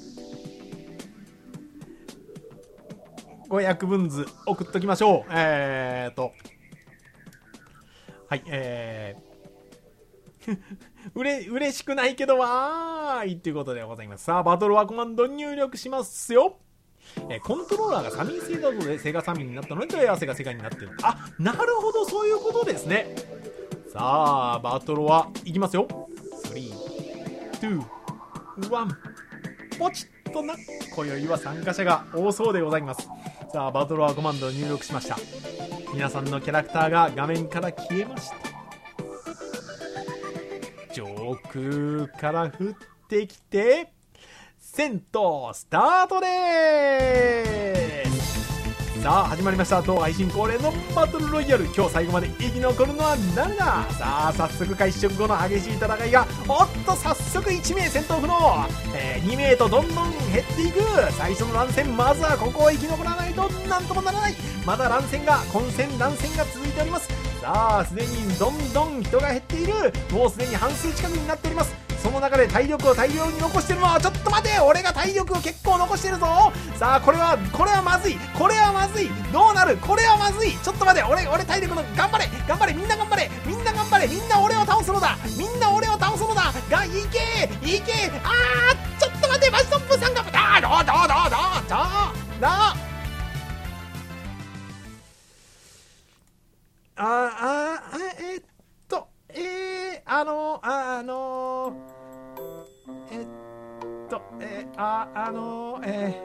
B: ー、ごひゃくぶんず送っときましょう。えーと、はい、えー、うれ、嬉しくないけどわーいということでございます。さあ、バトルワコマンド入力しますよ。えー、コントローラーがサミー製だとでセガサミーになったので、問い合わせがセガになってる。あ、なるほど、そういうことですね。さあ、バトルはいきますよ。スリー、ツー、ワン、ポチッとな。今宵は参加者が多そうでございます。さあ、バトルはコマンドを入力しました。皆さんのキャラクターが画面から消えました。上空から降ってきて、戦闘スタートでーす。さあ始まりました。当配信恒例のバトルロイヤル。今日最後まで生き残るのは誰だ。さあ早速開始直後の激しい戦いが、おっと早速いち名戦闘不能、えー、に名とどんどん減っていく。最初の乱戦、まずはここを生き残らないとなんともならない。まだ乱戦が混戦乱戦が続いております。さあすでにどんどん人が減っている。もうすでに半数近くになっております。その中で体力を大量に残してるのは、ちょっと待て、俺が体力を結構残してるぞ。さあこれはこれはまずい、これはまずい、どうなる、これはまずい。ちょっと待て、俺俺体力の、頑張れ頑張れ、みんな頑張れ、みんな頑張れ、みんな俺を倒すのだ、みんな俺を倒すのだが、いけいけ。あーちょっと待て、マジトップさんが、あーどうどうどうどうどうどうあああえっとえー、あのあのえっとえー、ああのえ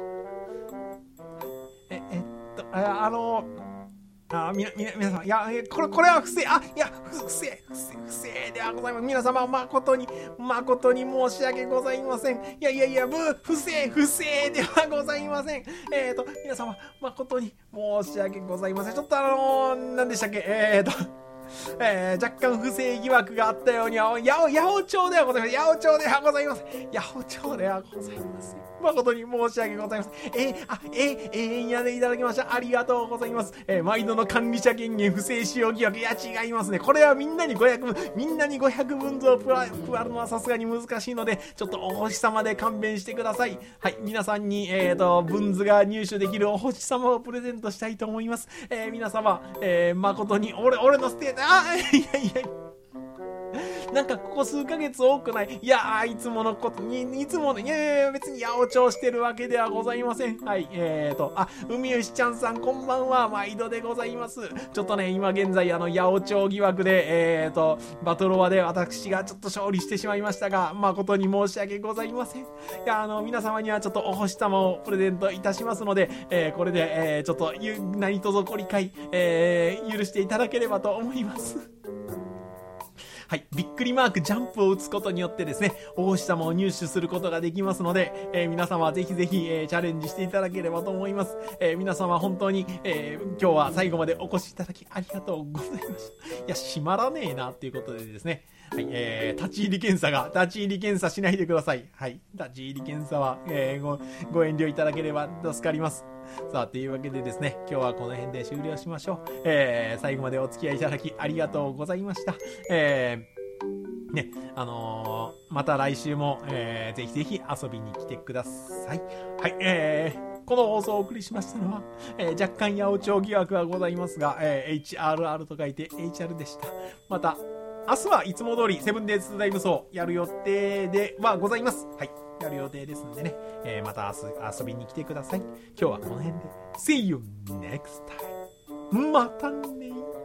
B: ー、ええっとああのあみなみな皆様、いやこれこれは不正、あいや不正不正不正ではございます。皆様誠に誠に申し訳ございません。いやいやいや不正不正ではございません。えっと皆様誠に申し訳ございません。ちょっとあのー、何でしたっけ、えっとえー、若干不正疑惑があったように、八百長ではございません。八百長ではございません。八百長ではございません。誠に申し訳ございません。えー、あ、えー、えー、やでいただきました。ありがとうございます。えー、毎度の管理者権限不正使用疑惑。いや、違いますね。これはみんなにごひゃくぶん、みんなにごひゃくぶんずを配るのはさすがに難しいので、ちょっとお星様で勘弁してください。はい、皆さんに、えーと、ブンズが入手できるお星様をプレゼントしたいと思います。えー、皆様、えー、誠に、俺、俺のステータあ、いやいやいや。なんかここ数ヶ月多くない。いやー、いつものことに、いつもの、いやいやいや、別に八百長してるわけではございません。はい、えーと、あ、海牛ちゃんさんこんばんは、毎度でございます。ちょっとね、今現在、あの、八百長疑惑で、えーと、バトロワで私がちょっと勝利してしまいましたが、誠に申し訳ございません。いや、あの、皆様にはちょっとお星様をプレゼントいたしますので、えー、これで、えー、ちょっと、何卒ご理解、えー、許していただければと思います。はい、びっくりマークジャンプを打つことによってですね、お星様を入手することができますので、えー、皆様はぜひぜひ、えー、チャレンジしていただければと思います。えー、皆様本当に、えー、今日は最後までお越しいただきありがとうございました。いや、閉まらねえなっていうことでですね、はい、えー、立ち入り検査が、立ち入り検査しないでください。はい、立ち入り検査は、えー、ご、ご遠慮いただければ助かります。さあ、というわけでですね、今日はこの辺で終了しましょう。えー、最後までお付き合いいただきありがとうございました。えー、ね、あのー、また来週も、えー、ぜひぜひ遊びに来てください。はい、えー、この放送をお送りしましたのは、えー、若干八百長疑惑はございますが、えー、エイチアールアール と書いて エイチアール でした。また、明日はいつも通りセブンデイズ大武装やる予定ではございます。はい。やる予定ですんでね、えー、また明日遊びに来てください。今日はこの辺で See you next time。またね。